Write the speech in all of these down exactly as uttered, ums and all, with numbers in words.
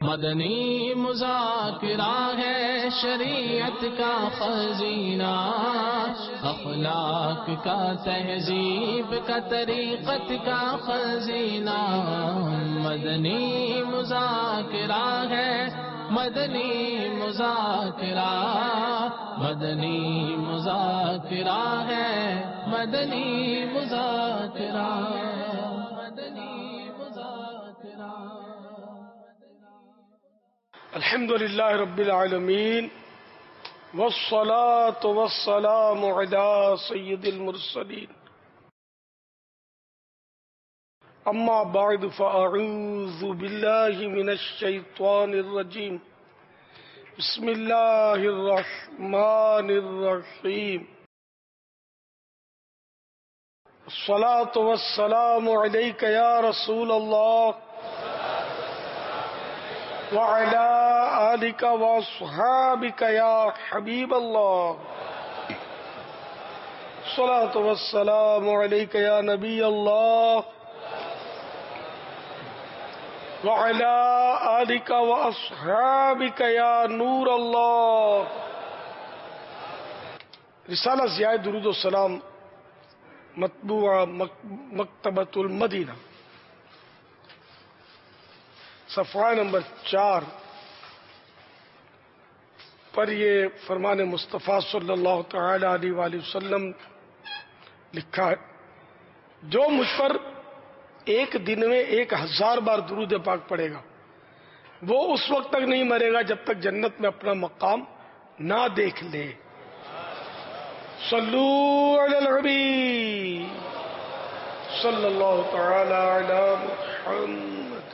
مدنی مذاکرہ ہے شریعت کا خزینہ، اخلاق کا تہذیب کا طریقت کا خزینہ، مدنی مذاکرہ ہے مدنی مذاکرہ، مدنی مذاکرہ ہے مدنی مذاکرہ، مدنی مذاکرہ۔ الحمد للہ رب العالمین والصلاة والسلام علی سید المرسلین، اما بعد فاعوذ باللہ من الشیطان الرجیم، بسم اللہ الرحمن الرحیم، الصلاة والسلام علیک یا رسول اللہ وعلی آلک واصحابک یا حبیب اللہ، الصلاة والسلام علیک یا نبی اللہ وعلی آلک واصحابک یا نور اللہ۔ رسالہ ضیاء درود و سلام مطبوعہ مکتبۃ المدینہ، صفحہ نمبر چار پر یہ فرمان مصطفیٰ صلی اللہ تعالی علیہ وآلہ وسلم لکھا ہے، جو مجھ پر ایک دن میں ایک ہزار بار درود پاک پڑھے گا وہ اس وقت تک نہیں مرے گا جب تک جنت میں اپنا مقام نہ دیکھ لے۔ صلو علی الحبیب صلی اللہ تعالی علی محمد۔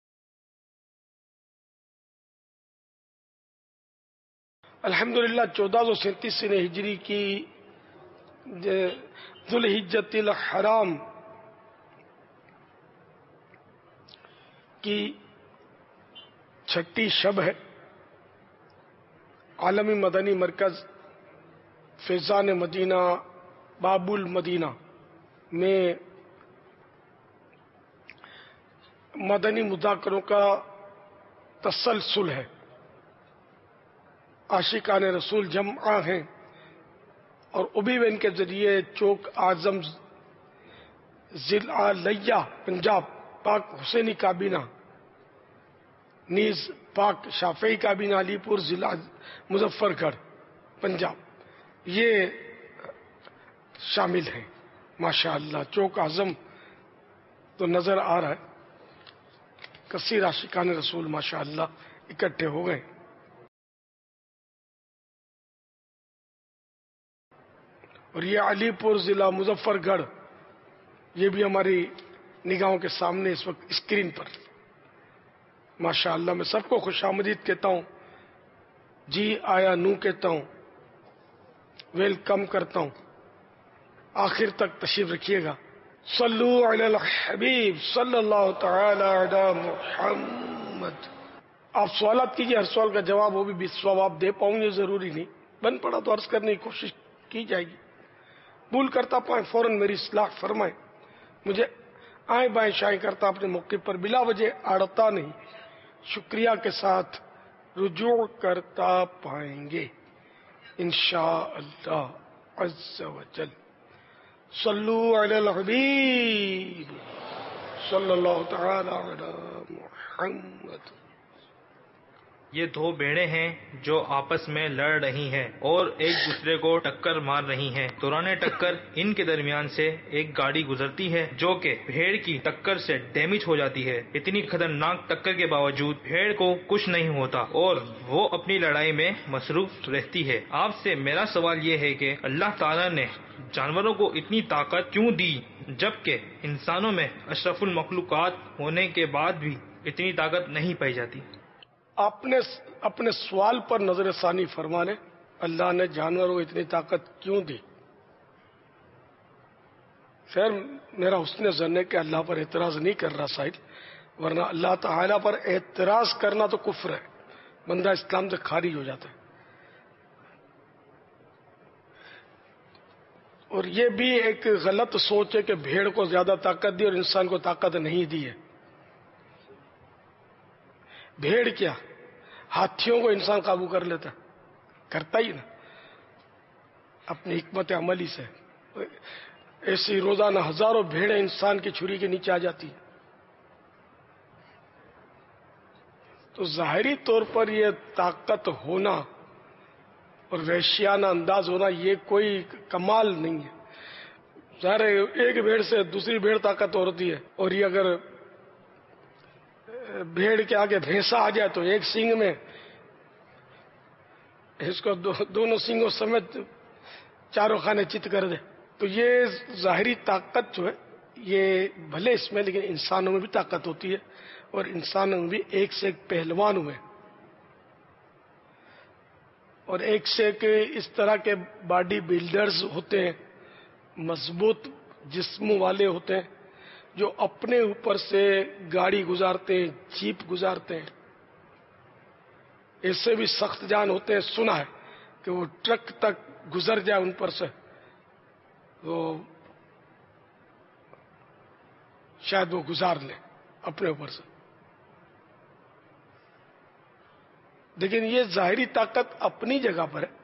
الحمدللہ چودہ سو سینتیس نے ہجری کی ذوالحجۃ الحرام کی چھٹی شب ہے۔ عالمی مدنی مرکز فیضان مدینہ باب المدینہ میں مدنی مذاکروں کا تسلسل ہے۔ عاشقان رسول جمع ہیں اور ابھی وین کے ذریعے چوک اعظم ضلع لیا پنجاب پاک حسینی کابینہ، نیز پاک شافعی کابینہ علی پور ضلع مظفر گڑھ پنجاب یہ شامل ہیں۔ ماشاء اللہ چوک اعظم تو نظر آ رہا ہے، کثیر عاشقان رسول ماشاء اللہ اکٹھے ہو گئے۔ اور یہ علی پور ضلع مظفر گڑھ یہ بھی ہماری نگاہوں کے سامنے اس وقت اسکرین پر۔ ماشاء اللہ میں سب کو خوش آمدید کہتا ہوں، جی آیا نو کہتا ہوں، ویلکم کرتا ہوں، آخر تک تشریف رکھیے گا۔ صلو علی الحبیب صلی اللہ تعالی علی محمد۔ آپ سوالات کیجئے، ہر سوال کا جواب وہ بھی بیس ثواب دے پاؤں گے ضروری نہیں، بن پڑا تو عرض کرنے کی کوشش کی جائے گی، بھول کرتا پائیں فوراً میری اصلاح فرمائیں، مجھے آئیں بائیں شائیں کرتا اپنے موقع پر بلا وجہ آڑتا نہیں، شکریہ کے ساتھ رجوع کرتا پائیں گے انشاءاللہ عز و جل۔ صلو علی الحبیب صلی اللہ تعالی علی محمد۔ یہ دو بھیڑیں ہیں جو آپس میں لڑ رہی ہیں اور ایک دوسرے کو ٹکر مار رہی ہیں۔ دوران ٹکر ان کے درمیان سے ایک گاڑی گزرتی ہے جو کہ بھیڑ کی ٹکر سے ڈیمیج ہو جاتی ہے۔ اتنی خطرناک ٹکر کے باوجود بھیڑ کو کچھ نہیں ہوتا اور وہ اپنی لڑائی میں مصروف رہتی ہے۔ آپ سے میرا سوال یہ ہے کہ اللہ تعالیٰ نے جانوروں کو اتنی طاقت کیوں دی جبکہ انسانوں میں اشرف المخلوقات ہونے کے بعد بھی اتنی طاقت نہیں پائی جاتی؟ آپ نے اپنے سوال پر نظر ثانی فرما لیں، اللہ نے جانوروں کو اتنی طاقت کیوں دی؟ خیر میرا حسن ظن ہے کہ اللہ پر اعتراض نہیں کر رہا سائل، ورنہ اللہ تعالیٰ پر اعتراض کرنا تو کفر ہے، بندہ اسلام سے خارج ہو جاتا ہے۔ اور یہ بھی ایک غلط سوچ ہے کہ بھیڑ کو زیادہ طاقت دی اور انسان کو طاقت نہیں دی ہے۔ بھیڑ کیا ہاتھیوں کو انسان قابو کر لیتا، کرتا ہی نا اپنی حکمت عملی سے. ایسی روزانہ ہزاروں بھیڑیں انسان کی چھری کے نیچے آ جاتی ہیں. تو ظاہری طور پر یہ طاقت ہونا اور وحشیانہ انداز ہونا یہ کوئی کمال نہیں ہے. ظاہر ہے ایک بھیڑ سے دوسری بھیڑ طاقت ہوتی ہے، اور یہ اگر بھیڑ کے آگے بھینسا آ جائے تو ایک سینگ میں اس کو دو دونوں سینگوں سمیت چاروں خانے چت کر دے. تو یہ ظاہری طاقت جو ہے یہ بھلے اس میں، لیکن انسانوں میں بھی طاقت ہوتی ہے، اور انسانوں میں بھی ایک سے ایک پہلوان ہوئے اور ایک سے ایک اس طرح کے باڈی بلڈرز ہوتے ہیں، مضبوط جسم والے ہوتے ہیں، جو اپنے اوپر سے گاڑی گزارتے ہیں، جیپ گزارتے ہیں. ایسے بھی سخت جان ہوتے ہیں، سنا ہے کہ وہ ٹرک تک گزر جائے ان پر سے وہ شاید وہ گزار لیں اپنے اوپر سے. لیکن یہ ظاہری طاقت اپنی جگہ پر ہے،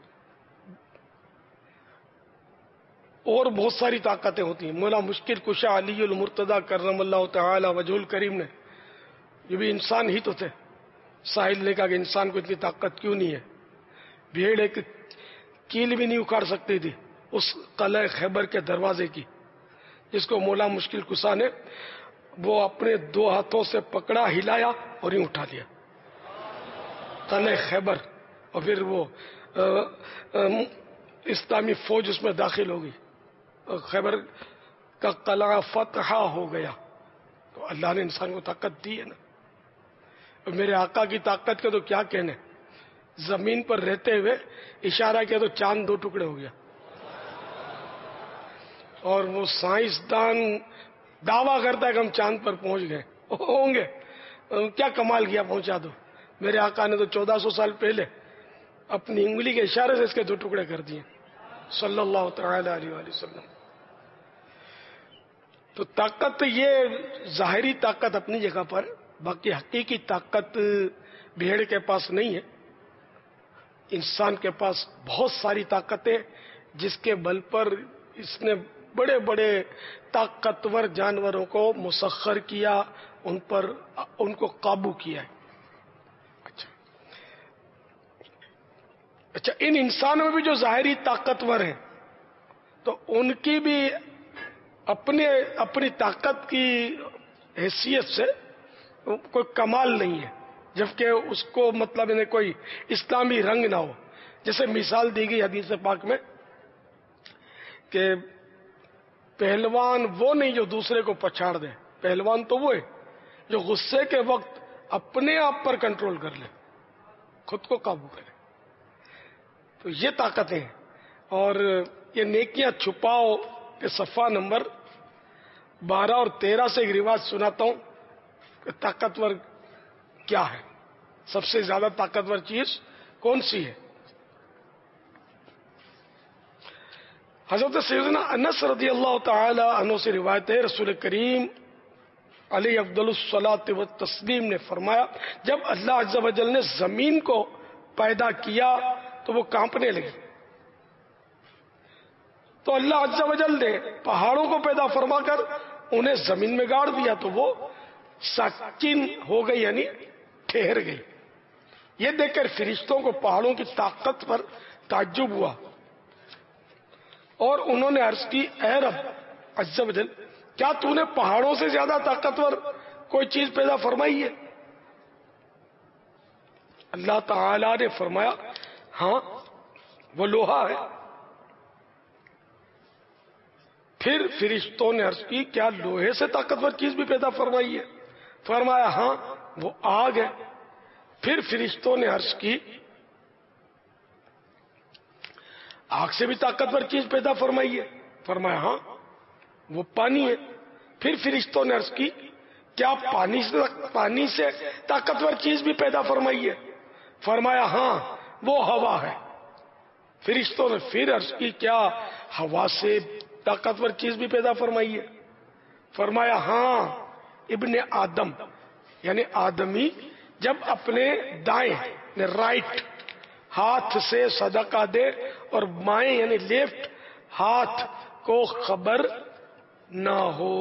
اور بہت ساری طاقتیں ہوتی ہیں. مولا مشکل کشا علی المرتضی کرم اللہ تعالی وجہ الکریم نے، یہ بھی انسان ہی تو تھے. ساحل نے کہا کہ انسان کو اتنی طاقت کیوں نہیں ہے؟ بھیڑ ایک کیل بھی نہیں اکھاڑ سکتی تھی اس قلعہ خیبر کے دروازے کی، جس کو مولا مشکل کشا نے وہ اپنے دو ہاتھوں سے پکڑا، ہلایا اور یوں اٹھا لیا قلعہ خیبر. اور پھر وہ اسلامی فوج اس میں داخل ہو گئی، خیبر کا قلعہ فتح ہو گیا. تو اللہ نے انسان کو طاقت دی ہے نا. اور میرے آقا کی طاقت کے تو کیا کہنے، زمین پر رہتے ہوئے اشارہ کیا تو چاند دو ٹکڑے ہو گیا. اور وہ سائنسدان دعویٰ کرتا ہے کہ ہم چاند پر پہنچ گئے ہوں گے، کیا کمال کیا پہنچا دو. میرے آقا نے تو چودہ سو سال پہلے اپنی انگلی کے اشارے سے اس کے دو ٹکڑے کر دیے صلی اللہ تعالی علیہ وآلہ وسلم. تو طاقت یہ ظاہری طاقت اپنی جگہ پر، باقی حقیقی طاقت بھیڑ کے پاس نہیں ہے. انسان کے پاس بہت ساری طاقتیں جس کے بل پر اس نے بڑے بڑے طاقتور جانوروں کو مسخر کیا، ان پر ان کو قابو کیا ہے. اچھا اچھا ان انسانوں میں بھی جو ظاہری طاقتور ہیں تو ان کی بھی اپنے اپنی طاقت کی حیثیت سے کوئی کمال نہیں ہے، جبکہ اس کو مطلب انہیں کوئی اسلامی رنگ نہ ہو. جیسے مثال دی گئی حدیث پاک میں کہ پہلوان وہ نہیں جو دوسرے کو پچھاڑ دے، پہلوان تو وہ ہے جو غصے کے وقت اپنے آپ پر کنٹرول کر لے، خود کو قابو کرے. تو یہ طاقتیں ہیں. اور یہ نیکیاں چھپاؤ کے صفحہ نمبر بارہ اور تیرہ سے ایک رواج سناتا ہوں کہ طاقتور کیا ہے، سب سے زیادہ طاقتور چیز کون سی ہے. حضرت سیدنا انس رضی اللہ تعالی عنہ سے روایت ہے، رسول کریم علیہ افضل الصلاۃ والتسلیم نے فرمایا جب اللہ عز و جل نے زمین کو پیدا کیا تو وہ کانپنے لگی. تو اللہ عز و جل نے پہاڑوں کو پیدا فرما کر انہیں زمین میں گاڑ دیا تو وہ ساکن ہو گئی، یعنی ٹھہر گئی. یہ دیکھ کر فرشتوں کو پہاڑوں کی طاقت پر تعجب ہوا اور انہوں نے عرض کی اے رب عز و جل، کیا تو نے پہاڑوں سے زیادہ طاقتور کوئی چیز پیدا فرمائی ہے؟ اللہ تعالی نے فرمایا ہاں وہ لوہا ہے. پھر فرشتوں نے عرض کی کیا لوہے سے طاقتور چیز بھی پیدا فرمائی ہے؟ فرمایا ہاں وہ آگ ہے. پھر فرشتوں نے عرض کی آگ سے بھی طاقتور چیز پیدا فرمائی ہے؟ فرمایا ہاں وہ پانی ہے. پھر فرشتوں نے عرض کی کیا پانی سے پانی سے طاقتور چیز بھی پیدا فرمائی ہے؟ فرمایا ہاں وہ ہوا ہے. فرشتوں نے پھر عرض کی کیا ہوا سے طاقتور چیز بھی پیدا فرمائی ہے؟ فرمایا ہاں ابن آدم یعنی آدمی جب اپنے دائیں یعنی رائٹ ہاتھ سے صدقہ دے اور بائیں یعنی لیفٹ ہاتھ کو خبر نہ ہو.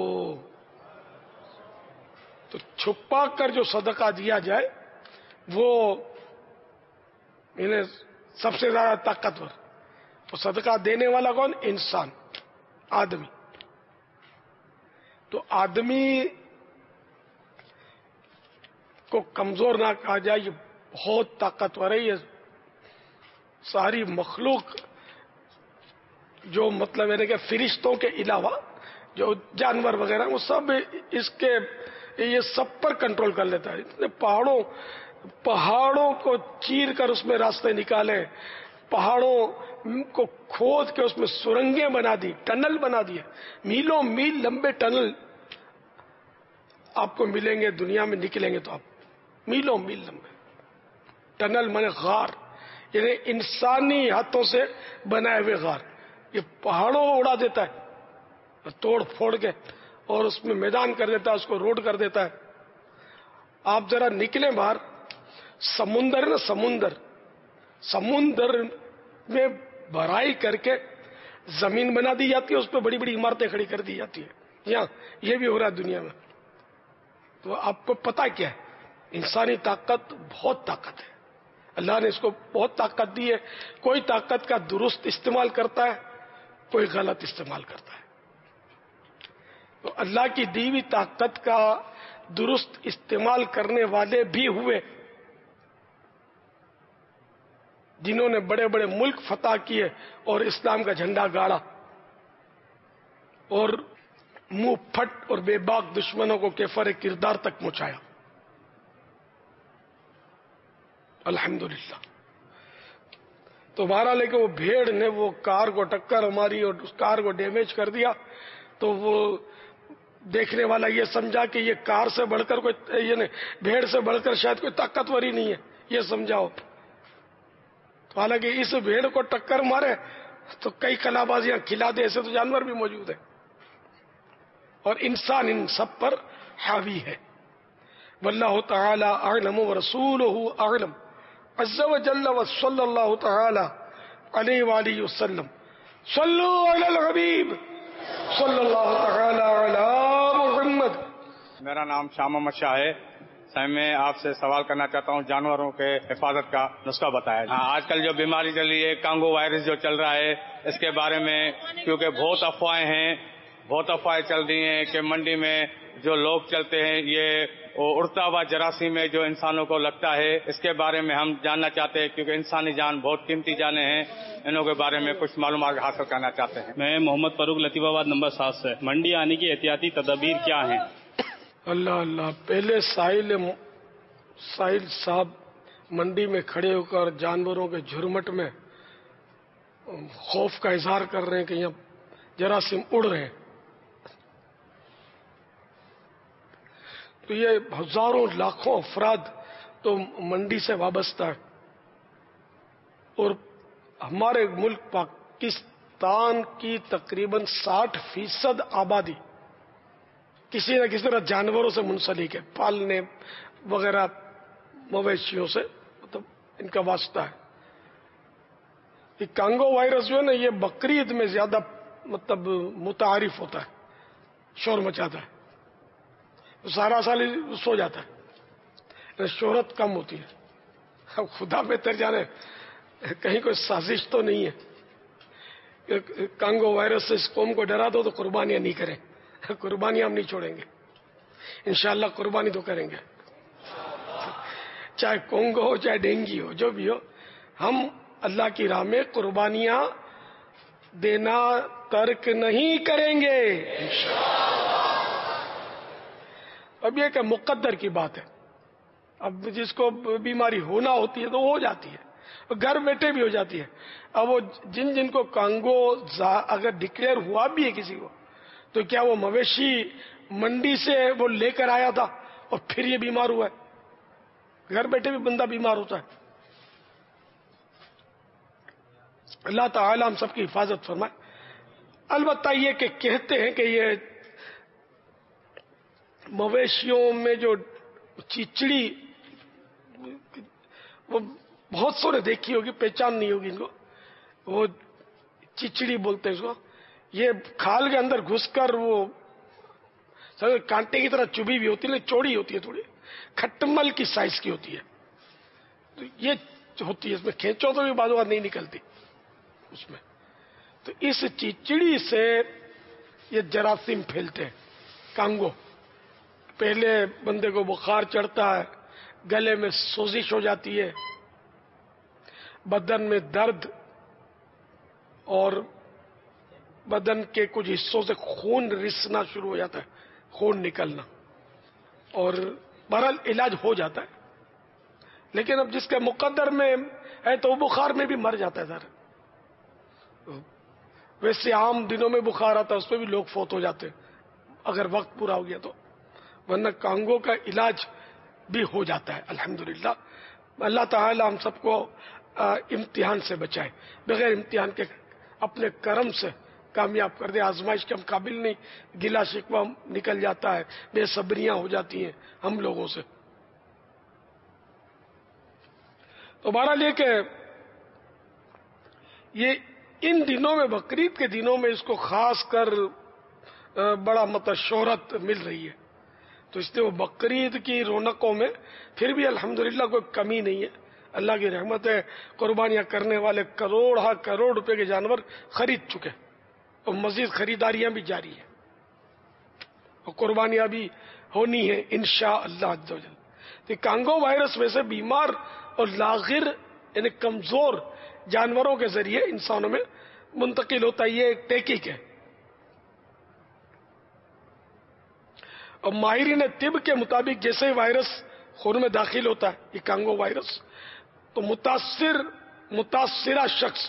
تو چھپا کر جو صدقہ دیا جائے وہ یعنی سب سے زیادہ طاقتور. تو صدقہ دینے والا کون؟ انسان، آدمی. تو آدمی کو کمزور نہ کہا جائے، یہ بہت طاقتور ہے. یہ ساری مخلوق جو مطلب ہے کہ فرشتوں کے علاوہ جو جانور وغیرہ وہ سب اس کے یہ سب پر کنٹرول کر لیتا ہے. پہاڑوں پہاڑوں کو چیر کر اس میں راستے نکالے، پہاڑوں کو کھود کے اس میں سرنگیں بنا دی، ٹنل بنا دیے. میلوں میل لمبے ٹنل آپ کو ملیں گے دنیا میں، نکلیں گے تو آپ میلوں میل لمبے ٹنل مانے غار، یعنی انسانی ہاتھوں سے بنائے ہوئے غار. یہ پہاڑوں کو اڑا دیتا ہے توڑ پھوڑ کے اور اس میں میدان کر دیتا ہے، اس کو روڈ کر دیتا ہے. آپ ذرا نکلیں باہر، سمندر نا سمندر سمندر میں بھرائی کر کے زمین بنا دی جاتی ہے، اس پہ بڑی بڑی عمارتیں کھڑی کر دی جاتی ہے. یہاں یہ بھی ہو رہا ہے دنیا میں. تو آپ کو پتا کیا ہے؟ انسانی طاقت بہت طاقت ہے، اللہ نے اس کو بہت طاقت دی ہے. کوئی طاقت کا درست استعمال کرتا ہے، کوئی غلط استعمال کرتا ہے. تو اللہ کی دی ہوئی طاقت کا درست استعمال کرنے والے بھی ہوئے جنہوں نے بڑے بڑے ملک فتح کیے اور اسلام کا جھنڈا گاڑا اور منہ پھٹ اور بے باک دشمنوں کو کیفر کردار تک پہنچایا. الحمدللہ. تو بہرحال ہے کہ وہ بھیڑ نے وہ کار کو ٹکر ماری اور اس کار کو ڈیمیج کر دیا. تو وہ دیکھنے والا یہ سمجھا کہ یہ کار سے بڑھ کر کوئی یعنی بھیڑ سے بڑھ کر شاید کوئی طاقتور ہی نہیں ہے، یہ سمجھاؤ. تو حالانکہ اس بھیڑ کو ٹکر مارے تو کئی کلا بازیاں کھلا دے، ایسے تو جانور بھی موجود ہیں. اور انسان ان سب پر حاوی ہے. واللہ تعالی اعلم ورسولہ اعلم عز وجل وصلی اللہ تعالی علیہ وآلہ وسلم. صلو علی الحبیب صلی اللہ تعالی علی محمد. میرا نام شاہ محمد شاہ ہے. میں آپ سے سوال کرنا چاہتا ہوں، جانوروں کے حفاظت کا نسخہ بتایا. آج کل جو بیماری چل رہی ہے، کانگو وائرس جو چل رہا ہے، اس کے بارے میں کیونکہ بہت افواہیں ہیں بہت افواہیں چل رہی ہیں کہ منڈی میں جو لوگ چلتے ہیں یہ اڑتا ہوا جراثیم ہے جو انسانوں کو لگتا ہے. اس کے بارے میں ہم جاننا چاہتے ہیں کیونکہ انسانی جان بہت قیمتی جانیں ہیں، انہوں کے بارے میں کچھ معلومات حاصل کرنا چاہتے ہیں. میں محمد فاروق لطیف آباد نمبر سات سے. منڈی آنے کی احتیاطی تدابیر کیا ہیں؟ اللہ اللہ. پہلے ساحل ساحل صاحب منڈی میں کھڑے ہو کر جانوروں کے جھرمٹ میں خوف کا اظہار کر رہے ہیں کہ یہاں جراثیم اڑ رہے ہیں. تو یہ ہزاروں لاکھوں افراد تو منڈی سے وابستہ ہے اور ہمارے ملک پاکستان کی تقریباً ساٹھ فیصد آبادی کسی نہ کسی طرح جانوروں سے منسلک ہے، پالنے وغیرہ مویشیوں سے مطلب ان کا واسطہ ہے. یہ کانگو وائرس جو ہے نا یہ بقرعید میں زیادہ مطلب متعارف ہوتا ہے، شور مچاتا ہے، سارا سال سو جاتا ہے، شہرت کم ہوتی ہے. اب خدا بہتر جانے کہیں کوئی سازش تو نہیں ہے. کانگو وائرس سے اس قوم کو ڈرا دو تو قربانیاں نہیں کریں، قربانیاں ہم نہیں چھوڑیں گے انشاءاللہ. قربانی تو کریں گے، چاہے کونگو ہو چاہے ڈینگی ہو، جو بھی ہو ہم اللہ کی راہ میں قربانیاں دینا ترک نہیں کریں گے اب یہ کہ مقدر کی بات ہے. اب جس کو بیماری ہونا ہوتی ہے تو وہ ہو جاتی ہے، گھر بیٹھے بھی ہو جاتی ہے. اب وہ جن جن کو کانگو اگر ڈکلیئر ہوا بھی ہے کسی کو تو کیا وہ مویشی منڈی سے وہ لے کر آیا تھا اور پھر یہ بیمار ہوا ہے؟ گھر بیٹھے بھی بندہ بیمار ہوتا ہے. اللہ تعالی ہم سب کی حفاظت فرمائے. البتہ یہ کہ کہتے ہیں کہ یہ مویشیوں میں جو چچڑی وہ بہت سو نے دیکھی ہوگی، پہچان نہیں ہوگی ان کو، وہ چچڑی بولتے ہیں اس کو. یہ کھال کے اندر گھس کر وہ کانٹے کی طرح چبھی بھی ہوتی ہے، لیکن چوڑی ہوتی ہے، تھوڑی کھٹمل کی سائز کی ہوتی ہے. تو یہ ہوتی ہے، اس میں کھینچو تو بھی بعض اوقات نہیں نکلتی اس میں. تو اس چچڑی سے یہ جراثیم پھیلتے ہیں. کانگو، پہلے بندے کو بخار چڑھتا ہے، گلے میں سوزش ہو جاتی ہے، بدن میں درد، اور بدن کے کچھ حصوں سے خون رسنا شروع ہو جاتا ہے، خون نکلنا، اور بہرحال علاج ہو جاتا ہے. لیکن اب جس کے مقدر میں ہے تو وہ بخار میں بھی مر جاتا ہے سر. ویسے عام دنوں میں بخار آتا ہے، اس پہ بھی لوگ فوت ہو جاتے ہیں اگر وقت پورا ہو گیا تو، ورنہ کانگو کا علاج بھی ہو جاتا ہے الحمدللہ. اللہ تعالی ہم سب کو امتحان سے بچائے، بغیر امتحان کے اپنے کرم سے کامیاب کر دے. آزمائش کے ہم قابل نہیں، گلا شکوہ نکل جاتا ہے، بے صبریاں ہو جاتی ہیں ہم لوگوں سے. تو بہرحال یہ کہ یہ ان دنوں میں، بقرعید کے دنوں میں اس کو خاص کر بڑا مطلب شہرت مل رہی ہے. تو اس لیے وہ بقرعید کی رونقوں میں پھر بھی الحمدللہ کوئی کمی نہیں ہے. اللہ کی رحمت ہے، قربانیاں کرنے والے کروڑ ہاں کروڑ روپے کے جانور خرید چکے، اور مزید خریداریاں بھی جاری ہیں، اور قربانیاں بھی ہونی ہیں انشاءاللہ عز و جل. تو کانگو وائرس ویسے بیمار اور لاغر یعنی کمزور جانوروں کے ذریعے انسانوں میں منتقل ہوتا ہے، یہ ایک تحقیق ہے. اور ماہرین طب کے مطابق جیسے ہی وائرس خون میں داخل ہوتا ہے، یہ کانگو وائرس، تو متاثر متاثرہ شخص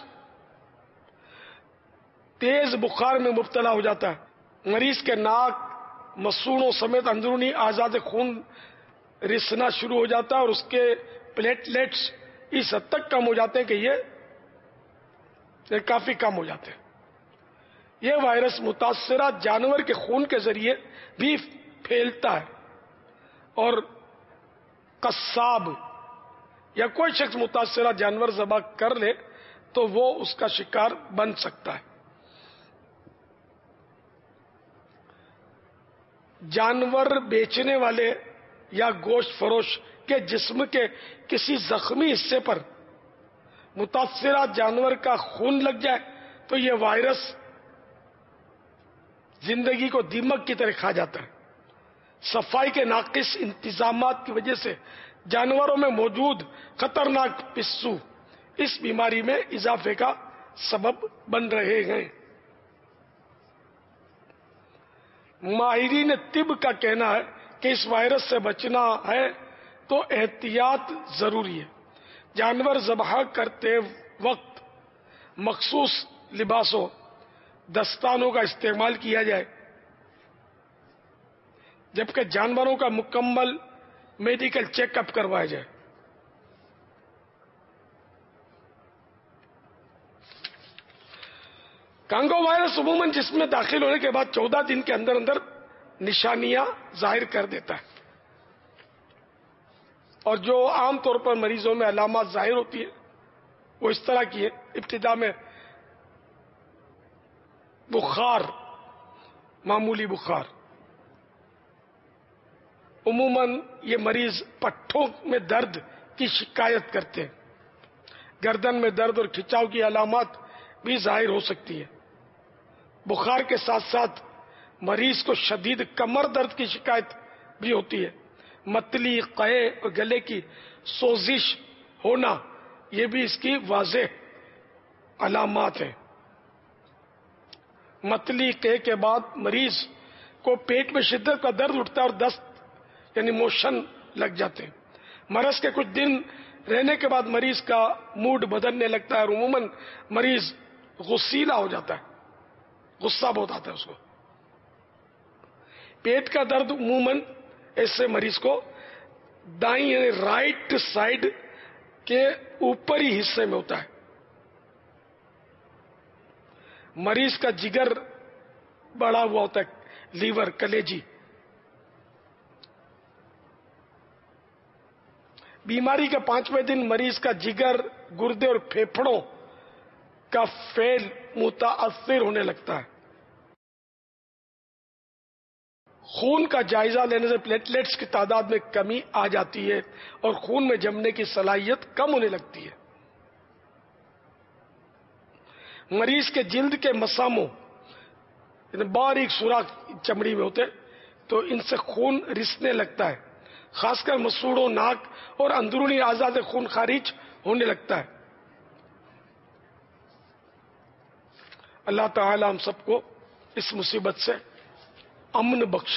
تیز بخار میں مبتلا ہو جاتا ہے. مریض کے ناک، مسوڑوں سمیت اندرونی اعضاء سے خون رسنا شروع ہو جاتا ہے، اور اس کے پلیٹلیٹس اس حد تک کم ہو جاتے ہیں کہ یہ کافی کم ہو جاتے ہیں. یہ وائرس متاثرہ جانور کے خون کے ذریعے بھی پھیلتا ہے، اور قصاب یا کوئی شخص متاثرہ جانور ذبح کر لے تو وہ اس کا شکار بن سکتا ہے. جانور بیچنے والے یا گوشت فروش کے جسم کے کسی زخمی حصے پر متاثرہ جانور کا خون لگ جائے تو یہ وائرس زندگی کو دیمک کی طرح کھا جاتا ہے. صفائی کے ناقص انتظامات کی وجہ سے جانوروں میں موجود خطرناک پسو اس بیماری میں اضافے کا سبب بن رہے ہیں. ماہرین طب کا کہنا ہے کہ اس وائرس سے بچنا ہے تو احتیاط ضروری ہے. جانور ذبح کرتے وقت مخصوص لباسوں، دستانوں کا استعمال کیا جائے، جبکہ جانوروں کا مکمل میڈیکل چیک اپ کروایا جائے. کانگو وائرس عموماً جسم میں داخل ہونے کے بعد چودہ دن کے اندر اندر نشانیاں ظاہر کر دیتا ہے، اور جو عام طور پر مریضوں میں علامات ظاہر ہوتی ہے وہ اس طرح کی ہے. ابتدا میں بخار، معمولی بخار، عموماً یہ مریض پٹھوں میں درد کی شکایت کرتے ہیں. گردن میں درد اور کھچاؤ کی علامات بھی ظاہر ہو سکتی ہے. بخار کے ساتھ ساتھ مریض کو شدید کمر درد کی شکایت بھی ہوتی ہے. متلی، قے اور گلے کی سوزش ہونا یہ بھی اس کی واضح علامات ہیں. متلی، قے کے بعد مریض کو پیٹ میں شدت کا درد اٹھتا ہے اور دست یعنی موشن لگ جاتے ہیں. مرض کے کچھ دن رہنے کے بعد مریض کا موڈ بدلنے لگتا ہے اور عموماً مریض غصیلا ہو جاتا ہے، غصہ بہت آتا ہے اس کو. پیٹ کا درد عموماً ایسے مریض کو دائیں یعنی رائٹ سائڈ کے اوپری حصے میں ہوتا ہے. مریض کا جگر بڑا ہوا ہوتا ہے، لیور، کلیجی. بیماری کے پانچویں دن مریض کا جگر، گردے اور پھیپھڑوں کا فعل متاثر ہونے لگتا ہے۔ خون کا جائزہ لینے سے پلیٹلیٹس کی تعداد میں کمی آ جاتی ہے اور خون میں جمنے کی صلاحیت کم ہونے لگتی ہے۔ مریض کے جلد کے مساموں باریک سوراخ چمڑی میں ہوتے تو ان سے خون رسنے لگتا ہے، خاص کر مسوڑوں، ناک اور اندرونی اعضاء سے خون خارج ہونے لگتا ہے۔ اللہ تعالی ہم سب کو اس مصیبت سے امن بخشے۔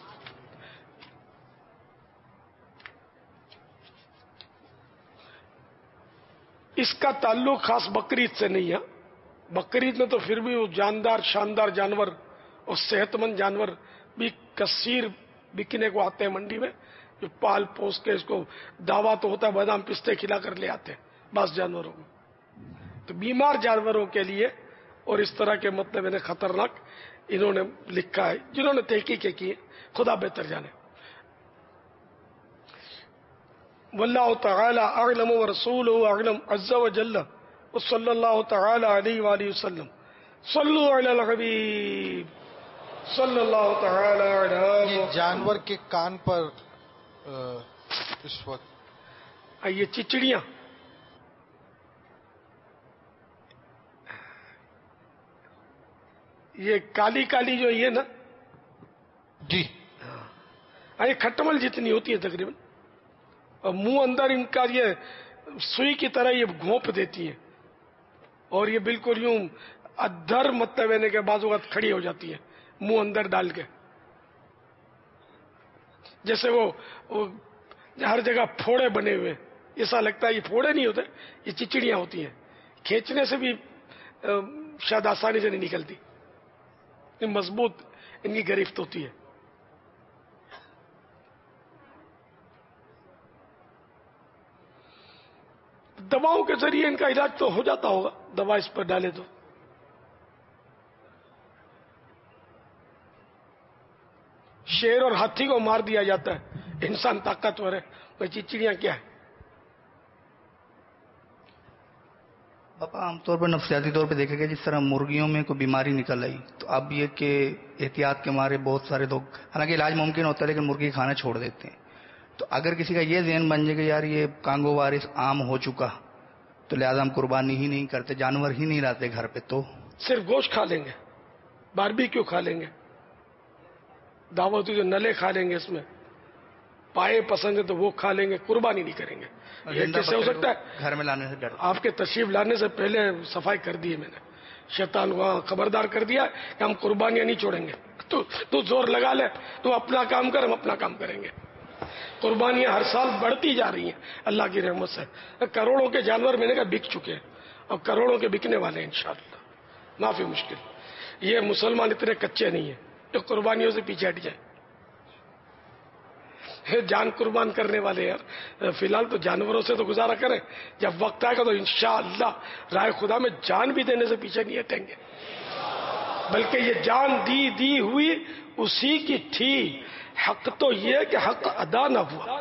اس کا تعلق خاص بقرعید سے نہیں ہے۔ بقرعید میں تو پھر بھی وہ جاندار شاندار جانور اور صحت مند جانور بھی کثیر بکنے کو آتے ہیں منڈی میں، جو پال پوس کے اس کو دعویٰ تو ہوتا ہے بادام پستے کھلا کر لے آتے ہیں بعض جانوروں کو۔ تو بیمار جانوروں کے لیے اور اس طرح کے مطلب انہیں خطرناک انہوں نے لکھا ہے، جنہوں نے تحقیقیں کی ہے، خدا بہتر جانے۔ واللہ تعالی اعلم ورسولہ اعلم عز وجل وصلی اللہ تعالی علیہ وآلہ وسلم۔ صلو علی الحبیب صلی اللہ تعالی علیہ۔ یہ جانور کے کان پر اس وقت یہ چچڑیاں، یہ کالی کالی جو یہ نا جی یہ کھٹمل جتنی ہوتی ہے تقریباً، اور منہ اندر ان کا یہ سوئی کی طرح یہ گھونپ دیتی ہے اور یہ بالکل یوں ادھر مطلب لینے کے بعض اوقات کھڑی ہو جاتی ہے منہ اندر ڈال کے، جیسے وہ, وہ ہر جگہ پھوڑے بنے ہوئے، ایسا لگتا ہے یہ پھوڑے نہیں ہوتے، یہ چچڑیاں ہوتی ہیں، کھینچنے سے بھی شاید آسانی سے نہیں نکلتی، مضبوط ان کی گرفت ہوتی ہے۔ دواؤں کے ذریعے ان کا علاج تو ہو جاتا ہوگا، دوا اس پر ڈالے تو۔ شیر اور ہاتھی کو مار دیا جاتا ہے، انسان طاقتور ہے، وہ چچڑیاں کیا ہے؟ پاپا عام طور پر نفسیاتی طور پہ دیکھا گیا جس طرح مرغیوں میں کوئی بیماری نکل آئی تو اب یہ کہ احتیاط کے مارے بہت سارے لوگ، حالانکہ علاج ممکن ہوتا ہے لیکن مرغی کھانا چھوڑ دیتے ہیں، تو اگر کسی کا یہ ذہن بن جائے کہ یار یہ کانگو وائرس عام ہو چکا تو لہٰذا ہم قربانی ہی نہیں کرتے، جانور ہی نہیں لاتے گھر پہ، تو صرف گوشت کھا لیں گے، باربی کیوں کھا لیں گے، دعوت جو نلے کھا لیں گے، اس میں پائے پسند ہے تو وہ کھا لیں گے، قربانی نہیں کریں گے۔ یہ کیسے ہو سکتا ہے؟ گھر میں لانے سے ڈر، آپ کے تشریف لانے سے پہلے صفائی کر دی ہے میں نے، شیطان وہاں خبردار کر دیا کہ ہم قربانیاں نہیں چھوڑیں گے، تو تو زور لگا لے، تو اپنا کام کر، ہم اپنا کام کریں گے۔ قربانیاں ہر سال بڑھتی جا رہی ہیں اللہ کی رحمت سے، کروڑوں کے جانور میں نے کہا بک چکے ہیں اور کروڑوں کے بکنے والے ہیں انشاءاللہ، معافی مشکل۔ یہ مسلمان اتنے کچے نہیں ہیں جو قربانیوں سے پیچھے ہٹ جائیں، جان قربان کرنے والے یار، فی الحال تو جانوروں سے تو گزارا کریں، جب وقت آئے گا تو انشاءاللہ رائے خدا میں جان بھی دینے سے پیچھے نہیں ہٹیں گے، بلکہ یہ جان دی دی ہوئی اسی کی تھی، حق تو یہ کہ حق ادا نہ ہوا۔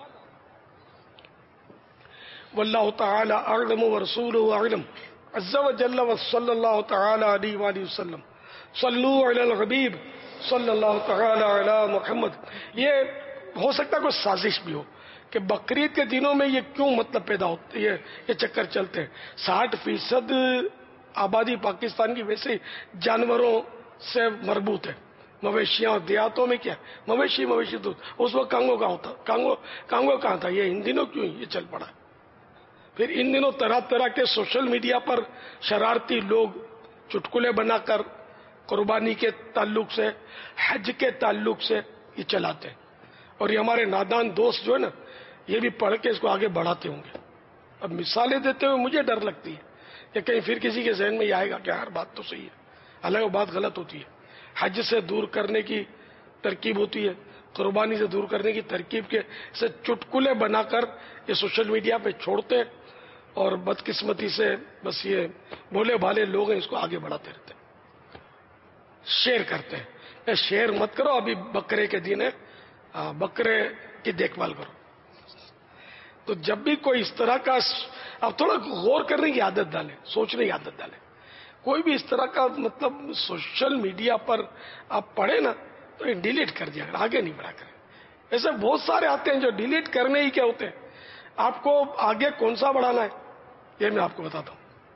واللہ تعالی اعلم ورسولہ اعلم عز وجل وصلی اللہ تعالی علیہ وآلہ وسلم۔ صلو علی الحبیب صلی اللہ تعالی علی محمد۔ یہ ہو سکتا ہے کوئی سازش بھی ہو کہ بقرعید کے دنوں میں یہ کیوں مطلب پیدا ہوتے، یہ یہ چکر چلتے ہیں۔ ساٹھ فیصد آبادی پاکستان کی ویسے جانوروں سے مربوط ہے، مویشیاں اور دیہاتوں میں کیا مویشی مویشی تو اس وقت کانگو کا ہوتا، کانگو کانگو کہاں تھا، یہ ان دنوں کیوں یہ چل پڑا ہے۔ پھر ان دنوں طرح طرح کے سوشل میڈیا پر شرارتی لوگ چٹکلے بنا کر قربانی کے تعلق سے، حج کے تعلق سے یہ چلاتے ہیں، اور یہ ہمارے نادان دوست جو ہے نا یہ بھی پڑھ کے اس کو آگے بڑھاتے ہوں گے۔ اب مثالیں دیتے ہوئے مجھے ڈر لگتی ہے کہ کہیں پھر کسی کے ذہن میں یہ آئے گا کہ ہر بات تو صحیح ہے، حالانکہ وہ بات غلط ہوتی ہے۔ حج سے دور کرنے کی ترکیب ہوتی ہے، قربانی سے دور کرنے کی ترکیب کے سے چٹکلے بنا کر یہ سوشل میڈیا پہ چھوڑتے ہیں، اور بدقسمتی سے بس یہ بھولے بھالے لوگ ہیں اس کو آگے بڑھاتے رہتے ہیں، شیئر کرتے ہیں۔ شیئر مت کرو، ابھی بکرے کے دن ہے، بکرے کی دیکھ بھال کرو۔ تو جب بھی کوئی اس طرح کا، اب تھوڑا غور کرنے کی عادت ڈالیں، سوچنے کی عادت ڈالیں. کوئی بھی اس طرح کا مطلب سوشل میڈیا پر آپ پڑھیں نا تو یہ ڈیلیٹ کر دیا کریں، آگے نہیں بڑھا کریں. ایسے بہت سارے آتے ہیں جو ڈیلیٹ کرنے ہی کیا ہوتے ہیں. آپ کو آگے کون سا بڑھانا ہے یہ میں آپ کو بتاتا ہوں.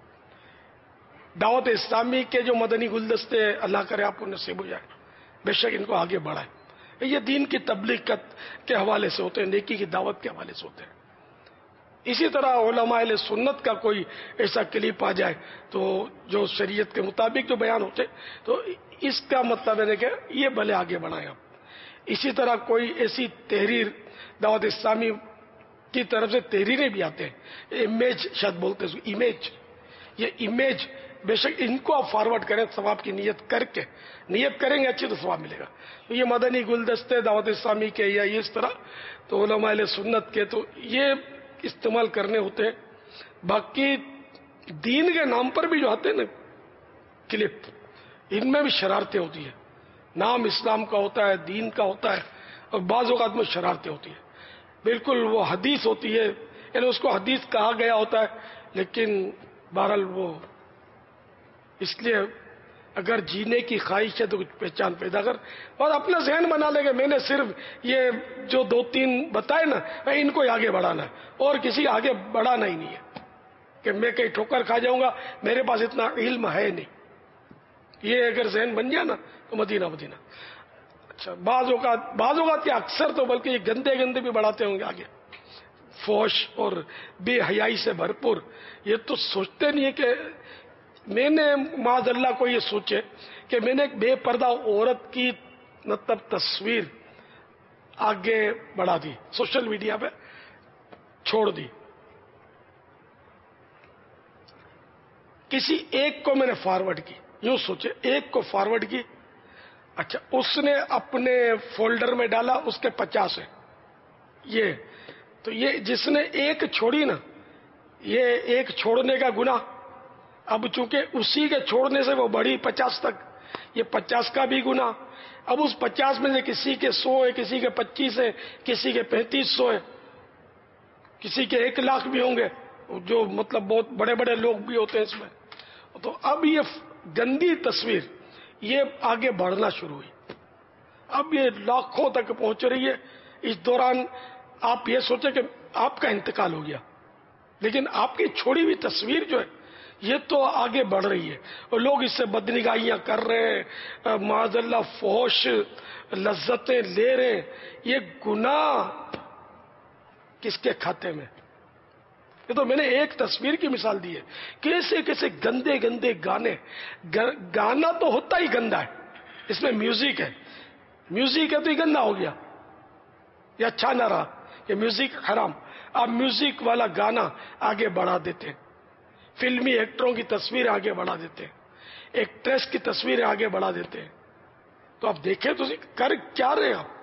دعوت اسلامی کے جو مدنی گلدستے اللہ کرے آپ کو نصیب ہو جائے، بے شک ان کو آگے بڑھائیں. یہ دین کی تبلیغ کے حوالے سے ہوتے ہیں، نیکی کی دعوت کے حوالے سے ہوتے ہیں. اسی طرح علماء اہل سنت کا کوئی ایسا کلپ آ جائے تو جو شریعت کے مطابق جو بیان ہوتے تو اس کا مطلب ہے کہ یہ بھلے آگے بڑھائیں آپ. اسی طرح کوئی ایسی تحریر دعوت اسلامی کی طرف سے تحریریں بھی آتے ہیں، امیج شاید بولتے ہیں، امیج، یہ امیج بے شک ان کو آپ فارورڈ کریں ثواب کی نیت کر کے. نیت کریں گے اچھی تو ثواب ملے گا. یہ مدنی گلدستے دعوت اسلامی کے یا اس طرح تو علماء اہل سنت کے تو یہ استعمال کرنے ہوتے ہیں. باقی دین کے نام پر بھی جو آتے ہیں نا کلپ، ان میں بھی شرارتیں ہوتی ہیں. نام اسلام کا ہوتا ہے، دین کا ہوتا ہے، اور بعض اوقات میں شرارتیں ہوتی ہیں. بالکل وہ حدیث ہوتی ہے، یعنی اس کو حدیث کہا گیا ہوتا ہے، لیکن بہرحال وہ اس لیے اگر جینے کی خواہش ہے تو کچھ پہچان پیدا کر اور اپنا ذہن بنا لے گا میں نے صرف یہ جو دو تین بتائے نا ان کو آگے بڑھانا ہے اور کسی آگے بڑھانا ہی نہیں ہے کہ میں کہیں ٹھوکر کھا جاؤں گا، میرے پاس اتنا علم ہے نہیں. یہ اگر ذہن بن جائے نا تو مدینہ مدینہ. اچھا بعض اوقات بعض اوقات کیا اکثر تو بلکہ یہ گندے گندے بھی بڑھاتے ہوں گے آگے، فوش اور بے حیائی سے بھرپور. یہ تو سوچتے نہیں ہے کہ میں نے معاذ اللہ کو یہ سوچے کہ میں نے ایک بے پردہ عورت کی مطلب تصویر آگے بڑھا دی، سوشل میڈیا پہ چھوڑ دی. کسی ایک کو میں نے فارورڈ کی، یوں سوچے ایک کو فارورڈ کی. اچھا اس نے اپنے فولڈر میں ڈالا، اس کے پچاس ہے. یہ تو یہ جس نے ایک چھوڑی نا، یہ ایک چھوڑنے کا گناہ اب چونکہ اسی کے چھوڑنے سے وہ بڑھی پچاس تک، یہ پچاس کا بھی گناہ. اب اس پچاس میں سے کسی کے سو ہے، کسی کے پچیس ہے، کسی کے پینتیس سو ہے، کسی کے ایک لاکھ بھی ہوں گے، جو مطلب بہت بڑے بڑے لوگ بھی ہوتے ہیں اس میں. تو اب یہ گندی تصویر یہ آگے بڑھنا شروع ہوئی، اب یہ لاکھوں تک پہنچ رہی ہے. اس دوران آپ یہ سوچیں کہ آپ کا انتقال ہو گیا، لیکن آپ کی چھوڑی ہوئی تصویر جو ہے یہ تو آگے بڑھ رہی ہے اور لوگ اس سے بدنگاہیاں کر رہے ہیں، معاذ اللہ فحش لذتیں لے رہے ہیں. یہ گناہ کس کے کھاتے میں؟ یہ تو میں نے ایک تصویر کی مثال دی ہے. کیسے کیسے گندے گندے گانے، گانا تو ہوتا ہی گندا ہے، اس میں میوزک ہے، میوزک ہے تو یہ گندا ہو گیا، یہ اچھا نہ رہا، یہ میوزک حرام. آپ میوزک والا گانا آگے بڑھا دیتے ہیں، فلمی ایکٹروں کی تصویر آگے بڑھا دیتے ہیں، ایکٹریس کی تصویریں آگے بڑھا دیتے ہیں. تو آپ دیکھیں تو کر کیا رہے آپ.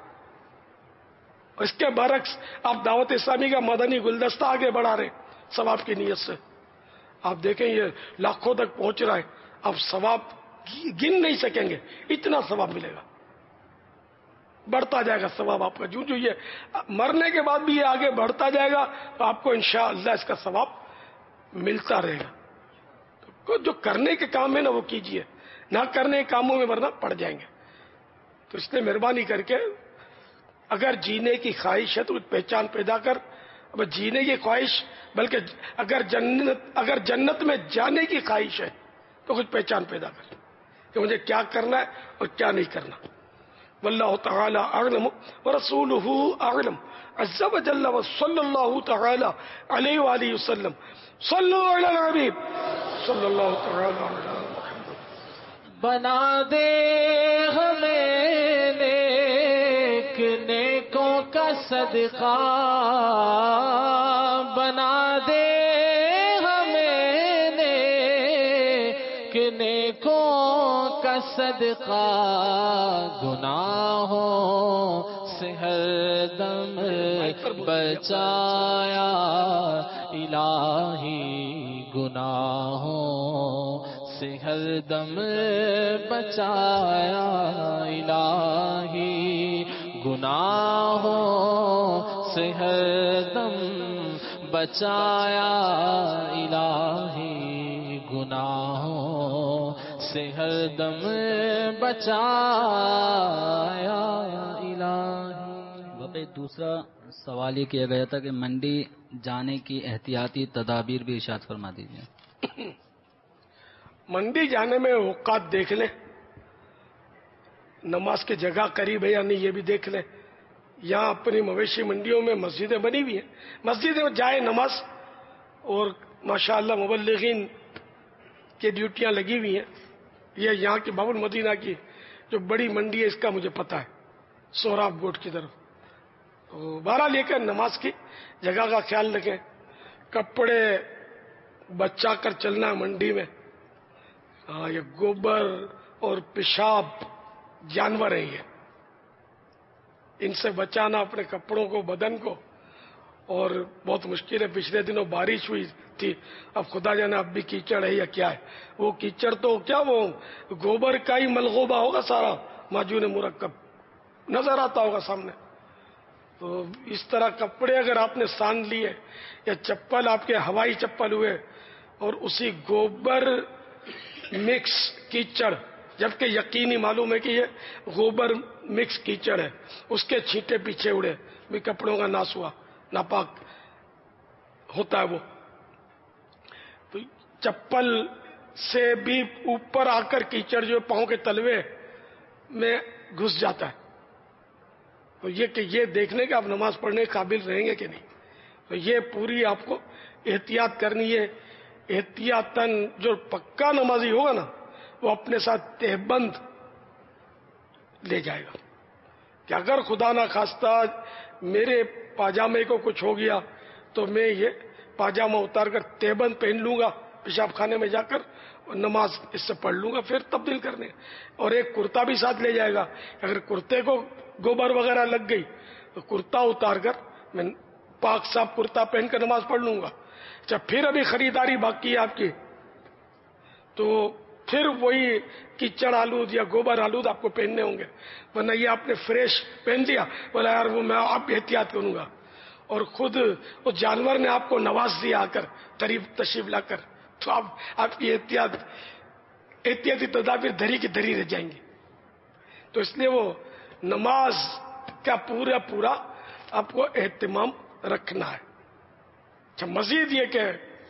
اس کے برعکس آپ دعوت اسلامی کا مدنی گلدستہ آگے بڑھا رہے ثواب کی نیت سے. آپ دیکھیں یہ لاکھوں تک پہنچ رہا ہے، آپ ثواب گن نہیں سکیں گے، اتنا ثواب ملے گا، بڑھتا جائے گا ثواب آپ کا. جو جو یہ مرنے کے بعد بھی یہ آگے بڑھتا جائے گا تو آپ کو انشاءاللہ اس کا ثواب ملتا رہے گا. تو جو کرنے کے کام ہے نا وہ کیجئے، نہ کرنے کے کاموں میں ورنہ پڑ جائیں گے. تو اس لیے مہربانی کر کے اگر جینے کی خواہش ہے تو پہچان پیدا کر. اب جینے کی خواہش بلکہ اگر جنت اگر جنت میں جانے کی خواہش ہے تو کچھ پہچان پیدا کر کہ مجھے کیا کرنا ہے اور کیا نہیں کرنا. واللہ تعالی اعلم ورسولہ اعلم عز وجل وصلی اللہ تعالی علیہ وآلہ وسلم. صلو علی الحبیب صلی اللہ تعالی علیہ وسلم. بنا دے ہمیں نیک نیکوں کا صدقہ، بنا دے ہمیں نیک نیکوں کا صدقہ، گناہوں سے ہر دم بچایا الہی، گناہوں سے ہر دم بچایا الہی، گناہوں سے ہر دم بچایا الہی، گناہوں سے ہر دم بچایا الہی۔ واقعی دوسرا سوال یہ کیا گیا تھا کہ منڈی جانے کی احتیاطی تدابیر بھی ارشاد فرما دیجیے۔ منڈی جانے میں اوقات دیکھ لیں، نماز کی جگہ قریب ہے یا نہیں یہ بھی دیکھ لیں۔ یہاں اپنی مویشی منڈیوں میں مسجدیں بنی ہوئی ہیں، مسجدیں جائیں نماز، اور ماشاءاللہ مبلغین کی ڈیوٹیاں لگی ہوئی ہیں۔ یہ یہاں کی باب المدینہ کی جو بڑی منڈی ہے اس کا مجھے پتہ ہے، سوراب گوٹ کی طرف۔ تو بہرحال لے کر نماز کی جگہ کا خیال رکھیں، کپڑے بچا کر چلنا منڈی میں۔ ہاں، یہ گوبر اور پیشاب جانور ہیں، یہ ان سے بچانا اپنے کپڑوں کو، بدن کو، اور بہت مشکل ہے۔ پچھلے دنوں بارش ہوئی تھی، اب خدا جانے اب بھی کیچڑ ہے یا کیا ہے۔ وہ کیچڑ تو کیا وہ گوبر کا ہی ملغوبہ ہوگا، سارا معجون مرکب نظر آتا ہوگا سامنے۔ تو اس طرح کپڑے اگر آپ نے ساند لیے یا چپل آپ کے ہوائی چپل ہوئے اور اسی گوبر مکس کیچڑ، جبکہ یقینی معلوم ہے کہ یہ گوبر مکس کیچڑ ہے، اس کے چھینٹے پیچھے اڑے بھی کپڑوں کا ناس ہوا، ناپاک ہوتا ہے وہ۔ تو چپل سے بھی اوپر آ کر کیچڑ جو پاؤں کے تلوے میں گھس جاتا ہے۔ تو یہ کہ یہ دیکھنے کہ آپ نماز پڑھنے کے قابل رہیں گے کہ نہیں، تو یہ پوری آپ کو احتیاط کرنی ہے۔ احتیاطاً جو پکا نمازی ہوگا نا وہ اپنے ساتھ تہبند لے جائے گا کہ اگر خدا نہ خواستہ میرے پاجامے کو کچھ ہو گیا تو میں یہ پاجامہ اتار کر تہبند پہن لوں گا، پیشاب خانے میں جا کر نماز اس سے پڑھ لوں گا، پھر تبدیل کرنے۔ اور ایک کرتا بھی ساتھ لے جائے گا، اگر کرتے کو گوبر وغیرہ لگ گئی تو کرتا اتار کر میں پاک صاف کرتا پہن کر نماز پڑھ لوں گا۔ اچھا، پھر ابھی خریداری باقی ہے آپ کی تو پھر وہی کیچڑ آلود یا گوبر آلود آپ کو پہننے ہوں گے، ورنہ یہ آپ نے فریش پہن لیا، بولا یار وہ میں آپ احتیاط کروں گا، اور خود اس جانور نے آپ کو نواز دیا آ کر قریب تشریف لا کر، تو آپ آپ کی احتیاط احتیاطی تدابیر دھری کی دھری رہ جائیں گی۔ تو اس لیے وہ نماز کا پورا پورا آپ کو اہتمام رکھنا ہے۔ اچھا، مزید یہ کہ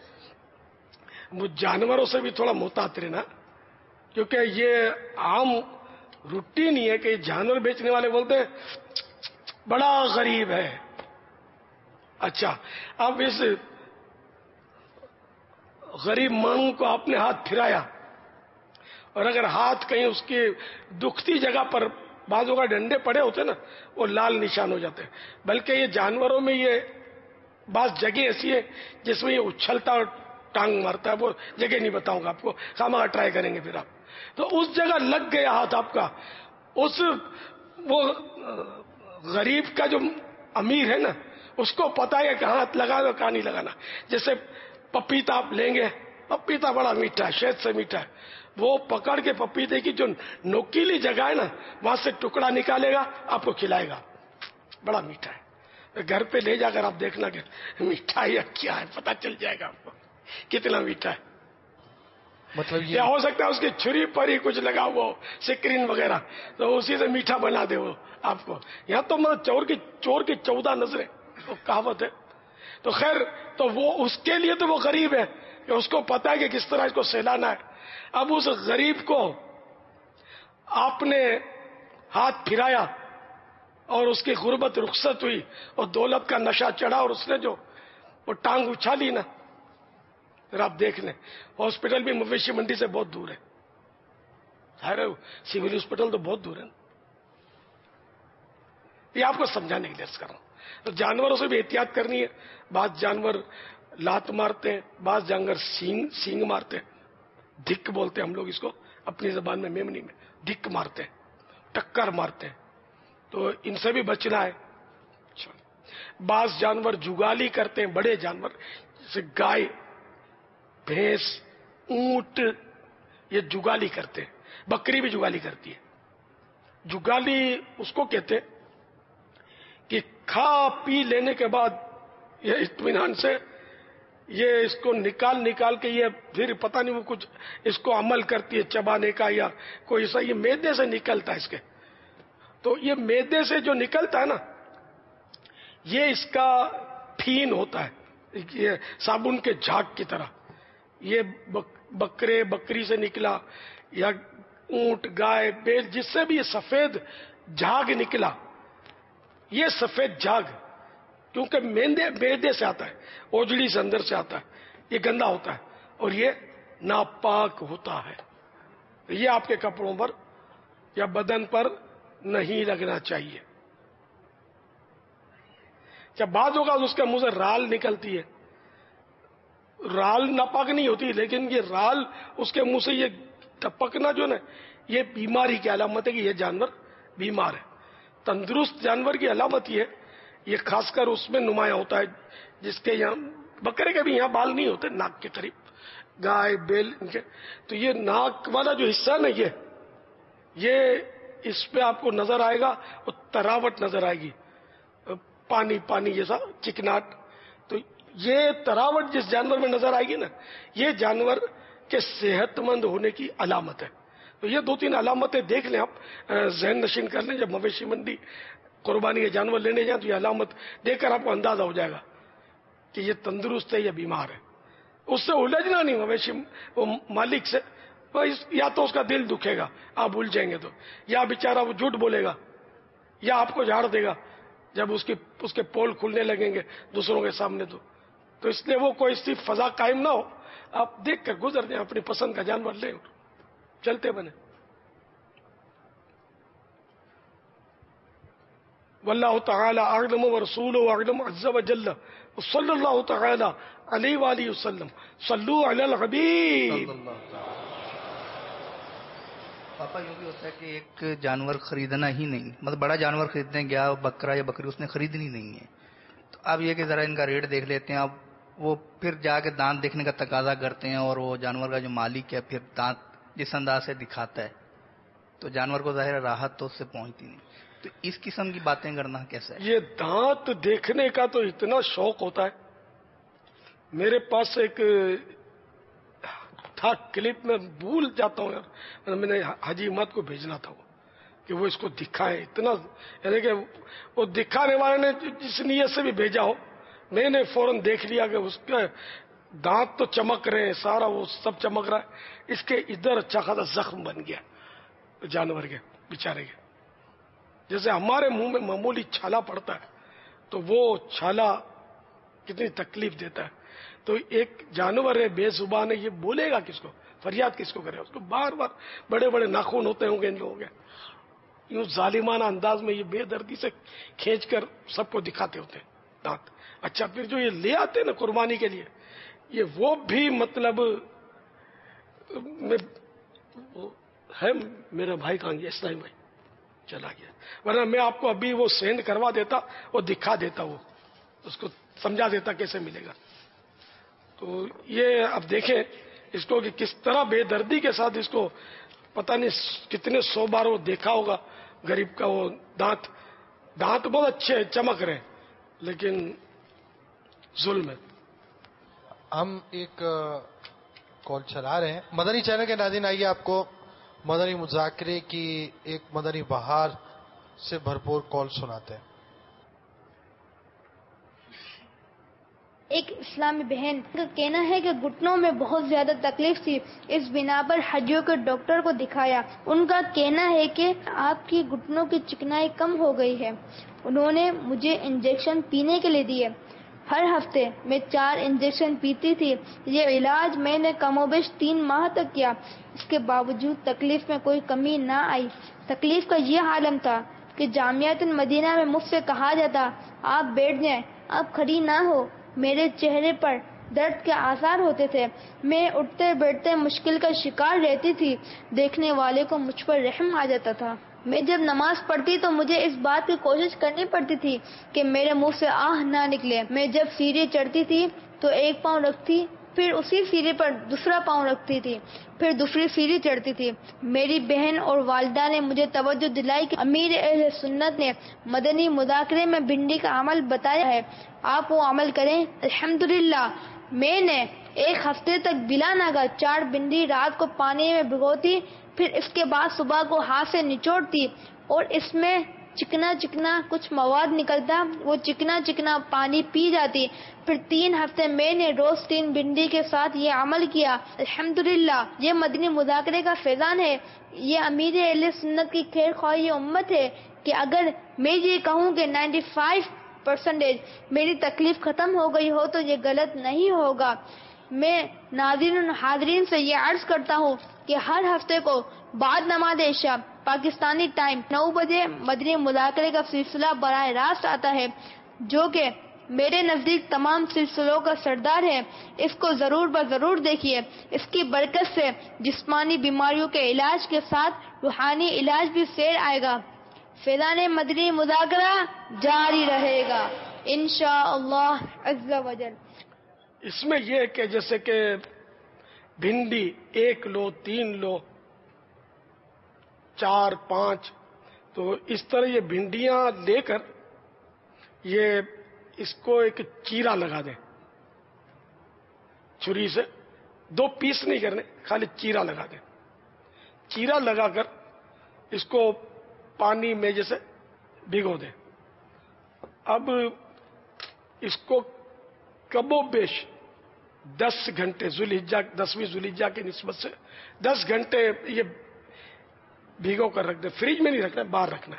وہ جانوروں سے بھی تھوڑا محتاط رہنا، کیونکہ یہ عام روٹین ہی ہے کہ جانور بیچنے والے بولتے ہیں بڑا غریب ہے۔ اچھا، اب اس غریب مانگ کو آپ نے ہاتھ پھرایا، اور اگر ہاتھ کہیں اس کی دکھتی جگہ پر بعضوں کا ڈنڈے پڑے ہوتے نا وہ لال نشان ہو جاتے ہیں، بلکہ یہ جانوروں میں یہ بعض جگہ ایسی ہے جس میں یہ اچھلتا اور ٹانگ مارتا ہے، وہ جگہ نہیں بتاؤں گا آپ کو، خامخواہ ٹرائی کریں گے پھر آپ۔ تو اس جگہ لگ گیا ہاتھ آپ کا، اس وہ غریب کا جو امیر ہے نا اس کو پتا ہے کہ ہاتھ لگا دو کہاں نہیں لگانا۔ جیسے پپیتا آپ لیں گے، پپیتا بڑا میٹھا ہے، شہد سے میٹھا ہے، وہ پکڑ کے پپیتے کی جو نوکیلی جگہ ہے نا وہاں سے ٹکڑا نکالے گا، آپ کو کھلائے گا، بڑا میٹھا ہے۔ گھر پہ لے جا کر آپ دیکھنا کہ میٹھا یا کیا ہے، پتہ چل جائے گا آپ کو کتنا میٹھا ہے۔ مطلب یا ہو سکتا ہے اس کی چھری پر ہی کچھ لگا وہ سکرین وغیرہ، تو اسی سے میٹھا بنا دے وہ آپ کو۔ یہاں تو مطلب چور کی چور کی چودہ نظریں وہ کہاوت ہے۔ تو خیر، تو وہ اس کے لیے تو وہ غریب ہے کہ اس کو پتا ہے کہ کس طرح اس کو سہلانا ہے۔ اب اس غریب کو آپ نے ہاتھ پھرایا اور اس کی غربت رخصت ہوئی اور دولت کا نشہ چڑھا اور اس نے جو وہ ٹانگ اچھالی نا، پھر آپ دیکھ لیں ہاسپٹل بھی مویشی منڈی سے بہت دور ہے، سول ہاسپٹل تو بہت دور ہے۔ یہ آپ کو سمجھانے کے لیے عرض کر رہا ہوں۔ تو جانوروں سے بھی احتیاط کرنی ہے، بعض جانور لات مارتے ہیں، بعض جانور سینگ سینگ مارتے ہیں، دھک بولتے ہیں ہم لوگ اس کو اپنی زبان میں، میمنی میں دھک مارتے ہیں، ٹکر مارتے ہیں، تو ان سے بھی بچنا ہے۔ بعض جانور جگالی کرتے ہیں، بڑے جانور جیسے گائے، بھینس، اونٹ، یہ جگالی کرتے ہیں، بکری بھی جگالی کرتی ہے۔ جگالی اس کو کہتے کہ کھا پی لینے کے بعد یہ اطمینان سے یہ اس کو نکال نکال کے یہ پھر پتہ نہیں وہ کچھ اس کو عمل کرتی ہے چبانے کا یا کوئی ایسا، یہ میدے سے نکلتا ہے اس کے. تو یہ میدے سے جو نکلتا ہے نا، یہ اس کا پھین ہوتا ہے، یہ صابن کے جھاگ کی طرح. یہ بکرے بکری سے نکلا یا اونٹ گائے بیل جس سے بھی یہ سفید جھاگ نکلا، یہ سفید جھاگ کیونکہ میدے میدے سے آتا ہے، اوجڑی سے اندر سے آتا ہے، یہ گندا ہوتا ہے اور یہ ناپاک ہوتا ہے. یہ آپ کے کپڑوں پر یا بدن پر نہیں لگنا چاہیے. جب بعض اوقات اس کے منہ سے رال نکلتی ہے، رال ناپاک نہیں ہوتی، لیکن یہ رال اس کے منہ سے یہ ٹپکنا جو نا، یہ بیماری کی علامت ہے کہ یہ جانور بیمار ہے. تندرست جانور کی علامت یہ یہ خاص کر اس میں نمایاں ہوتا ہے جس کے یہاں، بکرے کے بھی یہاں بال نہیں ہوتے ناک کے قریب، گائے بیل ان کے، تو یہ ناک والا جو حصہ نا، یہ یہ اس پہ آپ کو نظر آئے گا اور تراوٹ نظر آئے گی، پانی پانی جیسا چکناٹ. تو یہ تراوٹ جس جانور میں نظر آئے گی نا، یہ جانور کے صحت مند ہونے کی علامت ہے. تو یہ دو تین علامتیں دیکھ لیں آپ، ذہن نشین کر لیں. جب مویشی منڈی قربانی کے جانور لینے جائیں تو یہ علامت دیکھ کر آپ کو اندازہ ہو جائے گا کہ یہ تندرست ہے یا بیمار ہے. اس سے الجھنا نہیں مویشی وہ مالک سے، یا تو اس کا دل دکھے گا آپ الجھیں گے تو، یا بیچارہ وہ جھوٹ بولے گا یا آپ کو جھاڑ دے گا جب اس کی اس کے پول کھلنے لگیں گے دوسروں کے سامنے. تو تو اس لیے وہ کوئی سی فضا قائم نہ ہو، آپ دیکھ کر گزر دیں، اپنی پسند کا جانور لیں، چلتے بنے. واللہ تعالی اعلم ورسولہ اعلم عز وجل صلی اللہ تعالی علیہ وآلہ وسلم. صلو علی الحبیب. پاپا یوں بھی ہوتا ہے کہ ایک جانور خریدنا ہی نہیں، مطلب بڑا جانور خریدنے گیا، بکرا یا بکری اس نے خریدنی نہیں ہے، تو اب یہ کہ ذرا ان کا ریٹ دیکھ لیتے ہیں. اب وہ پھر جا کے دانت دیکھنے کا تقاضا کرتے ہیں، اور وہ جانور کا جو مالک ہے پھر دانت جس انداز سے دکھاتا ہے تو جانور کو ظاہر راحت تو اس سے پہنچتی نہیں. تو اس قسم کی باتیں کرنا کیسا ہے؟ یہ دانت دیکھنے کا تو اتنا شوق ہوتا ہے. میرے پاس ایک تھا کلپ، میں بھول جاتا ہوں یار، میں نے حاجی امت کو بھیجنا تھا وہ کہ وہ اس کو دکھائے. اتنا یعنی کہ وہ دکھانے والے نے جس نیت سے بھی بھیجا ہو، میں نے فوراً دیکھ لیا کہ اس کے دانت تو چمک رہے ہیں، سارا وہ سب چمک رہا ہے، اس کے ادھر اچھا خاصا زخم بن گیا جانور کے بیچارے کے. جیسے ہمارے منہ میں معمولی چھالا پڑتا ہے تو وہ چھالا کتنی تکلیف دیتا ہے. تو ایک جانور ہے بے زبان ہے، یہ بولے گا کس کو، فریاد کس کو کرے؟ اس کو بار بار بڑے بڑے ناخن ہوتے ہوں گے ان لوگوں کے، یوں ظالمانہ انداز میں یہ بے دردی سے کھینچ کر سب کو دکھاتے ہوتے ہیں دانت. اچھا پھر جو یہ لے آتے ہیں نا قربانی کے لیے، یہ وہ بھی مطلب ہے میرا بھائی کہاں گیا؟ اسلام بھائی چلا گیا، ورنہ میں آپ کو ابھی وہ سینڈ کروا دیتا اور دکھا دیتا، وہ اس کو سمجھا دیتا کیسے ملے گا. تو یہ اب دیکھیں اس کو کہ کس طرح بے دردی کے ساتھ اس کو پتہ نہیں کتنے سو بار وہ دیکھا ہوگا غریب کا. وہ دانت دانت بہت اچھے چمک رہے لیکن ظلم ہے. ہم ایک کال چلا رہے ہیں مدنی چینل کے ناظرین. آئیے آپ کو مدنی مذاکرے کی ایک مدنی بہار سے بھرپور کال سناتے ہیں. ایک اسلامی بہن کا کہنا ہے کہ گھٹنوں میں بہت زیادہ تکلیف تھی، اس بنا پر حجیوں کے ڈاکٹر کو دکھایا. ان کا کہنا ہے کہ آپ کی گھٹنوں کی چکنائی کم ہو گئی ہے. انہوں نے مجھے انجیکشن پینے کے لیے دیے. ہر ہفتے میں چار انجیکشن پیتی تھی. یہ علاج میں نے کم و بیش تین ماہ تک کیا. اس کے باوجود تکلیف میں کوئی کمی نہ آئی. تکلیف کا یہ عالم تھا کہ جامعۃ المدینہ میں مجھ سے کہا جاتا آپ بیٹھ جائیں، آپ کھڑی نہ ہو. میرے چہرے پر درد کے آثار ہوتے تھے. میں اٹھتے بیٹھتے مشکل کا شکار رہتی تھی. دیکھنے والے کو مجھ پر رحم آ جاتا تھا. میں جب نماز پڑھتی تو مجھے اس بات کی کوشش کرنی پڑتی تھی کہ میرے منہ سے آہ نہ نکلے. میں جب سیڑھی چڑھتی تھی تو ایک پاؤں رکھتی، پھر اسی سیڑھی پر دوسرا پاؤں رکھتی تھی، پھر دوسری سیڑھی چڑھتی تھی. میری بہن اور والدہ نے مجھے توجہ دلائی کہ امیر اہل سنت نے مدنی مذاکرے میں بھنڈی کا عمل بتایا ہے، آپ وہ عمل کریں. الحمدللہ میں نے ایک ہفتے تک بلا ناگا چار بھنڈی رات کو پانی میں بھگوتی، پھر اس کے بعد صبح کو ہاتھ سے نچوڑتی اور اس میں چکنا چکنا کچھ مواد نکلتا، وہ چکنا چکنا پانی پی جاتی. پھر تین ہفتے میں نے روز تین بھنڈی کے ساتھ یہ عمل کیا. الحمدللہ یہ مدنی مذاکرے کا فیضان ہے. یہ امیر اہل سنت کی خیر خواہی امت ہے کہ اگر میں یہ کہوں کہ نائنٹی فائیو پرسنٹیج میری تکلیف ختم ہو گئی ہو تو یہ غلط نہیں ہوگا. میں ناظرین حاضرین سے یہ عرض کرتا ہوں کہ ہر ہفتے کو بعد نماز عشاء پاکستانی ٹائم نو بجے مدنی مذاکرے کا سلسلہ براہ راست آتا ہے، جو کہ میرے نزدیک تمام سلسلوں کا سردار ہے. اس کو ضرور ب ضرور دیکھیے. اس کی برکت سے جسمانی بیماریوں کے علاج کے ساتھ روحانی علاج بھی سیر آئے گا. فیضان مدنی مذاکرہ جاری رہے گا انشاءاللہ عز و جل. اس میں یہ کہ جیسے کہ بھنڈی ایک لو، تین لو، چار پانچ، تو اس طرح یہ بھنڈیاں لے کر یہ اس کو ایک چیرا لگا دیں چھری سے. دو پیس نہیں کرنے، خالی چیرا لگا دیں. چیرا لگا کر اس کو پانی میں جیسے بھگو دیں. اب اس کو کبو بیش دس گھنٹے ذوالحجہ دسویں ذوالحجہ کی نسبت سے دس گھنٹے یہ بھیگو کر رکھ دیں. فریج میں نہیں رکھنا، باہر رکھنا.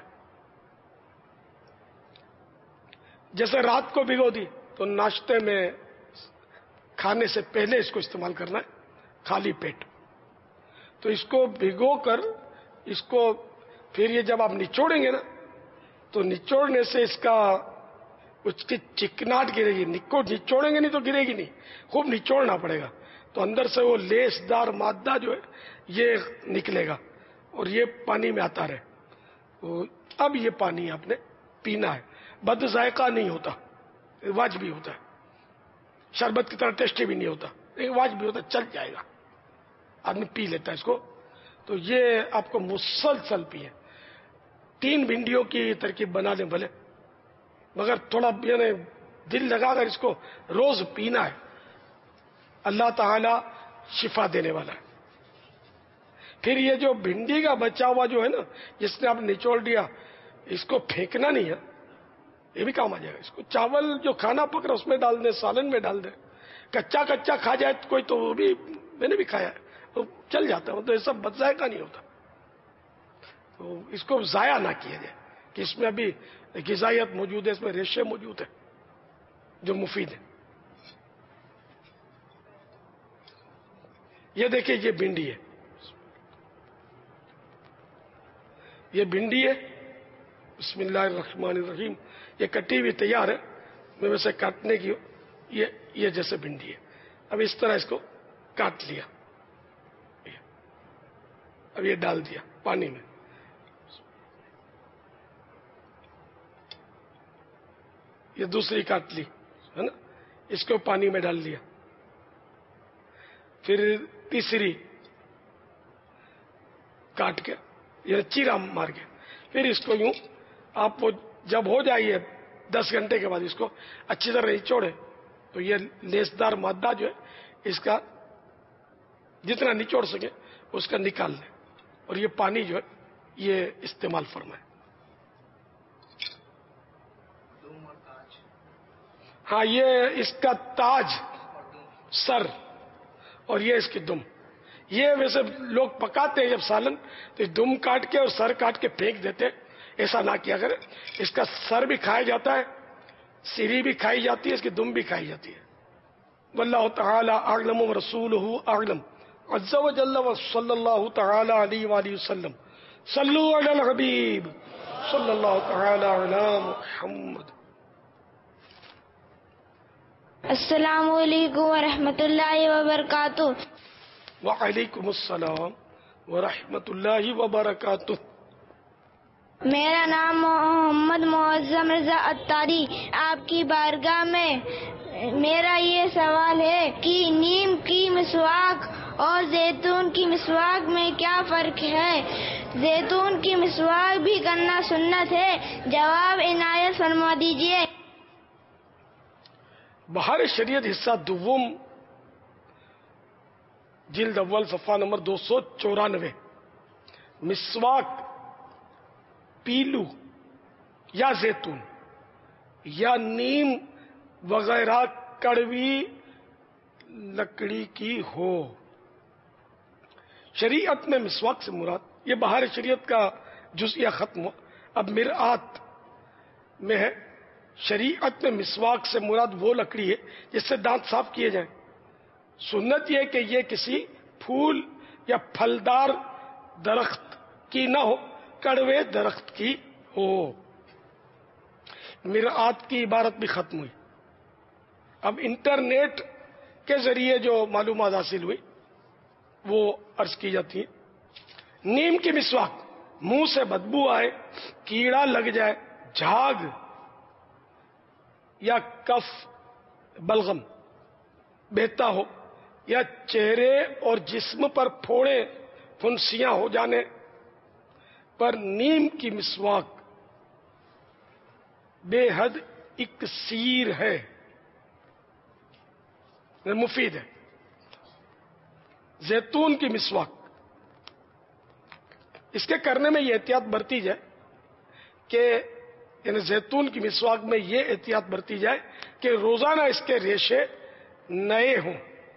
جیسے رات کو بھگو دی تو ناشتے میں کھانے سے پہلے اس کو استعمال کرنا ہے خالی پیٹ. تو اس کو بھگو کر اس کو پھر یہ جب آپ نچوڑیں گے نا تو نچوڑنے سے اس کا اس کی چکناٹ گرے گی. نچوڑیں گے نہیں تو گرے گی نہیں، خوب نچوڑنا پڑے گا. تو اندر سے وہ لیس دار مادہ جو ہے یہ نکلے گا اور یہ پانی میں آتا رہے. اب یہ پانی آپ نے پینا ہے. بد ذائقہ نہیں ہوتا، واجبی ہوتا ہے. شربت کی طرح ٹیسٹی بھی نہیں ہوتا، واجبی ہوتا، چل جائے گا، آدمی پی لیتا ہے اس کو. تو یہ آپ کو مسلسل پیے. تین بھنڈیوں کی ترکیب بنا لیں بھلے، مگر تھوڑا یعنی دل لگا کر اس کو روز پینا ہے. اللہ تعالی شفا دینے والا ہے. پھر یہ جو بھنڈی کا بچا ہوا جو ہے نا، جس نے آپ نچوڑ دیا، اس کو پھینکنا نہیں ہے، یہ بھی کام آ جائے گا. اس کو چاول جو کھانا پک رہا اس میں ڈال دیں، سالن میں ڈال دیں. کچا کچا کھا جائے کوئی تو وہ بھی، میں نے بھی کھایا ہے، تو چل جاتا ہے. تو یہ سب بد ذائقہ نہیں ہوتا. تو اس کو ضائع نہ کیا جائے کہ اس میں ابھی غذائیت موجود ہے، اس میں ریشے موجود ہیں جو مفید ہیں. یہ دیکھیں یہ بھنڈی ہے، یہ بھنڈی ہے. بسم اللہ الرحمن الرحیم. یہ کٹی ہوئی تیار ہے، میں ویسے کاٹنے کی یہ یہ جیسے بھنڈی ہے. اب اس طرح اس کو کاٹ لیا، اب یہ ڈال دیا پانی میں. یہ دوسری کاٹ لی ہے نا، اس کو پانی میں ڈال دیا. پھر تیسری کاٹ کے یہ چیرا مار کے، پھر اس کو یوں آپ جب ہو جائیے دس گھنٹے کے بعد اس کو اچھی طرح نچوڑے تو یہ لیسدار مادہ جو ہے اس کا جتنا نچوڑ سکے اس کا نکال لیں اور یہ پانی جو ہے یہ استعمال فرمائیں. ہاں یہ اس کا تاج سر اور یہ اس کی دم. یہ ویسے لوگ پکاتے ہیں جب سالن تو دم کاٹ کے اور سر کاٹ کے پھینک دیتے، ایسا نہ کیا کرے. اس کا سر بھی کھایا جاتا ہے، سیری بھی کھائی جاتی ہے، اس کی دم بھی کھائی جاتی ہے. واللہ تعالی اعلم ورسولہ اعلم عز و جل وصلی اللہ تعالی علیہ وآلہ وسلم. صلو علی الحبیب صلی اللہ تعالی علی محمد. السلام علیکم ورحمۃ اللہ وبرکاتہ. وعلیکم السلام ورحمۃ اللہ وبرکاتہ. میرا نام محمد معظم رضا اتاری. آپ کی بارگاہ میں میرا یہ سوال ہے کہ نیم کی مسواک اور زیتون کی مسواک میں کیا فرق ہے؟ زیتون کی مسواک بھی کرنا سنت ہے؟ جواب عنایت فرما دیجیے. بہار شریعت حصہ دوم جلد اول صفحہ نمبر دو سو چورانوے. مسواک پیلو یا زیتون یا نیم وغیرہ کڑوی لکڑی کی ہو. شریعت میں مسواک سے مراد، یہ بہار شریعت کا جزئیہ ختم ہو. اب مرآت میں ہے، شریعت میں مسواک سے مراد وہ لکڑی ہے جس سے دانت صاف کیے جائیں. سنت یہ کہ یہ کسی پھول یا پھلدار درخت کی نہ ہو، کڑوے درخت کی ہو. مرآت کی عبارت بھی ختم ہوئی. اب انٹرنیٹ کے ذریعے جو معلومات حاصل ہوئی وہ عرض کی جاتی ہے. نیم کی مسواک، منہ سے بدبو آئے، کیڑا لگ جائے، جھاگ یا کف بلغم بہتا ہو، یا چہرے اور جسم پر پھوڑے پھنسیاں ہو جانے پر نیم کی مسواک بے حد اکسیر ہے، مفید ہے. زیتون کی مسواک، اس کے کرنے میں یہ احتیاط برتی جائے کہ یعنی زیتون کی مسواک میں یہ احتیاط برتی جائے کہ روزانہ اس کے ریشے نئے ہوں،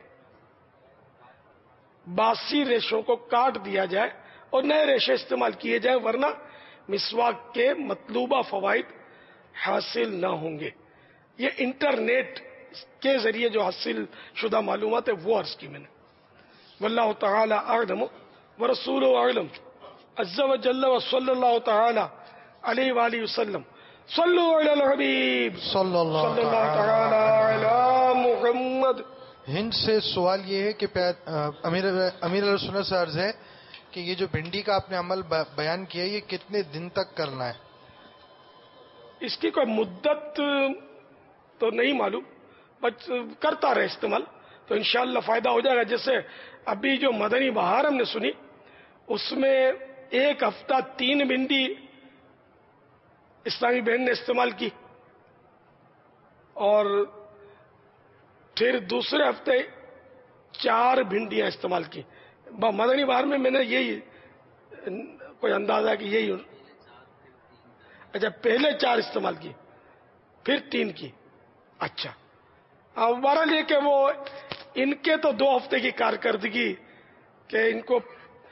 باسی ریشوں کو کاٹ دیا جائے اور نئے ریشے استعمال کیے جائیں، ورنہ مسواک کے مطلوبہ فوائد حاصل نہ ہوں گے. یہ انٹرنیٹ کے ذریعے جو حاصل شدہ معلومات ہے وہ عرض کی میں نے. واللہ تعالی اعلم ورسولہ اعلم عز وجل وصلی اللہ تعالی علیہ وآلہ وسلم. صلو علی الحبیب صلی اللہ تعالی علی محمد. ہند سے سوال یہ ہے کہ امیر امیر علیہ سنت سے عرض ہے کہ یہ جو بھنڈی کا آپ نے عمل بیان کیا یہ کتنے دن تک کرنا ہے؟ اس کی کوئی مدت تو نہیں معلوم، بس کرتا رہے استعمال تو انشاءاللہ فائدہ ہو جائے گا. جیسے ابھی جو مدنی بہار ہم نے سنی اس میں ایک ہفتہ تین بھنڈی اسلامی بہن نے استعمال کی اور پھر دوسرے ہفتے چار بھنڈیاں استعمال کی. مدنی بہار میں میں نے یہی کوئی اندازہ ہے کہ یہی. اچھا، پہلے چار استعمال کی پھر تین کی. اچھا، بہرحال یہ کہ وہ ان کے تو دو ہفتے کی کارکردگی کہ ان کو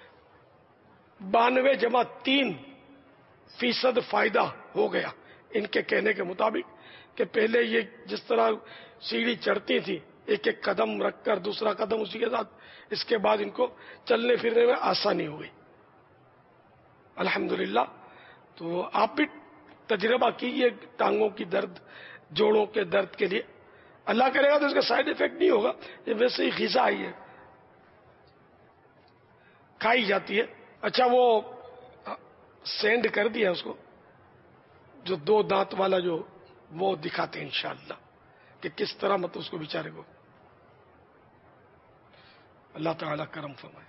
بانوے جمع تین فیصد فائدہ ہو گیا ان کے کہنے کے مطابق، کہ پہلے یہ جس طرح سیڑھی چڑھتی تھی ایک ایک قدم رکھ کر دوسرا قدم اسی کے ساتھ، اس کے بعد ان کو چلنے پھرنے میں آسانی ہو گئی الحمدللہ. تو آپ بھی تجربہ کیجیے ٹانگوں کی درد، جوڑوں کے درد کے لیے. اللہ کرے گا تو اس کا سائیڈ ایفیکٹ نہیں ہوگا، یہ ویسے ہی غذا ہی ہے، کھائی جاتی ہے. اچھا، وہ سینڈ کر دیا اس کو جو دو دانت والا جو وہ دکھاتے ہیں انشاءاللہ کہ کس طرح مت اس کو بیچارے کو. اللہ تعالی کرم فرمائے.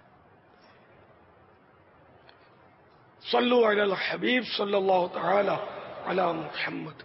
صلو علی الحبیب صلی اللہ تعالی علی محمد.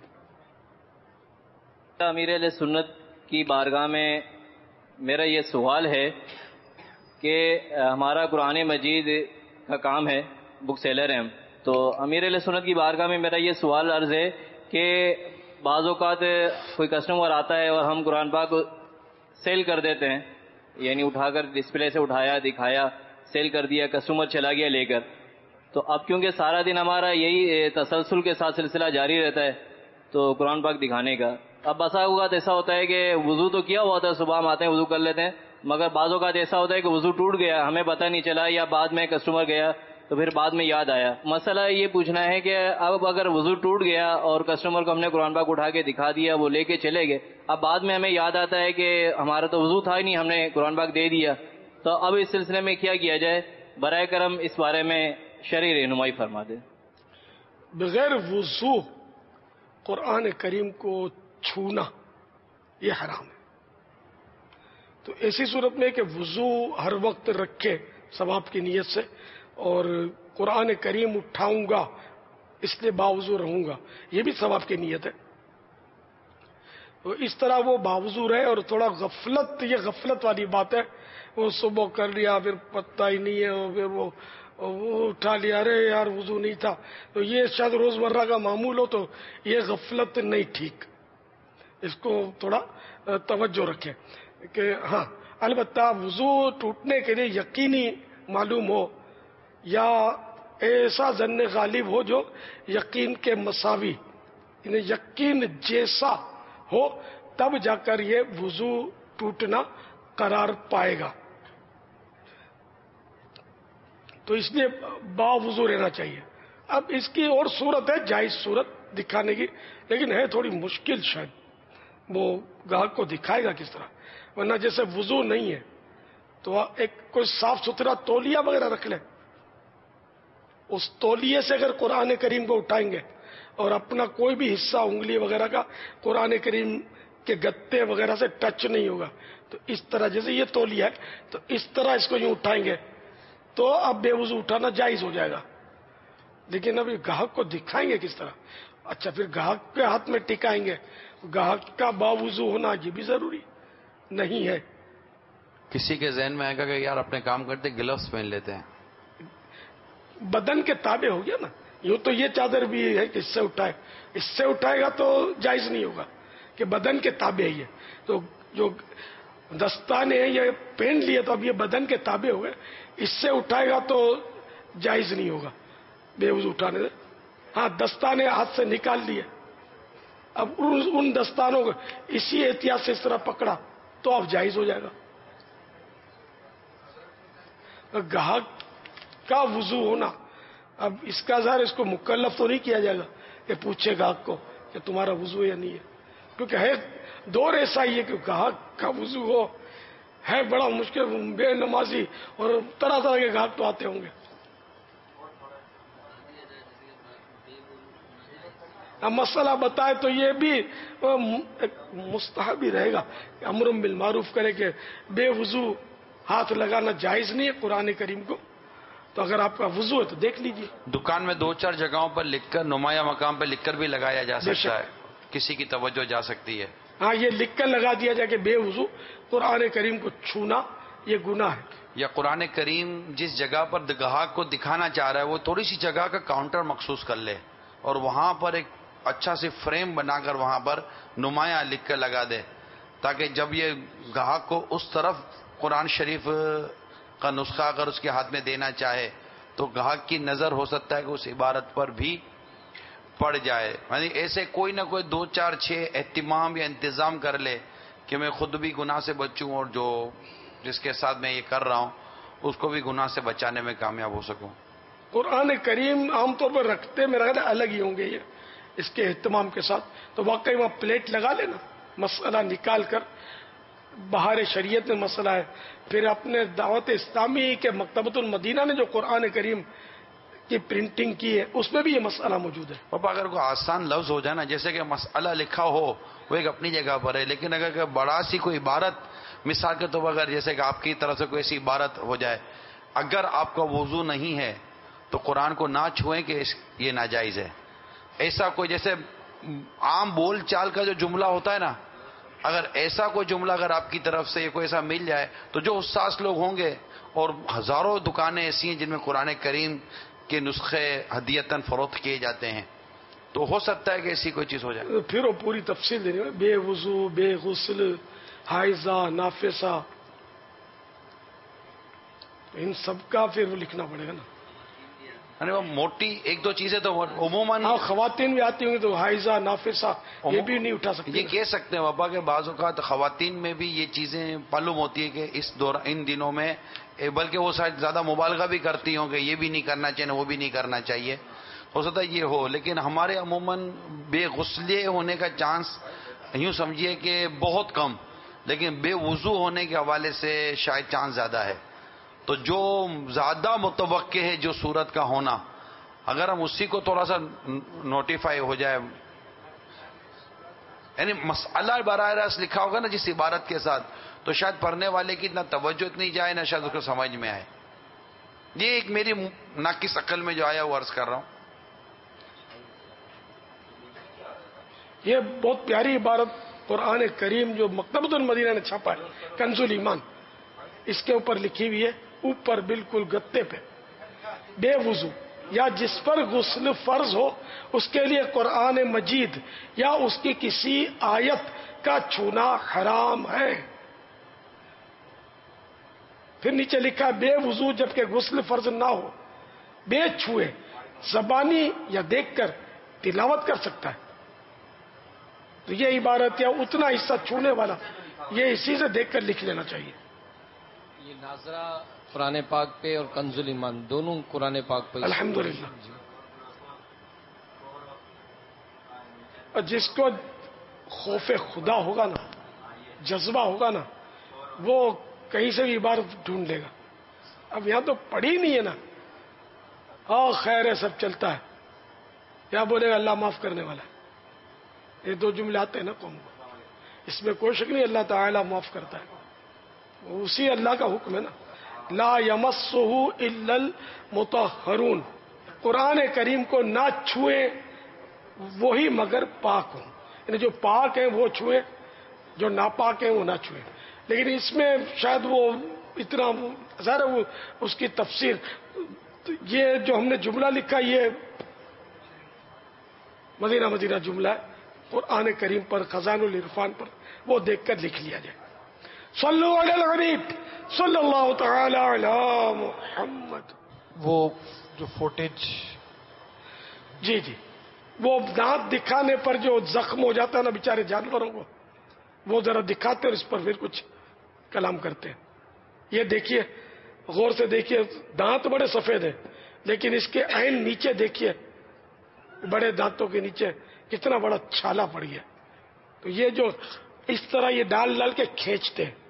امیر علیہ سنت کی بارگاہ میں میرا یہ سوال ہے کہ ہمارا قرآن مجید کا کام ہے، بک سیلر ہیں ہم، تو امیر علیہ سنت کی بارگاہ میں میرا یہ سوال عرض ہے کہ بعض اوقات کوئی کسٹمر آتا ہے اور ہم قرآن پاک سیل کر دیتے ہیں، یعنی اٹھا کر ڈسپلے سے اٹھایا، دکھایا، سیل کر دیا، کسٹمر چلا گیا لے کر. تو اب کیونکہ سارا دن ہمارا یہی تسلسل کے ساتھ سلسلہ جاری رہتا ہے تو قرآن پاک دکھانے کا، اب بسا اوقات ایسا ہوتا ہے کہ وضو تو کیا ہوا تھا، صبح ہم آتے ہیں وضو کر لیتے ہیں، مگر بعض اوقات ایسا ہوتا ہے کہ وضو ٹوٹ گیا، ہمیں پتہ نہیں چلا، یا بعد میں کسٹمر گیا تو پھر بعد میں یاد آیا. مسئلہ یہ پوچھنا ہے کہ اب اگر وضو ٹوٹ گیا اور کسٹمر کو ہم نے قرآن پاک اٹھا کے دکھا دیا، وہ لے کے چلے گئے، اب بعد میں ہمیں یاد آتا ہے کہ ہمارا تو وضو تھا ہی نہیں، ہم نے قرآن پاک دے دیا، تو اب اس سلسلے میں کیا کیا جائے؟ برائے کرم اس بارے میں شرعی رہنمائی فرما دیں. بغیر وضو قرآن کریم کو چھونا یہ حرام ہے. تو ایسی صورت میں کہ وضو ہر وقت رکھے ثواب کی نیت سے، اور قرآن کریم اٹھاؤں گا اس لیے باوضو رہوں گا، یہ بھی ثواب کی نیت ہے. تو اس طرح وہ باوضو رہے. اور تھوڑا غفلت، یہ غفلت والی بات ہے. وہ صبح کر لیا پھر پتہ ہی نہیں ہے، اور پھر وہ وہ اٹھا لیا ارے یار وضو نہیں تھا. تو یہ شاید روزمرہ کا معمول ہو تو یہ غفلت نہیں ٹھیک. اس کو تھوڑا توجہ رکھیں کہ ہاں البتہ وضو ٹوٹنے کے لیے یقینی معلوم ہو یا ایسا ظن غالب ہو جو یقین کے مساوی، یعنی یقین جیسا ہو، تب جا کر یہ وضو ٹوٹنا قرار پائے گا. تو اس لیے با وضو رہنا چاہیے. اب اس کی اور صورت ہے جائز صورت دکھانے کی، لیکن ہے تھوڑی مشکل. شاید وہ گاہک کو دکھائے گا کس طرح، ورنہ جیسے وضو نہیں ہے تو ایک کوئی صاف ستھرا تولیہ وغیرہ رکھ لیں. اس تولیے سے اگر قرآن کریم کو اٹھائیں گے اور اپنا کوئی بھی حصہ انگلی وغیرہ کا قرآن کریم کے گتے وغیرہ سے ٹچ نہیں ہوگا، تو اس طرح جیسے یہ تولیہ ہے تو اس طرح اس کو یوں اٹھائیں گے تو اب بے وضو اٹھانا جائز ہو جائے گا. لیکن ابھی گاہک کو دکھائیں گے کس طرح؟ اچھا پھر گاہک کے ہاتھ میں ٹکائیں گے. گاہک کا باوضو ہونا یہ بھی ضروری نہیں ہے. کسی کے ذہن میں آئے گا کہ یار اپنے کام کرتے گلوز پہن لیتے ہیں، بدن کے تابع ہو گیا نا. یوں تو یہ چادر بھی ہے کہ اس سے اٹھائے، اس سے اٹھائے گا تو جائز نہیں ہوگا کہ بدن کے تابع ہی ہے. تو جو دستانے ہیں یہ پہن لیے تو اب یہ بدن کے تابع ہو گئے، اس سے اٹھائے گا تو جائز نہیں ہوگا بے وضو اٹھانے سے. ہاں دستانے ہاتھ سے نکال لیے، اب ان دستانوں کو اسی احتیاط سے اس طرح پکڑا تو اب جائز ہو جائے گا. گاہک کا وضو ہونا، اب اس کا ظاہر اس کو مکلف تو نہیں کیا جائے گا کہ پوچھے گاہک کو کہ تمہارا وضو یا نہیں ہے، کیونکہ ہے دور ایسا ہی ہے کہ گاہک کا وضو ہو ہے بڑا مشکل. بے نمازی اور طرح طرح کے گاہک تو آتے ہوں گے. اب مسئلہ بتائے تو یہ بھی مستحب ہی رہے گا کہ امر بالمعروف کرے کہ بے وضو ہاتھ لگانا جائز نہیں ہے قرآن کریم کو. تو اگر آپ کا وضو ہے تو دیکھ لیجئے. دکان میں دو چار جگہوں پر لکھ کر نمایاں مقام پہ لکھ کر بھی لگایا جا سکتا ہے، کسی کی توجہ جا سکتی ہے. ہاں یہ لکھ کر لگا دیا جائے کہ بے وضو قرآن کریم کو چھونا یہ گناہ ہے. یا قرآن کریم جس جگہ پر گاہک کو دکھانا چاہ رہا ہے وہ تھوڑی سی جگہ کا کاؤنٹر مخصوص کر لے اور وہاں پر ایک اچھا سی فریم بنا کر وہاں پر نمایاں لکھ کر لگا دے، تاکہ جب یہ گاہک کو اس طرف قرآن شریف کا نسخہ اگر اس کے ہاتھ میں دینا چاہے تو گاہک کی نظر ہو سکتا ہے کہ اس عبارت پر بھی پڑ جائے. یعنی ایسے کوئی نہ کوئی دو چار چھ اہتمام یا انتظام کر لے کہ میں خود بھی گناہ سے بچوں اور جو جس کے ساتھ میں یہ کر رہا ہوں اس کو بھی گناہ سے بچانے میں کامیاب ہو سکوں. قرآن کریم عام طور پر رکھتے میرا خیال ہے الگ ہی ہوں گے یہ اس کے اہتمام کے ساتھ. تو واقعی وہاں پلیٹ لگا لینا، مسئلہ نکال کر. بہار شریعت میں مسئلہ ہے. پھر اپنے دعوت اسلامی کے مکتبۃ المدینہ نے جو قرآن کریم کی پرنٹنگ کی ہے اس میں بھی یہ مسئلہ موجود ہے. پاپا اگر کوئی آسان لفظ ہو جائے نا، جیسے کہ مسئلہ لکھا ہو وہ ایک اپنی جگہ پر ہے، لیکن اگر بڑا سی کوئی عبارت مثال کے طور پر اگر جیسے کہ آپ کی طرف سے کوئی ایسی عبارت ہو جائے، اگر آپ کا وضو نہیں ہے تو قرآن کو نہ چھوئیں کہ یہ ناجائز ہے. ایسا کوئی جیسے عام بول چال کا جو جملہ ہوتا ہے نا، اگر ایسا کوئی جملہ اگر آپ کی طرف سے کوئی ایسا مل جائے تو جو حساس لوگ ہوں گے، اور ہزاروں دکانیں ایسی ہیں جن میں قرآن کریم کے نسخے ہدیتاً فروخت کیے جاتے ہیں، تو ہو سکتا ہے کہ ایسی کوئی چیز ہو جائے. پھر وہ پوری تفصیل دینی ہے، بے وضو، بے غسل، حائضہ، نافسہ، ان سب کا پھر وہ لکھنا پڑے گا نا. یعنی وہ موٹی ایک دو چیزیں تو عموماً خواتین بھی آتی ہوں گی تو حائضہ، نافسہ یہ بھی نہیں اٹھا سکتے. یہ کہہ سکتے ہیں بابا کہ بعض اوقات خواتین میں بھی یہ چیزیں معلوم ہوتی ہے کہ اس دور ان دنوں میں، بلکہ وہ شاید زیادہ مبالغہ بھی کرتی ہوں کہ یہ بھی نہیں کرنا چاہیے وہ بھی نہیں کرنا چاہیے، ہو سکتا ہے یہ ہو. لیکن ہمارے عموماً بے غسلے ہونے کا چانس یوں سمجھیے کہ بہت کم، لیکن بے وضو ہونے کے حوالے سے شاید چانس زیادہ ہے. تو جو زیادہ متوقع ہے جو صورت کا ہونا، اگر ہم اسی کو تھوڑا سا نوٹیفائی ہو جائے، یعنی مسئلہ براہ راست لکھا ہوگا نا جس عبارت کے ساتھ، تو شاید پڑھنے والے کی نہ توجہ اتنی جائے نہ شاید اس کو سمجھ میں آئے. یہ ایک میری ناقص عقل میں جو آیا وہ عرض کر رہا ہوں. یہ بہت پیاری عبارت قرآن کریم جو مکتبۃ المدینہ نے چھاپا ہے کنز الایمان، اس کے اوپر لکھی ہوئی ہے اوپر بالکل گتے پہ، بے وضو یا جس پر غسل فرض ہو اس کے لیے قرآن مجید یا اس کی کسی آیت کا چھونا حرام ہے۔ پھر نیچے لکھا بے وضو جبکہ غسل فرض نہ ہو، بے چھوئے زبانی یا دیکھ کر تلاوت کر سکتا ہے۔ تو یہ عبارت یا اتنا حصہ چھونے والا یہ اسی سے دیکھ کر لکھ لینا چاہیے۔ یہ ناظرہ قرآن پاک پہ اور کنز الایمان دونوں قرآن پاک پہ الحمدللہ۔ اور جس کو خوف خدا ہوگا نا، جذبہ ہوگا نا، وہ کہیں سے بھی عبارت ڈھونڈ لے گا۔ اب یہاں تو پڑھی نہیں ہے نا، ہاں خیر ہے سب چلتا ہے، یا بولے گا اللہ معاف کرنے والا ہے۔ یہ دو جملے آتے ہیں نا قوم کو، اس میں کوئی شک نہیں اللہ تعالیٰ معاف کرتا ہے، اسی اللہ کا حکم ہے نا، لا یمسہ الا المطہرون، قرآن کریم کو نہ چھوئیں وہی مگر پاک ہوں، یعنی جو پاک ہیں وہ چھوئیں، جو ناپاک ہیں وہ نہ چھوئیں۔ لیکن اس میں شاید وہ اتنا ظاہر ہے وہ اس کی تفسیر، یہ جو ہم نے جملہ لکھا یہ مدینہ مدینہ جملہ ہے قرآن کریم پر، خزان العرفان پر، وہ دیکھ کر لکھ لیا جائے۔ صلو علی الغریب صلی اللہ تعالی علی محمد۔ وہ جو فوٹیج جی جی وہ دانت دکھانے پر جو زخم ہو جاتا ہے نا بیچارے جانوروں کو، وہ ذرا دکھاتے اور اس پر پھر کچھ کلام کرتے ہیں۔ یہ دیکھیے غور سے دیکھیے، دانت بڑے سفید ہیں لیکن اس کے عین نیچے دیکھیے، بڑے دانتوں کے نیچے کتنا بڑا چھالا پڑ گیا۔ تو یہ جو اس طرح یہ ڈال ڈال کے کھینچتے ہیں،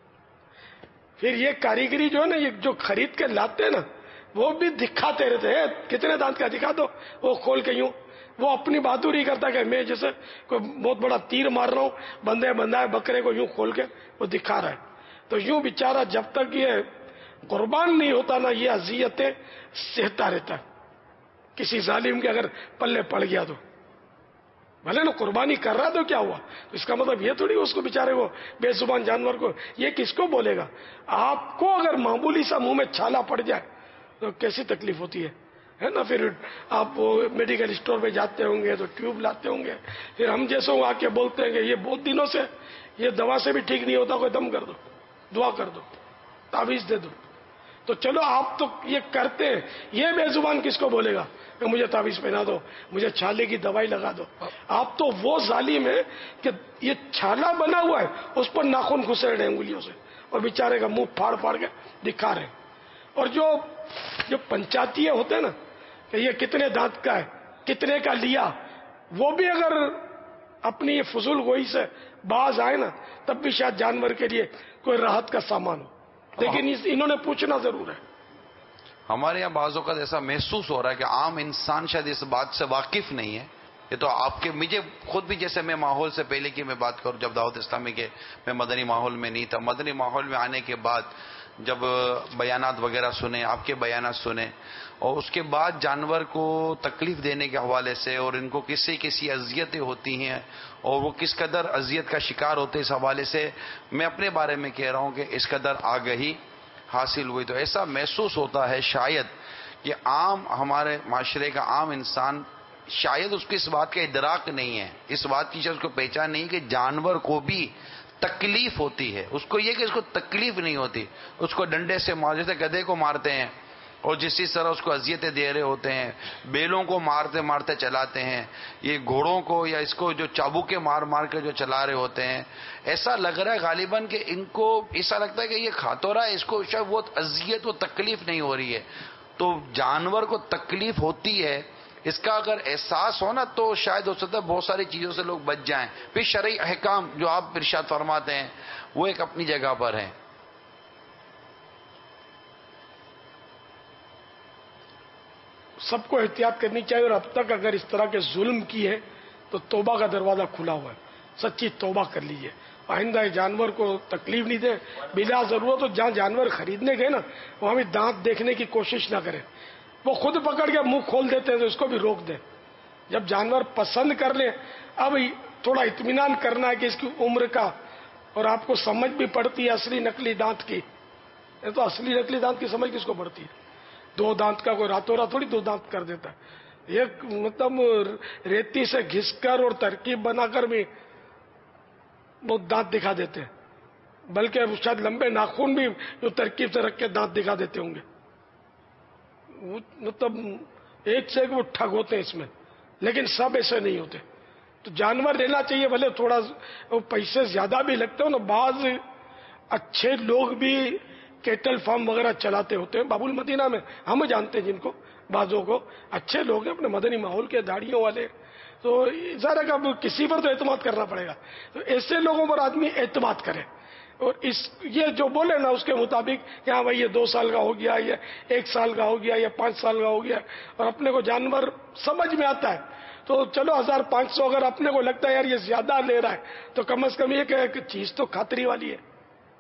پھر یہ کاریگری جو ہے نا، یہ جو خرید کے لاتے ہیں نا وہ بھی دکھاتے رہتے ہیں، کتنے دانت کا دکھا دو، وہ کھول کے یوں، وہ اپنی بہادری کرتا کہ میں جیسے کوئی بہت بڑا تیر مار رہا ہوں، بندے بندہ ہے بکرے کو یوں کھول کے وہ دکھا رہا ہے۔ تو یوں بیچارہ جب تک یہ قربان نہیں ہوتا نا یہ اذیتیں سہتا رہتا ہے۔ کسی ظالم کے اگر پلے پڑ گیا تو بھلے نا قربانی کر رہا تو کیا ہوا، تو اس کا مطلب یہ تھوڑی اس کو بیچارے کو بے زبان جانور کو یہ کس کو بولے گا۔ آپ کو اگر معمولی سا منہ میں چھالا پڑ جائے تو کیسی تکلیف ہوتی ہے، ہے نا۔ پھر آپ میڈیکل اسٹور پہ جاتے ہوں گے تو ٹیوب لاتے ہوں گے، پھر ہم جیسے آ کے بولتے ہیں کہ یہ بہت دنوں سے یہ دوا سے بھی ٹھیک نہیں ہوتا، کوئی دم کر دو، دعا کر دو، تعویذ دے دو۔ تو چلو آپ تو یہ کرتے ہیں، یہ بے زبان کس کو بولے گا کہ مجھے تعویذ پہنا دو، مجھے چھالے کی دوائی لگا دو۔ آپ تو وہ ظالم ہے کہ یہ چھالا بنا ہوا ہے اس پر ناخن گھسے رہے انگلیوں سے اور بیچارے کا منہ پھاڑ پھاڑ کے دکھا رہے ہیں۔ اور جو جو پنچاتیے ہوتے ہیں نا کہ یہ کتنے دانت کا ہے، کتنے کا لیا، وہ بھی اگر اپنی یہ فضول گوئی سے باز آئے نا تب بھی شاید جانور کے لیے کوئی راحت کا سامان ہو، لیکن انہوں نے پوچھنا ضرور ہے۔ ہمارے یہاں بعض اوقات ایسا محسوس ہو رہا ہے کہ عام انسان شاید اس بات سے واقف نہیں ہے۔ یہ تو آپ کے مجھے خود بھی، جیسے میں ماحول سے پہلے کی میں بات کروں، جب دعوت اسلامی کے میں مدنی ماحول میں نہیں تھا، مدنی ماحول میں آنے کے بعد جب بیانات وغیرہ سنے، آپ کے بیانات سنے، اور اس کے بعد جانور کو تکلیف دینے کے حوالے سے اور ان کو کسی کسی اذیتیں ہوتی ہیں اور وہ کس قدر اذیت کا شکار ہوتے، اس حوالے سے میں اپنے بارے میں کہہ رہا ہوں کہ اس قدر آگہی حاصل ہوئی۔ تو ایسا محسوس ہوتا ہے شاید کہ عام ہمارے معاشرے کا عام انسان شاید اس کو اس بات کا ادراک نہیں ہے، اس بات کی شاید اس کو پہچان نہیں کہ جانور کو بھی تکلیف ہوتی ہے۔ اس کو یہ کہ اس کو تکلیف نہیں ہوتی، اس کو ڈنڈے سے مار، جیسے گدھے کو مارتے ہیں اور جس اس طرح اس کو اذیتیں دے رہے ہوتے ہیں، بیلوں کو مارتے مارتے چلاتے ہیں، یہ گھوڑوں کو یا اس کو جو چابوکے مار مار کے جو چلا رہے ہوتے ہیں، ایسا لگ رہا ہے غالباً کہ ان کو ایسا لگتا ہے کہ یہ کھا تو رہا ہے، اس کو شاید وہ اذیت و تکلیف نہیں ہو رہی ہے۔ تو جانور کو تکلیف ہوتی ہے، اس کا اگر احساس ہو نا تو شاید ہو سکتا ہے بہت ساری چیزوں سے لوگ بچ جائیں۔ پھر شرعی احکام جو آپ ارشاد فرماتے ہیں وہ ایک اپنی جگہ پر ہیں۔ سب کو احتیاط کرنی چاہیے، اور اب تک اگر اس طرح کے ظلم کی ہے تو توبہ کا دروازہ کھلا ہوا ہے، سچی توبہ کر لیجیے، آئندہ جانور کو تکلیف نہیں دے۔ بلا ضرورت تو جہاں جانور خریدنے گئے نا وہاں بھی دانت دیکھنے کی کوشش نہ کریں، وہ خود پکڑ کے منہ کھول دیتے ہیں تو اس کو بھی روک دیں۔ جب جانور پسند کر لیں، اب थोड़ा इत्मीनान करना है कि इसकी उम्र का, और आपको समझ भी पड़ती है असली नकली दांत की। ये तो असली नकली दांत की समझ किसको पड़ती है? दो दांत का कोई रातों रात थोड़ी दो दांत कर देता है। ये मतलब रेती से घिसकर और तरकीब बनाकर भी वो दांत दिखा देते हैं, बल्कि शायद लंबे नाखून भी जो तरकीब से रख के दांत दिखा देते होंगे। मतलब एक से एक वो ठग होते हैं इसमें, लेकिन सब ऐसे नहीं होते। तो जानवर लेना चाहिए, भले थोड़ा पैसे ज्यादा भी लगते हो ना। बाज अच्छे लोग भी केटल फार्म वगैरह चलाते होते हैं बाबुल मदीना में, हम जानते हैं जिनको, बाजों को अच्छे लोग हैं अपने मदनी माहौल के, दाढ़ियों वाले। तो ज़रा का किसी पर तो एतमाद करना पड़ेगा। तो ऐसे लोगों पर आदमी एतमाद करे, और इस ये जो बोले ना उसके मुताबिक कि हाँ भाई ये दो साल का हो गया, ये एक साल का हो गया, या पांच साल का हो गया, और अपने को जानवर समझ में आता है, तो चलो हजार पांच सौ अगर अपने को लगता है यार ये ज्यादा ले रहा है, तो कम से कम ये कि चीज तो खातरी वाली है।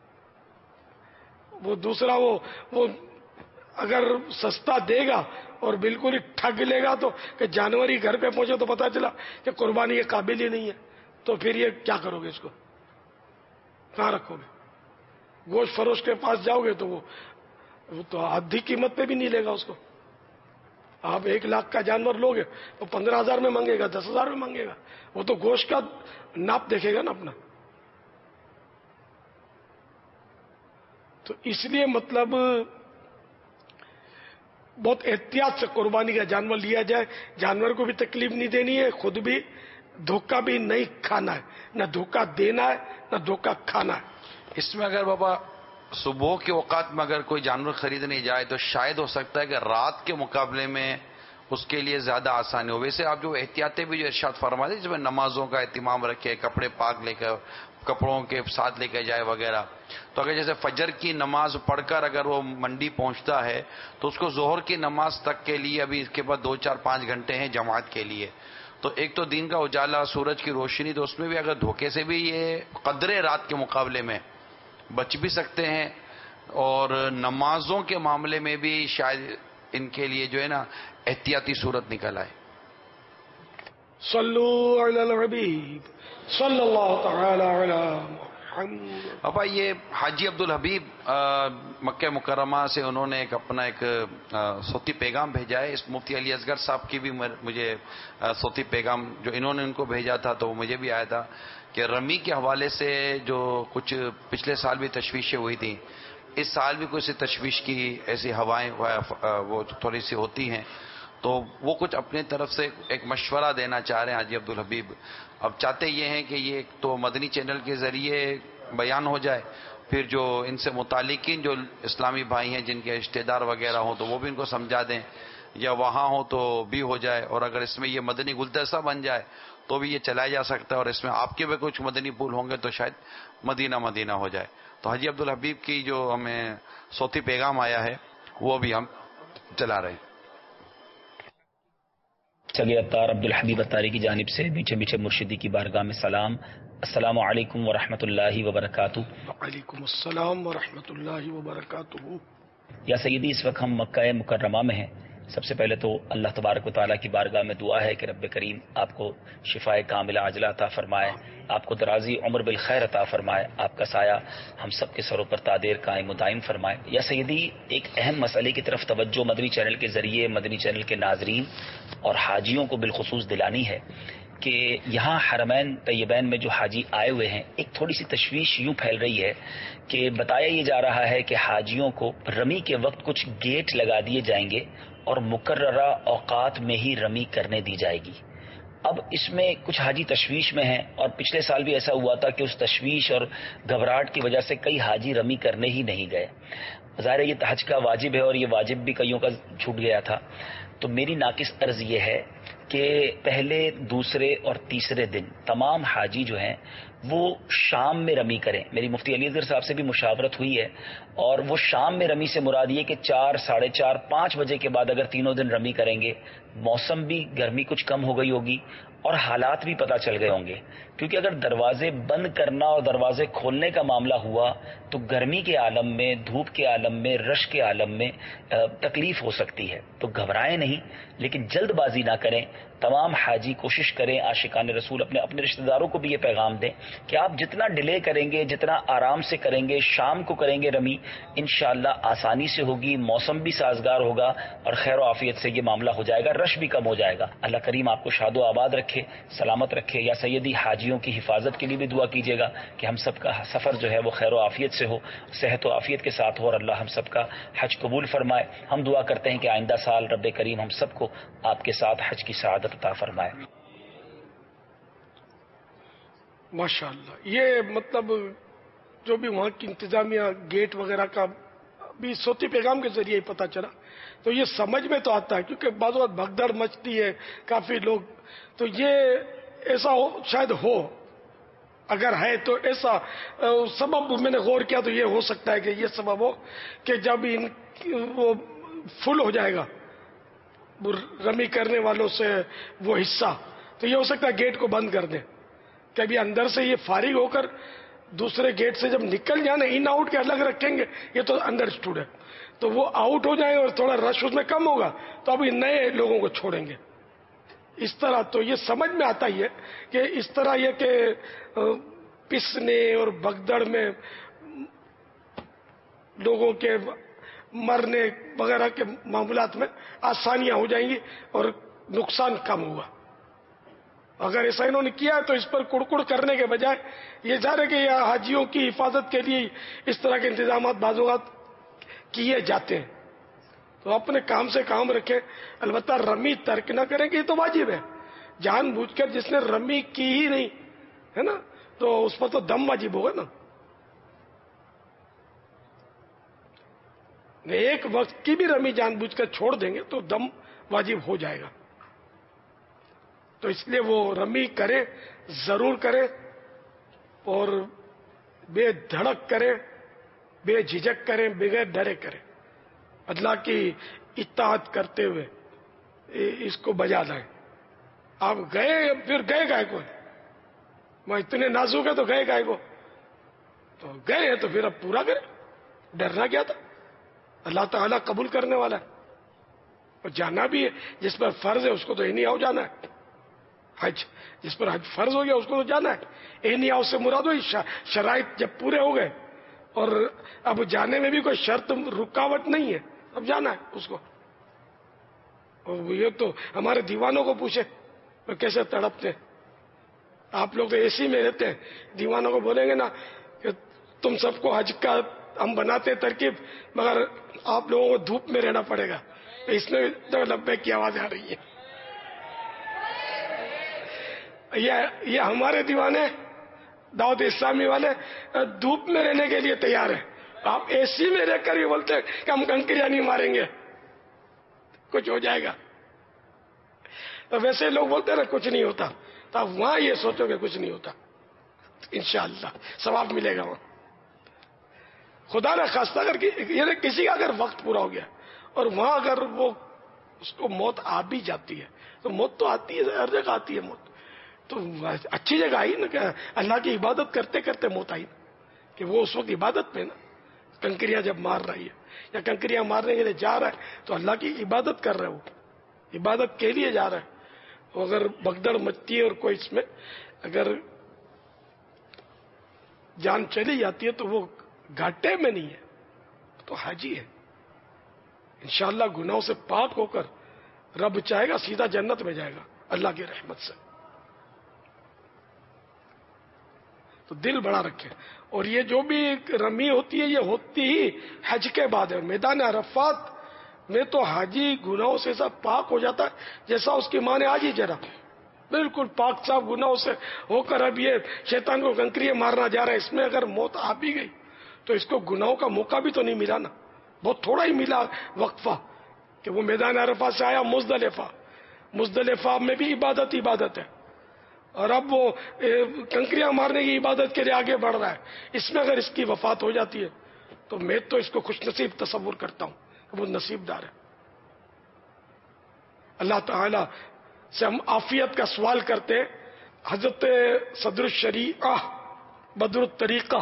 वो दूसरा वो वो अगर सस्ता देगा और बिल्कुल ही ठग लेगा, तो कि जानवर ही घर पे पहुंचे तो पता चला कि कुर्बानी के काबिल ही नहीं है, तो फिर ये क्या करोगे? इसको कहाँ रखोगे? गोश्त फरोश के पास जाओगे तो वो, वो तो आधी कीमत पे भी नहीं लेगा उसको। आप एक लाख का जानवर लोगे तो पंद्रह हजार में मांगेगा, दस हजार में मांगेगा। वो तो गोश्त का नाप देखेगा ना अपना। तो इसलिए मतलब बहुत एहतियात से कुर्बानी का जानवर लिया जाए। जानवर को भी तकलीफ नहीं देनी है, खुद भी धोखा भी नहीं खाना है, न धोखा देना है न धोखा खाना है। इसमें अगर बाबा सुबह के औकात में अगर कोई जानवर खरीदने जाए तो शायद हो सकता है कि रात के मुकाबले में उसके लिए ज्यादा आसानी हो। वैसे आप जो एहतियातें भी जो इरशाद फरमा दी, जिसमें नमाजों का एहतिमाम रखे, कपड़े पाक लेकर कपड़ों के साथ लेकर जाए वगैरह, तो अगर जैसे फजर की नमाज पढ़कर अगर वो मंडी पहुंचता है तो उसको जोहर की नमाज तक के लिए अभी इसके बाद दो चार पांच घंटे हैं जमात के लिए। तो एक तो दिन का उजाला, सूरज की रोशनी, तो उसमें भी अगर धोखे से भी ये कदरे रात के मुकाबले में बच भी सकते हैं, और नमाजों के मामले में भी शायद इनके लिए जो है ना एहतियाती सूरत निकल आए। सल्लू अलल हबीब सल्लल्लाहु तआला अला मुहम्मद। अब ये हाजी अब्दुल हबीब मक्का मुकर्रमा से उन्होंने एक अपना एक सोती पैगाम भेजा है। इस मुफ्ती अली असगर साहब की भी मुझे सोती पैगाम जो इन्होंने उनको भेजा था तो मुझे भी आया था कि रमी के हवाले से जो कुछ पिछले साल भी तशवीशें हुई थी, इस साल भी कुछ तशवीश की ऐसी हवाएं वो थोड़ी सी होती हैं, तो वो कुछ अपने तरफ से एक मशवरा देना चाह रहे हैं हाजी अब्दुल हबीब। अब चाहते ये हैं कि ये तो मदनी चैनल के जरिए बयान हो जाए, फिर जो इनसे मुतालिकीन जो इस्लामी भाई हैं जिनके रिश्तेदार वगैरह हों तो वो भी इनको समझा दें, या वहाँ हो तो भी हो जाए, और अगर इसमें ये मदनी गुलदस्ता बन जाए तो भी ये चलाया जा सकता है, और इसमें आपके भी कुछ मदनी पुल होंगे तो शायद मदीना मदीना हो जाए। तो हाजी अब्दुल हबीब की जो हमें सोती पैगाम आया है वो भी हम चला रहे हैं। चलिए अत्तार अब्दुल हबीब अत्तारी की जानिब से बीचे बीचे मुर्शिदी की बारगाह में सलाम। अस्सलामु अलैकुम व रहमतुल्लाहि व बरकातुहू। वालेकुम अस्सलाम व रहमतुल्लाहि व बरकातुहू। या सय्यदी, इस वक्त हम मक्का मुकर्रमा में हैं। सबसे पहले तो अल्लाह तबारक व तआला की बारगाह में दुआ है कि रब्ब करीम आपको शिफाए कामिला आजला अता फरमाए, आपको दराजी उम्र बिल खैर अता फरमाए, आपका साया हम सब के सरों पर तादेर कायम दायम फरमाए। या सय्यदी, एक अहम मसले की तरफ तवज्जो मदनी चैनल के जरिए मदनी चैनल के नाजरीन और हाजियों को बिलखुसूस दिलानी है कि यहाँ हरमैन तैयबैन में जो हाजी आए हुए हैं, एक थोड़ी सी तशवीश यूं फैल रही है कि बताया ये जा रहा है कि हाजियों को रमी के वक्त कुछ गेट लगा दिए जाएंगे और मुकर्ररा औकात में ही रमी करने दी जाएगी। अब इसमें कुछ हाजी तशवीश में हैं, और पिछले साल भी ऐसा हुआ था कि उस तशवीश और घबराहट की वजह से कई हाजी रमी करने ही नहीं गए। ज़ाहिर है ये हज का वाजिब है और ये वाजिब भी कईयों का छूट गया था। तो मेरी नाकिस अर्ज ये है कि पहले, दूसरे और तीसरे दिन तमाम हाजी जो हैं वो शाम में रमी करें। मेरी मुफ्ती अली असगर साहब से भी मुशावरत हुई है, और वो शाम में रमी से मुराद ये कि चार साढ़े चार पाँच बजे के बाद अगर तीनों दिन रमी करेंगे, मौसम भी गर्मी कुछ कम हो गई होगी اور حالات بھی پتہ چل گئے ہوں گے، کیونکہ اگر دروازے بند کرنا اور دروازے کھولنے کا معاملہ ہوا تو گرمی کے عالم میں، دھوپ کے عالم میں، رش کے عالم میں تکلیف ہو سکتی ہے. تو گھبرائیں نہیں، لیکن جلد بازی نہ کریں. تمام حاجی کوشش کریں، عاشقان رسول اپنے اپنے رشتہ داروں کو بھی یہ پیغام دیں کہ آپ جتنا ڈیلے کریں گے، جتنا آرام سے کریں گے، شام کو کریں گے رمی، انشاءاللہ آسانی سے ہوگی، موسم بھی سازگار ہوگا اور خیر و عافیت سے یہ معاملہ ہو جائے گا، رش بھی کم ہو جائے گا. اللہ کریم آپ کو شاد و آباد رکھے، سلامت رکھے. یا سیدی حاجیوں کی حفاظت کے لیے بھی دعا کیجیے گا کہ ہم سب کا سفر جو ہے وہ خیر و عافیت سے ہو، صحت و عافیت کے ساتھ ہو، اور اللہ ہم سب کا حج قبول فرمائے. ہم دعا کرتے ہیں کہ آئندہ سال رب کریم ہم سب کو آپ کے ساتھ حج کی سعادت عطا فرمائے. ماشاء اللہ. یہ مطلب جو بھی وہاں کی انتظامیہ گیٹ وغیرہ کا بھی صوتی پیغام کے ذریعے ہی پتہ چلا، تو یہ سمجھ میں تو آتا ہے، کیونکہ بعض وقت بھگدڑ مچتی ہے کافی لوگ، تو یہ ایسا ہو شاید ہو، اگر ہے تو ایسا سبب میں نے غور کیا تو یہ ہو سکتا ہے کہ یہ سبب ہو کہ جب ان وہ فل ہو جائے گا رمی کرنے والوں سے وہ حصہ، تو یہ ہو سکتا ہے گیٹ کو بند کر دیں کہ ابھی اندر سے یہ فارغ ہو کر دوسرے گیٹ سے جب نکل جانا، ان آؤٹ کے الگ رکھیں گے، یہ تو انڈرسٹوڈ ہے، تو وہ آؤٹ ہو جائیں اور تھوڑا رش اس میں کم ہوگا تو ابھی نئے لوگوں کو چھوڑیں گے. اس طرح تو یہ سمجھ میں آتا ہی ہے کہ اس طرح یہ کہ پسنے اور بھگدڑ میں لوگوں کے مرنے وغیرہ کے معاملات میں آسانیاں ہو جائیں گی اور نقصان کم ہوگا. اگر ایسا انہوں نے کیا تو اس پر کڑکڑ کرنے کے بجائے یہ ظاہر ہے کہ یہ حاجیوں کی حفاظت کے لیے اس طرح کے انتظامات بعض اوقات کیے جاتے ہیں، تو اپنے کام سے کام رکھیں. البتہ رمی ترک نہ کریں کہ یہ تو واجب ہے، جان بوجھ کر جس نے رمی کی ہی نہیں ہے نا تو اس پر تو دم واجب ہوگا نا. ایک وقت کی بھی رمی جان بوجھ کر چھوڑ دیں گے تو دم واجب ہو جائے گا. تو اس لیے وہ رمی کرے، ضرور کرے، اور بے دھڑک کرے، بے جھجک کریں، بغیر ڈرے کریں، اللہ کی اطاعت کرتے ہوئے اس کو بجا لائیں. آپ گئے پھر گئے گائے کو، میں اتنے نازک ہے تو گئے گائے کو، تو گئے ہیں تو پھر اب پورا کریں. ڈرنا کیا تھا؟ اللہ تعالیٰ قبول کرنے والا ہے، اور جانا بھی ہے. جس پر فرض ہے اس کو تو اینی آؤ جانا ہے. حج جس پر حج فرض ہو گیا اس کو تو جانا ہے. اینی آؤ سے مراد ہوئی شرائط جب پورے ہو گئے اور اب جانے میں بھی کوئی شرط رکاوٹ نہیں ہے، اب جانا ہے اس کو. اور یہ تو ہمارے دیوانوں کو پوچھے وہ کیسے تڑپتے. آپ لوگ تو اے سی میں رہتے ہیں، دیوانوں کو بولیں گے نا کہ تم سب کو حج کا ہم بناتے ترکیب، مگر آپ لوگوں کو دھوپ میں رہنا پڑے گا. اس میں تو لبے کی آواز آ رہی ہے. یہ ہمارے دیوانے دعوت اسلامی والے دھوپ میں رہنے کے لیے تیار ہیں. آپ اے سی میں رہ کر یہ بولتے ہیں کہ ہم کنکریاں نہیں ماریں گے، کچھ ہو جائے گا. تو ویسے لوگ بولتے ہیں نا کچھ نہیں ہوتا، تو آپ وہاں یہ سوچو کہ کچھ نہیں ہوتا، انشاءاللہ ثواب ملے گا وہاں. خدا نہ خواستہ اگر یہ کسی کا اگر وقت پورا ہو گیا اور وہاں اگر وہ اس کو موت آ بھی جاتی ہے، تو موت تو آتی ہے، ہر جگہ آتی ہے موت، تو اچھی جگہ آئی نا کہ اللہ کی عبادت کرتے کرتے موت آئی نا، کہ وہ اس وقت عبادت میں نا کنکریاں جب مار رہی ہے یا کنکریاں مارنے کے لیے جا رہا ہے تو اللہ کی عبادت کر رہے ہو، عبادت کے لیے جا رہا ہے. اگر بگدڑ مچتی ہے اور کوئی اس میں اگر جان چلی جاتی ہے تو وہ گھاٹے میں نہیں ہے، تو حاجی ہے. انشاءاللہ گناہوں سے پاک ہو کر رب چاہے گا سیدھا جنت میں جائے گا اللہ کی رحمت سے. تو دل بڑا رکھے. اور یہ جو بھی رمی ہوتی ہے یہ ہوتی ہی حج کے بعد ہے. میدان عرفات میں تو حاجی گناہوں سے ایسا پاک ہو جاتا ہے جیسا اس کی ماں نے آج ہی جرا، بالکل پاک صاف گناہوں سے ہو کر اب یہ شیطان کو کنکریاں مارنا جا رہا ہے. اس میں اگر موت آ بھی گئی تو اس کو گناہوں کا موقع بھی تو نہیں ملا نا، بہت تھوڑا ہی ملا وقفہ کہ وہ میدان عرفات سے آیا مزدلفہ. مزدلفہ میں بھی عبادت عبادت ہے، اور اب وہ کنکریاں مارنے کی عبادت کے لیے آگے بڑھ رہا ہے. اس میں اگر اس کی وفات ہو جاتی ہے تو میں تو اس کو خوش نصیب تصور کرتا ہوں کہ وہ نصیب دار ہے. اللہ تعالی سے ہم عافیت کا سوال کرتے ہیں. حضرت صدر الشریعہ بدر الطریقہ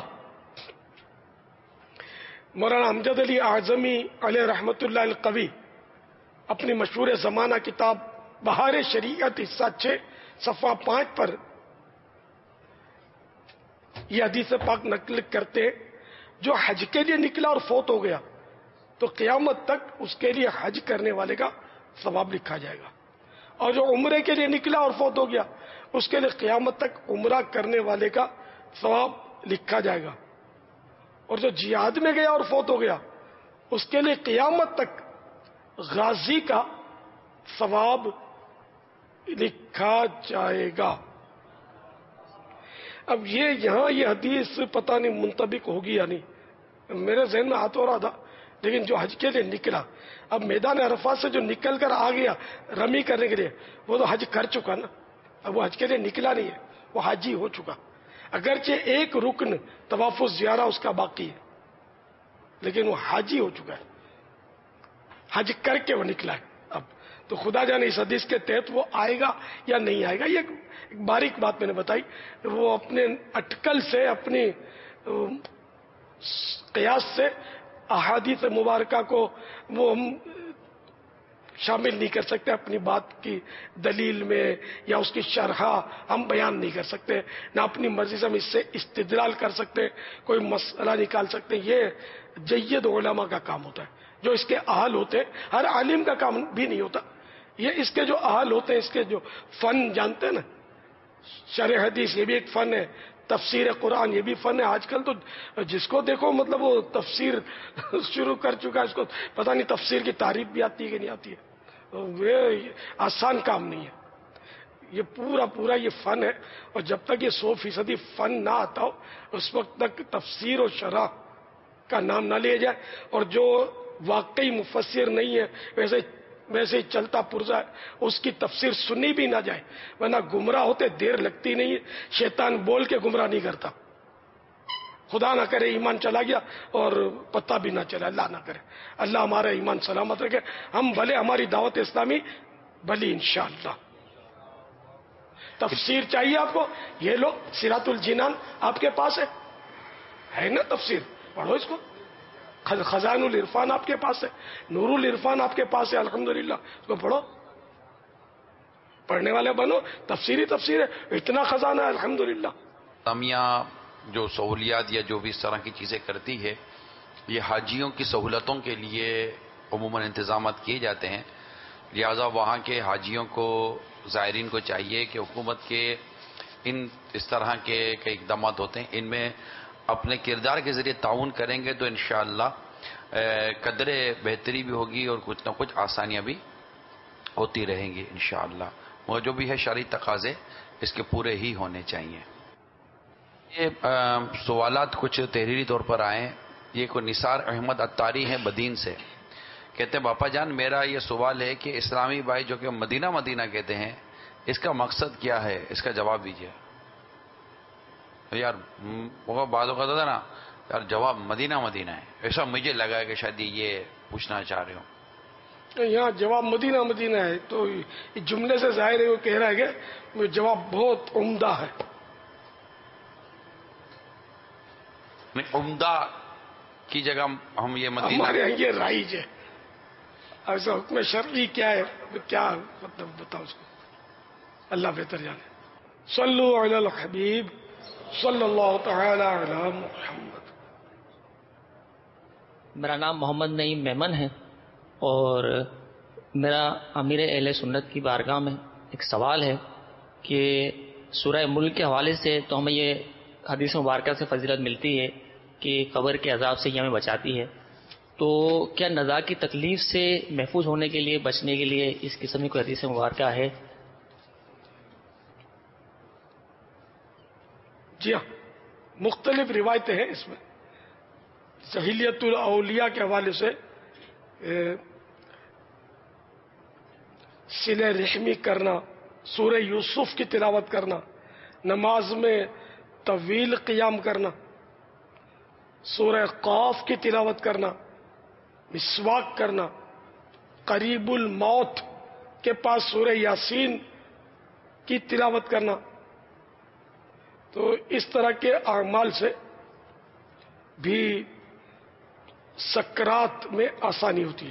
مولانا امجد علی اعظمی علیہ رحمت اللہ القوی اپنی مشہور زمانہ کتاب بہار شریعت حصہ چھ صفحہ پانچ پر یہ حدیث پاک نقل کرتے ہیں، جو حج کے لیے نکلا اور فوت ہو گیا تو قیامت تک اس کے لیے حج کرنے والے کا ثواب لکھا جائے گا، اور جو عمرے کے لیے نکلا اور فوت ہو گیا اس کے لیے قیامت تک عمرہ کرنے والے کا ثواب لکھا جائے گا، اور جو جہاد میں گیا اور فوت ہو گیا اس کے لیے قیامت تک غازی کا ثواب لکھا جائے گا. اب یہ یہاں یہ حدیث پتہ نہیں منطبق ہوگی یا نہیں، میرے ذہن میں ہاتھ ہو رہا تھا، لیکن جو حج کے لیے نکلا، اب میدان عرفات سے جو نکل کر آ گیا رمی کرنے کے لیے وہ تو حج کر چکا نا، اب وہ حج کے لیے نکلا نہیں ہے، وہ حاجی ہو چکا. اگرچہ ایک رکن طواف الزیارہ اس کا باقی ہے لیکن وہ حاجی ہو چکا ہے، حج کر کے وہ نکلا ہے. اب تو خدا جانے اس حدیث کے تحت وہ آئے گا یا نہیں آئے گا. یہ ایک باریک بات میں نے بتائی، وہ اپنے اٹکل سے اپنی قیاس سے احادیث مبارکہ کو وہ ہم شامل نہیں کر سکتے، اپنی بات کی دلیل میں یا اس کی شرح ہم بیان نہیں کر سکتے، نہ اپنی مرضی سے ہم اس سے استدلال کر سکتے، کوئی مسئلہ نکال سکتے. یہ جید علماء کا کام ہوتا ہے جو اس کے اہل ہوتے ہیں، ہر عالم کا کام بھی نہیں ہوتا. یہ اس کے جو اہل ہوتے ہیں، اس کے جو فن جانتے ہیں نا، شرح حدیث یہ بھی ایک فن ہے، تفسیر قرآن یہ بھی فن ہے. آج کل تو جس کو دیکھو مطلب وہ تفسیر شروع کر چکا ہے، اس کو پتہ نہیں تفسیر کی تعریف بھی آتی ہے کہ نہیں آتی ہے. یہ آسان کام نہیں ہے، یہ پورا پورا یہ فن ہے، اور جب تک یہ سو فیصدی فن نہ آتا ہو اس وقت تک تفسیر و شرح کا نام نہ لیا جائے. اور جو واقعی مفسر نہیں ہے ویسے ویسے ہی چلتا پرزا ہے، اس کی تفسیر سنی بھی نہ جائے، ورنہ گمراہ ہوتے دیر لگتی نہیں ہے. شیطان بول کے گمراہ نہیں کرتا، خدا نہ کرے ایمان چلا گیا اور پتہ بھی نہ چلا، اللہ نہ کرے. اللہ ہمارا ایمان سلامت رکھے. ہم بھلے ہماری دعوت اسلامی بھلی انشاءاللہ. تفسیر چاہیے آپ کو، یہ لو صراط الجنان آپ کے پاس ہے ہے نا، تفسیر پڑھو اس کو. خزان العرفان آپ کے پاس ہے، نور العرفان آپ کے پاس ہے، الحمدللہ اس کو پڑھو. پڑھنے والے بنو، تفسیری تفسیر ہے، اتنا خزانہ ہے الحمدللہ. اسلامیہ جو سہولیات یا جو بھی اس طرح کی چیزیں کرتی ہے، یہ حاجیوں کی سہولتوں کے لیے عموماً انتظامات کیے جاتے ہیں. لہذا وہاں کے حاجیوں کو، زائرین کو چاہیے کہ حکومت کے ان اس طرح کے اقدامات ہوتے ہیں، ان میں اپنے کردار کے ذریعے تعاون کریں گے تو انشاءاللہ قدر بہتری بھی ہوگی اور کچھ نہ کچھ آسانیاں بھی ہوتی رہیں گی انشاءاللہ. وہ جو بھی ہے شرعی تقاضے اس کے پورے ہی ہونے چاہیے. یہ سوالات کچھ تحریری طور پر آئے. یہ کوئی نثار احمد اتاری ہیں بدین سے، کہتے ہیں باپا جان میرا یہ سوال ہے کہ اسلامی بھائی جو کہ مدینہ مدینہ کہتے ہیں اس کا مقصد کیا ہے، اس کا جواب دیجیے. یار وہ بات ہوتا تھا نا یار جواب مدینہ مدینہ ہے، ایسا مجھے لگا کہ شاید یہ پوچھنا چاہ رہے ہو. یہاں جواب مدینہ مدینہ ہے تو اس جملے سے ظاہر ہے وہ کہہ رہا ہے کہ جواب بہت عمدہ ہے. عمدہ کی جگہ ہم یہ مدینہ، ہمارے یہاں یہ رائج ہے. ایسا حکم شرعی کیا ہے، کیا مطلب بتاؤ اس کو، اللہ بہتر جانے. صلو علی الحبیب صلی اللہ تعالی علی محمد. میرا نام محمد نعیم میمن ہے اور میرا امیر اہل سنت کی بارگاہ میں ایک سوال ہے کہ سورہ ملک کے حوالے سے تو ہمیں یہ حدیث مبارکہ سے فضیلت ملتی ہے کہ قبر کے عذاب سے یہ ہمیں بچاتی ہے، تو کیا نزا کی تکلیف سے محفوظ ہونے کے لیے، بچنے کے لیے اس قسم کی کوئی حدیث مبارکہ ہے؟ جی ہاں، مختلف روایتیں ہیں اس میں. سہیلیت الاولیاء کے حوالے سے صلہ رحمی کرنا، سورہ یوسف کی تلاوت کرنا، نماز میں طویل قیام کرنا، سورہ قاف کی تلاوت کرنا، مسواک کرنا، قریب الموت کے پاس سورہ یاسین کی تلاوت کرنا. تو اس طرح کے اعمال سے بھی سکرات میں آسانی ہوتی ہے.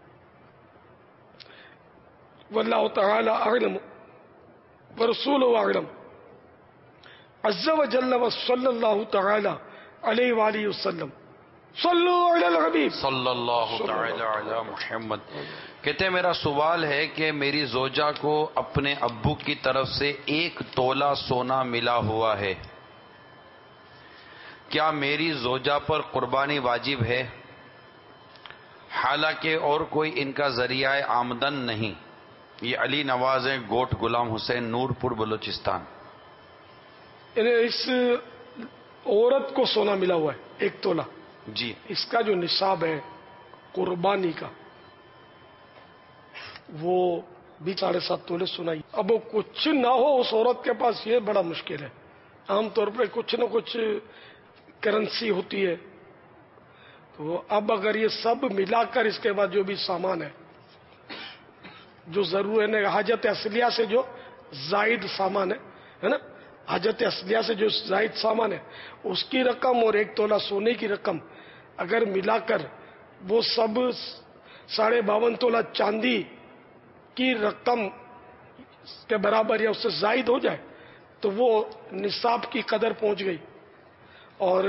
واللہ تعالی اعلم ورسولہ اعلم عز وجل وصلی اللہ تعالی علیہ وآلہ وسلم. صلو علی الحبیب صلی اللہ تعالی علی محمد. کہتے ہیں میرا سوال ہے کہ میری زوجہ کو اپنے ابو کی طرف سے ایک تولہ سونا ملا ہوا ہے، کیا میری زوجہ پر قربانی واجب ہے؟ حالانکہ اور کوئی ان کا ذریعہ آمدن نہیں. یہ علی نواز ہیں، گوٹ غلام حسین، نور پور، بلوچستان. اس عورت کو سونا ملا ہوا ہے ایک تولہ جی. اس کا جو نصاب ہے قربانی کا وہ بھی ساڑھے سات تولے سنائی. اب وہ کچھ نہ ہو اس عورت کے پاس، یہ بڑا مشکل ہے. عام طور پہ کچھ نہ کچھ کرنسی ہوتی ہے. تو اب اگر یہ سب ملا کر اس کے بعد جو بھی سامان ہے جو ضرور ہے، حاجت اصلیہ سے جو زائد سامان ہے نا، حاجت اصلیہ سے جو زائد سامان ہے اس کی رقم اور ایک تولہ سونے کی رقم اگر ملا کر وہ سب ساڑھے باون تولہ چاندی کی رقم کے برابر یا اس سے زائد ہو جائے تو وہ نصاب کی قدر پہنچ گئی. اور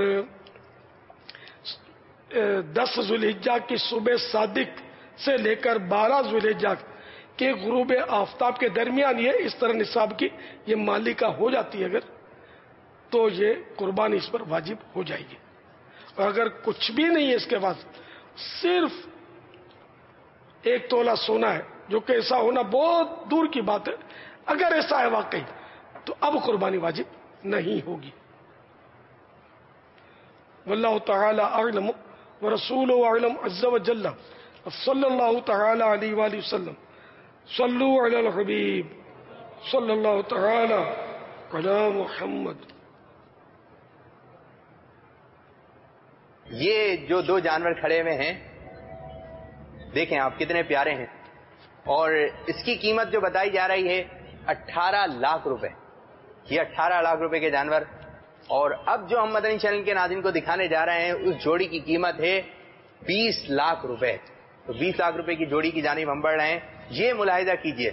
دس ذوالحجہ کی صبح صادق سے لے کر بارہ ذوالحجہ کے غروب آفتاب کے درمیان یہ اس طرح نصاب کی یہ مالکہ ہو جاتی ہے اگر تو یہ قربانی اس پر واجب ہو جائے گی. اور اگر کچھ بھی نہیں ہے اس کے بعد صرف ایک تولہ سونا ہے، جو کہ ایسا ہونا بہت دور کی بات ہے، اگر ایسا ہے واقعی تو اب قربانی واجب نہیں ہوگی. واللہ تعالی اعلم ورسولہ اعلم عز وجل صلی اللہ تعالی علیہ وآلہ وسلم. صلو علی الحبیب صلی اللہ تعالی علی محمد. یہ جو دو جانور کھڑے ہوئے ہیں دیکھیں آپ کتنے پیارے ہیں، اور اس کی قیمت جو بتائی جا رہی ہے اٹھارہ لاکھ روپے. یہ اٹھارہ لاکھ روپے کے جانور. اور اب جو ہم مدنی چینل کے ناظرین کو دکھانے جا رہے ہیں اس جوڑی کی قیمت ہے بیس لاکھ روپے. تو بیس لاکھ روپے کی جوڑی کی جانب ہم بڑھ رہے ہیں. یہ ملاحظہ کیجئے.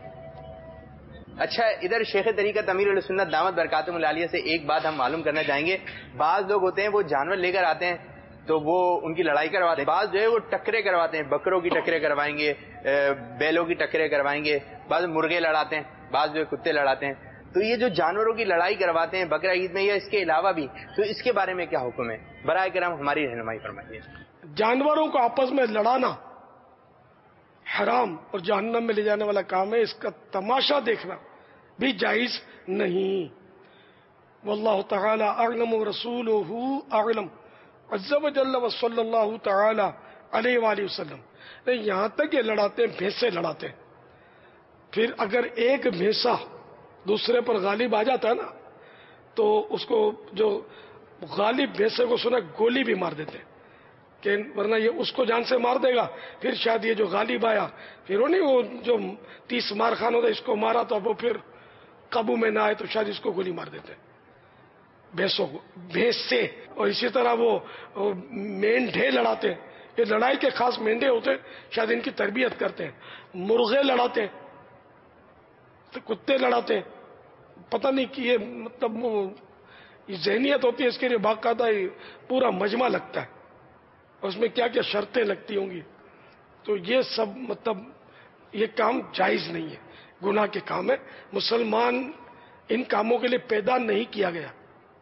اچھا، ادھر شیخ طریقت امیر علیہ سنت دامت برکاتہم العالیہ سے ایک بات ہم معلوم کرنا چاہیں گے. بعض لوگ ہوتے ہیں وہ جانور لے کر آتے ہیں تو وہ ان کی لڑائی کرواتے ہیں. بعض جو ہے وہ ٹکرے کرواتے ہیں، بکروں کی ٹکرے کروائیں گے، بیلوں کی ٹکرے کروائیں گے. بعض مرغے لڑاتے ہیں، بعض جو ہے کتے لڑاتے ہیں. تو یہ جو جانوروں کی لڑائی کرواتے ہیں بقرہ عید میں یا اس کے علاوہ بھی، تو اس کے بارے میں کیا حکم ہے؟ برائے کرم ہماری رہنمائی فرمائیے. جانوروں کو آپس میں لڑانا حرام اور جہنم میں لے جانے والا کام ہے. اس کا تماشا دیکھنا بھی جائز نہیں. واللہ تعالی اعلم ورسولہ اعلم عز وجل وصلی اللہ تعالی علیہ وآلہ وسلم. یہاں تک یہ لڑاتے ہیں، بھینسے لڑاتے ہیں. پھر اگر ایک بھینسا دوسرے پر غالب آ جاتا ہے نا تو اس کو جو غالب بھینسے کو سنا گولی بھی مار دیتے ہیں کہ ورنہ یہ اس کو جان سے مار دے گا. پھر شاید یہ جو غالب آیا پھر وہ نہیں وہ جو تیس مار خان ہوتا اس کو مارا تو وہ پھر قابو میں نہ آئے تو شاید اس کو گولی مار دیتے بھینسوں کو، بھینس سے. اور اسی طرح وہ مینڈھے لڑاتے ہیں. یہ لڑائی کے خاص مینڈھے ہوتے ہیں، شاید ان کی تربیت کرتے ہیں. مرغے لڑاتے ہیں، تو کتے لڑاتے ہیں. پتہ نہیں کہ یہ مطلب یہ ذہنیت ہوتی ہے اس کے لیے باقاعدہ پورا مجمع لگتا ہے، اس میں کیا کیا شرطیں لگتی ہوں گی. تو یہ سب مطلب یہ کام جائز نہیں ہے، گناہ کے کام ہے. مسلمان ان کاموں کے لیے پیدا نہیں کیا گیا.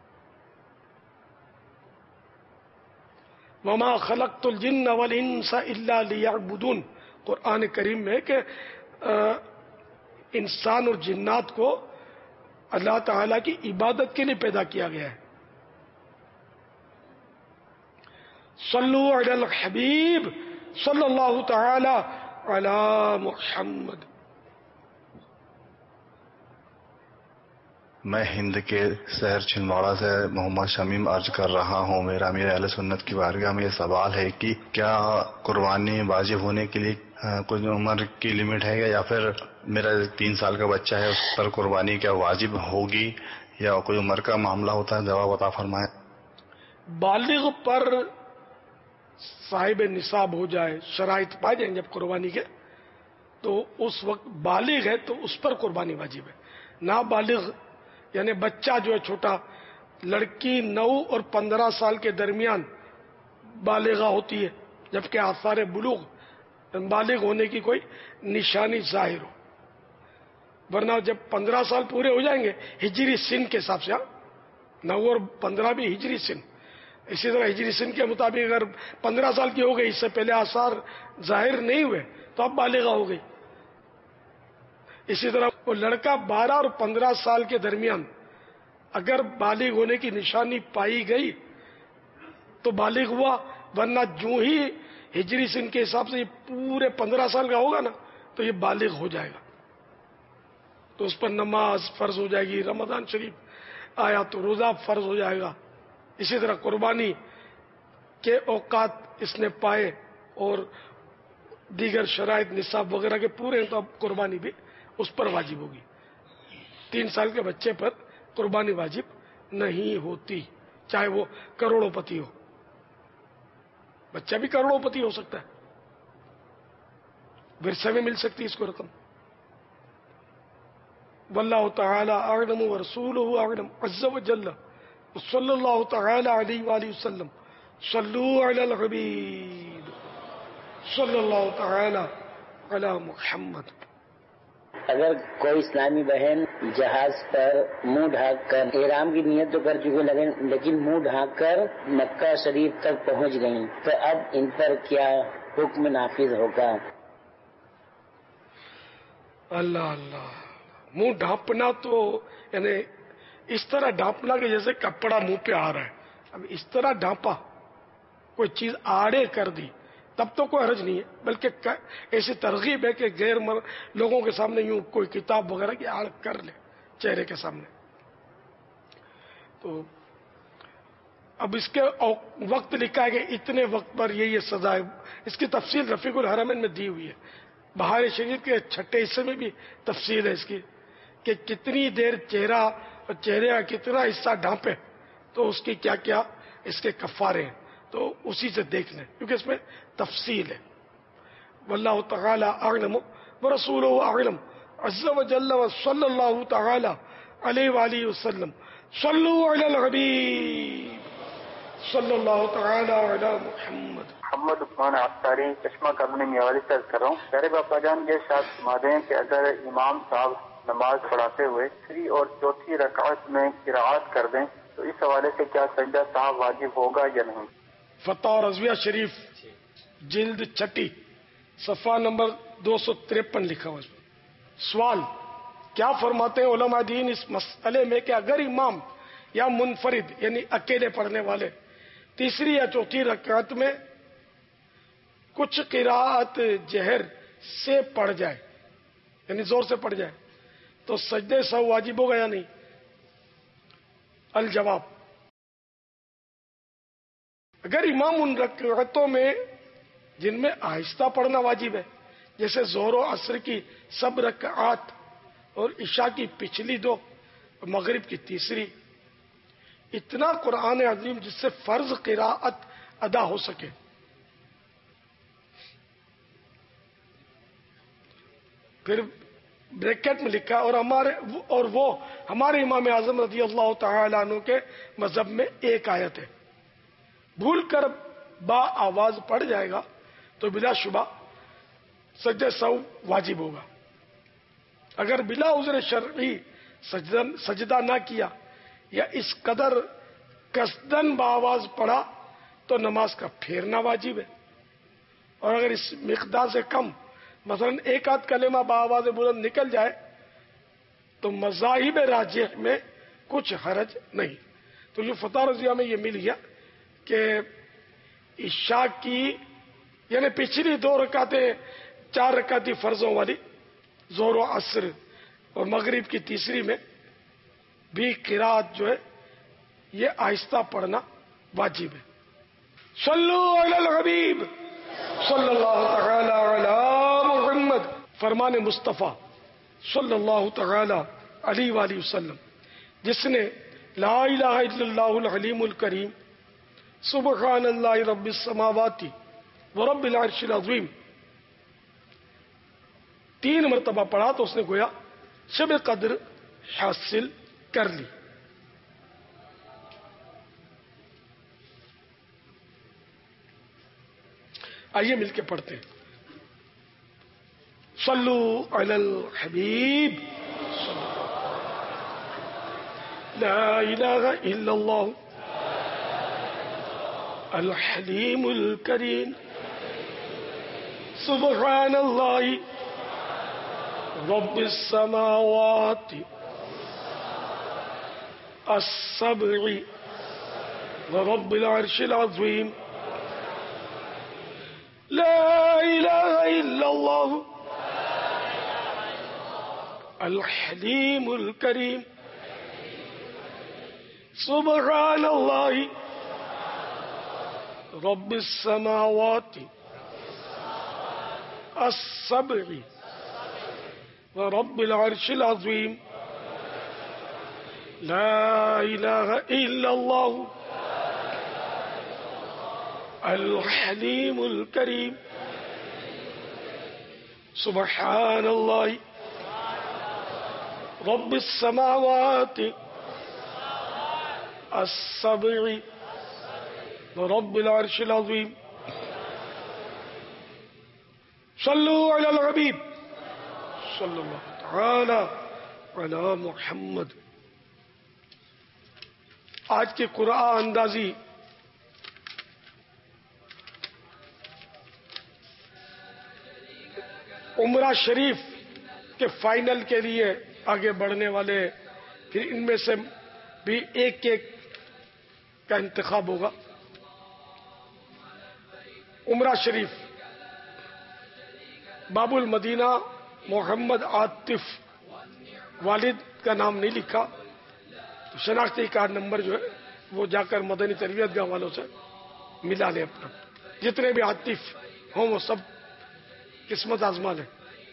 وما خلقت الجن والانس الا لیعبدون، قرآن کریم میں کہ انسان اور جنات کو اللہ تعالی کی عبادت کے لیے پیدا کیا گیا ہے. صلو علی الحبیب صلی اللہ تعالی علی محمد. میں ہند کے شہر چھندواڑہ سے محمد شمیم عرض کر رہا ہوں. میرا امیر اہل سنت کی بارگاہ میں یہ سوال ہے کہ کیا قربانی واجب ہونے کے لیے کوئی عمر کی لمٹ ہے یا پھر میرا تین سال کا بچہ ہے اس پر قربانی کیا واجب ہوگی یا کوئی عمر کا معاملہ ہوتا ہے؟ جواب عطا فرمائیں۔ بالغ پر صاحب نصاب ہو جائے، شرائط پائے جائیں جب قربانی کے، تو اس وقت بالغ ہے تو اس پر قربانی واجب ہے۔ نابالغ یعنی بچہ جو ہے چھوٹا، لڑکی نو اور پندرہ سال کے درمیان بالغہ ہوتی ہے، جبکہ آثار بلوغ بالغ ہونے کی کوئی نشانی ظاہر ہو، ورنہ جب پندرہ سال پورے ہو جائیں گے ہجری سن کے حساب سے، نو اور پندرہ بھی ہجری سن، اسی طرح ہجری سن کے مطابق اگر پندرہ سال کی ہو گئی، اس سے پہلے آثار ظاہر نہیں ہوئے تو اب بالغہ ہو گئی۔ اسی طرح وہ لڑکا بارہ اور پندرہ سال کے درمیان اگر بالغ ہونے کی نشانی پائی گئی تو بالغ ہوا، ورنہ جو ہی ہجری سن کے حساب سے یہ پورے پندرہ سال کا ہوگا نا تو یہ بالغ ہو جائے گا، تو اس پر نماز فرض ہو جائے گی، رمضان شریف آیا تو روزہ فرض ہو جائے گا۔ اسی طرح قربانی کے اوقات اس نے پائے اور دیگر شرائط نصاب وغیرہ کے پورے ہیں تو اب قربانی بھی اس پر واجب ہوگی۔ تین سال کے بچے پر قربانی واجب نہیں ہوتی، چاہے وہ کروڑوں پتی ہو، بچہ بھی کروڑوں پتی ہو سکتا ہے، ورثے میں مل سکتی اس کو رقم۔ واللہ تعالی اعلم ورسولہ اعلم عز وجل، صلی اللہ تعالی علیہ وآلہ وسلم، صلو علی الحبیب صلی اللہ تعالی علی محمد۔ اگر کوئی اسلامی بہن جہاز پر منہ ڈھانک کر احرام کی نیت تو کر چکے لیکن منہ ڈھانک کر مکہ شریف تک پہنچ گئیں تو اب ان پر کیا حکم نافذ ہوگا؟ اللہ اللہ، منہ ڈھانپنا تو یعنی اس طرح ڈھانپنا کہ جیسے کپڑا منہ پہ آ رہا ہے، اب اس طرح ڈھانپا، کوئی چیز آڑے کر دی تب تو کوئی حرج نہیں ہے، بلکہ ایسی ترغیب ہے کہ غیر لوگوں کے سامنے یوں کوئی کتاب وغیرہ کی آڑ کر لے چہرے کے سامنے۔ تو اب اس کے وقت لکھا ہے کہ اتنے وقت پر یہ یہ سزا ہے، اس کی تفصیل رفیق الحرمین میں دی ہوئی ہے، بہار شریف کے چھٹے حصے میں بھی تفصیل ہے اس کی کہ کتنی دیر چہرہ اور چہرے کا کتنا حصہ ڈھانپے تو اس کی کیا کیا اس کے کفارے ہیں، تو اسی سے دیکھ لیں کیونکہ اس میں تفصیل ہے۔ واللہ تعالی اعلم ورسولہ اعلم عز وجل وصلی اللہ تعالی علیہ وآلہ وسلم، صلو علی الحبیب صلی اللہ تعالی علی محمد۔ محمد عثمان عطاری چشمہ کالونی میوالی سے عرض کر رہا ہوں، پیارے باپا جان یہ شاید فرما دیں کہ اگر امام صاحب نماز پڑھاتے ہوئے تیسری اور چوتھی رکعت میں قرات کر دیں تو اس حوالے سے کیا سجدہ صاحب واجب ہوگا یا نہیں؟ فتح رضویہ شریف جلد چھٹی صفحہ نمبر دو سو ترپن لکھا ہوا۔ سوال، کیا فرماتے ہیں علماء دین اس مسئلے میں کہ اگر امام یا منفرد یعنی اکیلے پڑھنے والے تیسری یا چوتھی رکعت میں کچھ قراءت جہر سے پڑھ جائے یعنی زور سے پڑھ جائے تو سجدے سہو واجب ہوگا یا نہیں؟ الجواب، اگر امام ان رکعتوں میں جن میں آہستہ پڑھنا واجب ہے جیسے ظہر و عصر کی سب رکعات اور عشاء کی پچھلی دو اور مغرب کی تیسری، اتنا قرآن عظیم جس سے فرض قراءت ادا ہو سکے، پھر بریکٹ میں لکھا اور ہمارے اور وہ ہمارے امام اعظم رضی اللہ تعالی عنہ کے مذہب میں ایک آیت ہے، بھول کر با آواز پڑھ جائے گا تو بلا شبہ سجدہ سہو واجب ہوگا، اگر بلا عذر شرعی سجدہ, سجدہ نہ کیا یا اس قدر قصدن با آواز پڑھا تو نماز کا پھیرنا واجب ہے، اور اگر اس مقدار سے کم مثلا ایک آدھ کلمہ با آواز بلند نکل جائے تو مذاہب راجح میں کچھ حرج نہیں۔ تو جو فتح رضیہ میں یہ مل گیا کہ عشاء کی یعنی پچھلی دو رکعتیں چار رکعتی فرضوں والی ظہر و عصر اور مغرب کی تیسری میں بھی قرات جو ہے یہ آہستہ پڑھنا واجب ہے۔ صلو علی الحبیب صلی اللہ تعالی علی فرمان مصطفیٰ صلی اللہ تعالی علیہ وآلہ وسلم، جس نے لا الہ الا اللہ العلیم الکریم سبحان اللہ رب السماوات ورب العرش العظیم تین مرتبہ پڑھا تو اس نے گویا شب قدر حاصل کر لی۔ آئیے مل کے پڑھتے ہیں۔ صلو علی الحبیب، لا الہ الا اللہ الحلیم الکریم سبحان اللہ رب السماوات السبع ورب العرش العظیم لا الہ الا اللہ الحلیم الکریم سبحان اللہ رب السماوات السبع ورب العرش العظیم لا الہ الا اللہ الحلیم الکریم سبحان اللہ رب السماوات السبع ورب العرش العظیم صلو علی الحبیب صلی اللہ تعالی علی محمد۔ آج کی قرآن اندازی عمرہ شریف کے فائنل کے لیے آگے بڑھنے والے، پھر ان میں سے بھی ایک ایک کا انتخاب ہوگا۔ عمرہ شریف باب المدینہ محمد عاطف، والد کا نام نہیں لکھا، تو شناختی کارڈ نمبر جو ہے وہ جا کر مدنی تربیت گاہ والوں سے ملا لیں اپنا، جتنے بھی عاطف ہوں وہ سب قسمت آزما لیں۔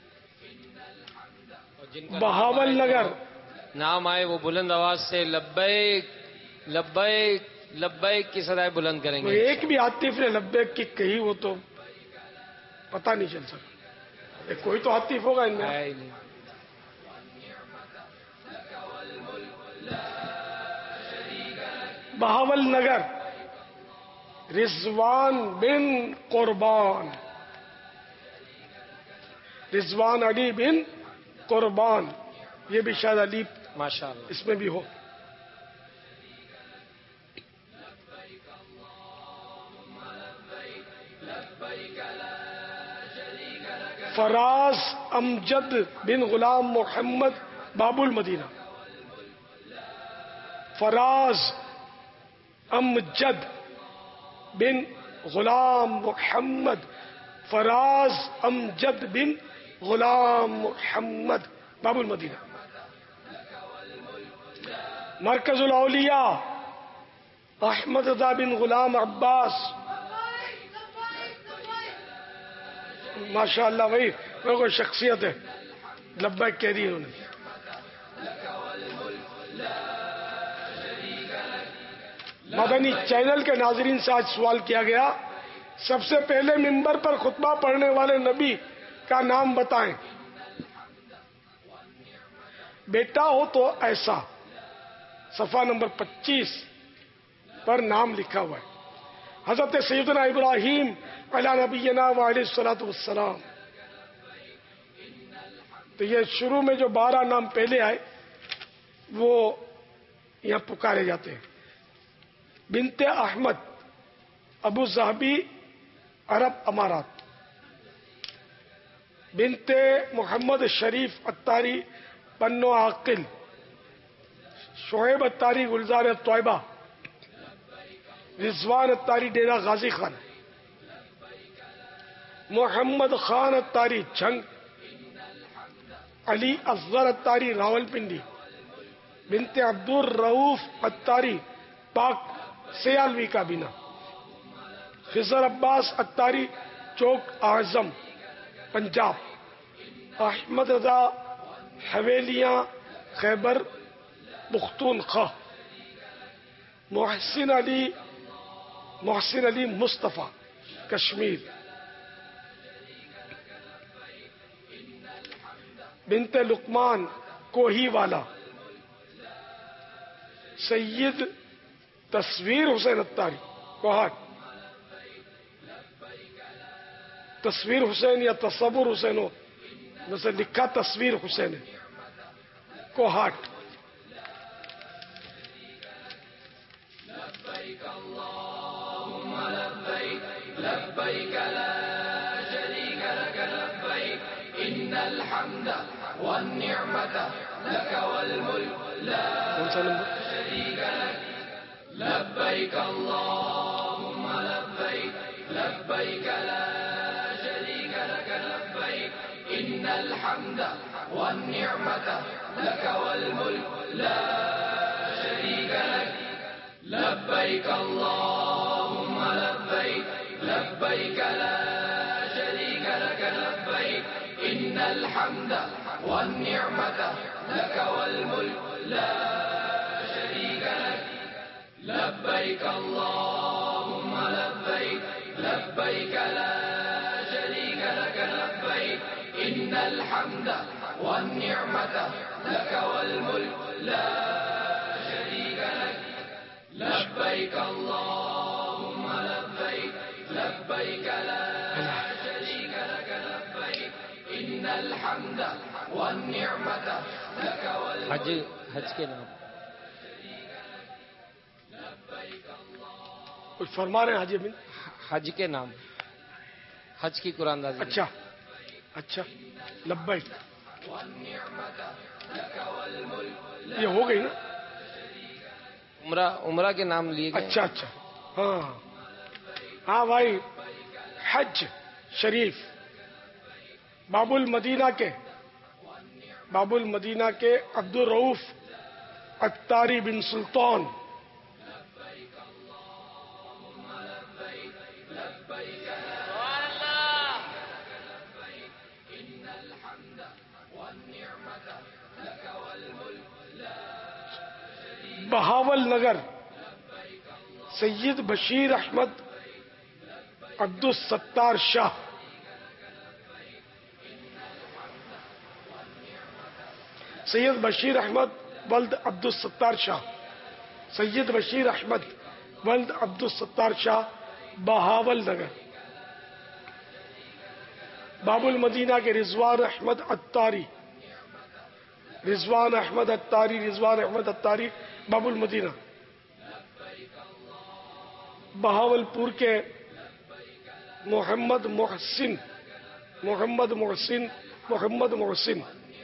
بہاول نگر نام آئے وہ بلند آواز سے لبیک لبیک لبیک کی صدائے بلند کریں گے۔ ایک بھی عاطف نے لبیک کی کہی وہ تو پتہ نہیں چل سکتا، کوئی تو عاطف ہوگا ان میں۔ بہاول نگر رضوان بن قربان، رضوان علی بن قربان، یہ بھی شاید علی ماشاءاللہ اس میں بھی ہو۔ فراز امجد بن غلام محمد باب المدینہ، فراز امجد بن غلام محمد، فراز امجد بن غلام محمد باب المدینہ۔ مرکز الاولیاء احمد رضا بن غلام عباس، ماشاء اللہ بھائی وہ کوئی شخصیت ہے، لبیک کہہ دی انہوں نے۔ مدنی چینل کے ناظرین سے آج سوال کیا گیا، سب سے پہلے منبر پر خطبہ پڑھنے والے نبی کا نام بتائیں۔ بیٹا ہو تو ایسا، صفحہ نمبر پچیس پر نام لکھا ہوا ہے۔ حضرت سیدنا ابراہیم علی نبینا وعلیہ الصلوۃ والسلام، تو یہ شروع میں جو بارہ نام پہلے آئے وہ یہاں پکارے جاتے ہیں۔ بنت احمد ابو ظہبی عرب امارات، بنت محمد شریف اتاری بنو عاقل، شعیب اتاری گلزار طیبہ، رضوان اتاری ڈیرہ غازی خان، محمد خان اتاری جھنگ، علی اصغر اتاری راول پنڈی، بنت عبد الرؤوف اتاری پاک سیالوی کا بنا، خضر عباس اتاری چوک اعظم پنجاب، احمد رضا حویلیاں خیبر پختونخوا، محسن علی محسن علی مصطفیٰ کشمیر، بنت لقمان کوہی والا، سید تصویر حسین اتاری کوہاٹ، تصویر حسین یا تصور حسین ہو، ویسے لکھا تصویر حسین ہے، کوہاٹ، لبيك لا شريك لك لبيك إن الحمد والنعمة لك والملك لا شريك لك لبيك اللهم لبيك لبيك لا شريك لك لبيك إن الحمد والنعمة لك والملك لا شريك لك لبيك اللهم لبيك لبيك لا شريك لك لبيك إن الحمد والنعمة لك والملك لا شريك لك لبيك اللهم لبيك لبيك لا شريك لك لبيك إن الحمد والنعمة لك والملك لا شريك لك لبيك اللهم لبيك لبيك لا شريك لك لبيك إن الحمد والنعمة لك والملك حج حج کے نام کچھ فرما رہے ہیں حاجی بن؟ حج کے نام، حج کی قرآن اندازی۔ اچھا اچھا لبیک یہ ہو گئی نا؟ عمرہ عمرہ کے نام لیے گئے۔ اچھا اچھا ہاں ہاں بھائی، حج شریف باب المدینہ کے باب المدینہ کے عبد الرؤوف اتاری بن سلطان، بہاول نگر سید بشیر احمد عبد الستار شاہ، سید بشیر احمد ولد عبد الستار شاہ، سید بشیر احمد ولد عبد الستار شاہ بہاول نگر، باب المدینہ کے رضوان احمد اتاری، رضوان احمد اتاری رضوان احمد اتاری باب المدینہ، بہاول پور کے محمد محسن محمد محسن محمد محسن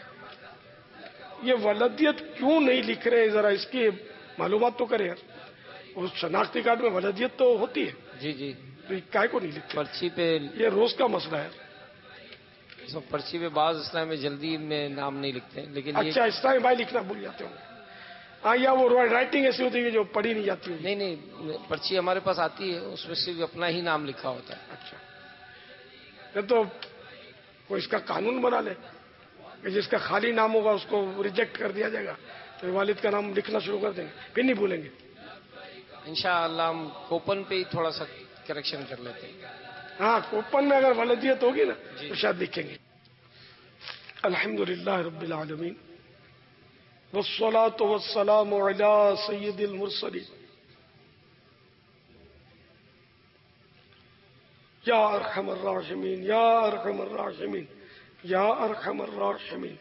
یہ ولدیت کیوں نہیں لکھ رہے؟ ذرا اس کی معلومات تو کریں یار، اس شناختی کارڈ میں ولدیت تو ہوتی ہے جی جی، تو کائے کو نہیں لکھتے؟ پرچی پہ یہ روز کا مسئلہ ہے۔ اس میں پرچی پہ بعض اسلام میں جلدی میں نام نہیں لکھتے، لیکن اچھا اسلامی بھائی لکھنا بھول جاتے ہوں گے، ہاں، یا وہ رائٹنگ ایسی ہوتی ہے جو پڑھی نہیں جاتی ہوگی۔ نہیں نہیں، پرچی ہمارے پاس آتی ہے، اس میں صرف اپنا ہی نام لکھا ہوتا ہے۔ اچھا تو وہ اس کا قانون بنا لے کہ جس کا خالی نام ہوگا اس کو ریجیکٹ کر دیا جائے گا، تو والد کا نام لکھنا شروع کر دیں گے، پھر نہیں بھولیں گے انشاءاللہ۔ ہم کوپن پہ ہی تھوڑا سا کریکشن کر لیتے ہیں۔ ہاں، کوپن میں اگر ولدیت ہوگی نا تو شاید لکھیں گے۔ الحمدللہ رب العالمین والصلاة والسلام علی سید المرسلین یا ارحم الراحمین یا ارحم الراحمین یا ارحم الراحمین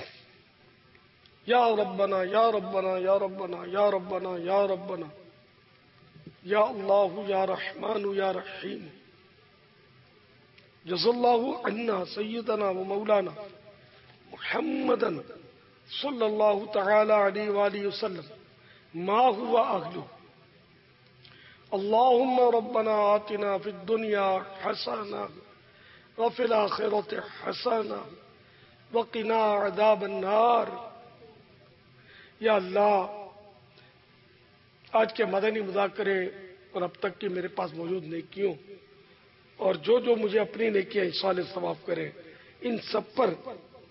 یا ربنا یا ربنا یا ربنا یا ربنا یا ربنا یا اللہ یا رحمان یا رحیم جز اللہ عنا سیدنا و مولانا محمدا صلی اللہ تعالی علیہ وآلہ وسلم ما هو اہلہ اللہم ربنا آتنا فی الدنیا حسنہ وفی الآخرۃ حسنہ وقنا عذاب النار۔ یا اللہ، آج کے مدنی مذاکرے اور اب تک کی میرے پاس موجود نیکیوں اور جو جو مجھے اپنی نیکیاں ایصال ثواب کرے، ان سب پر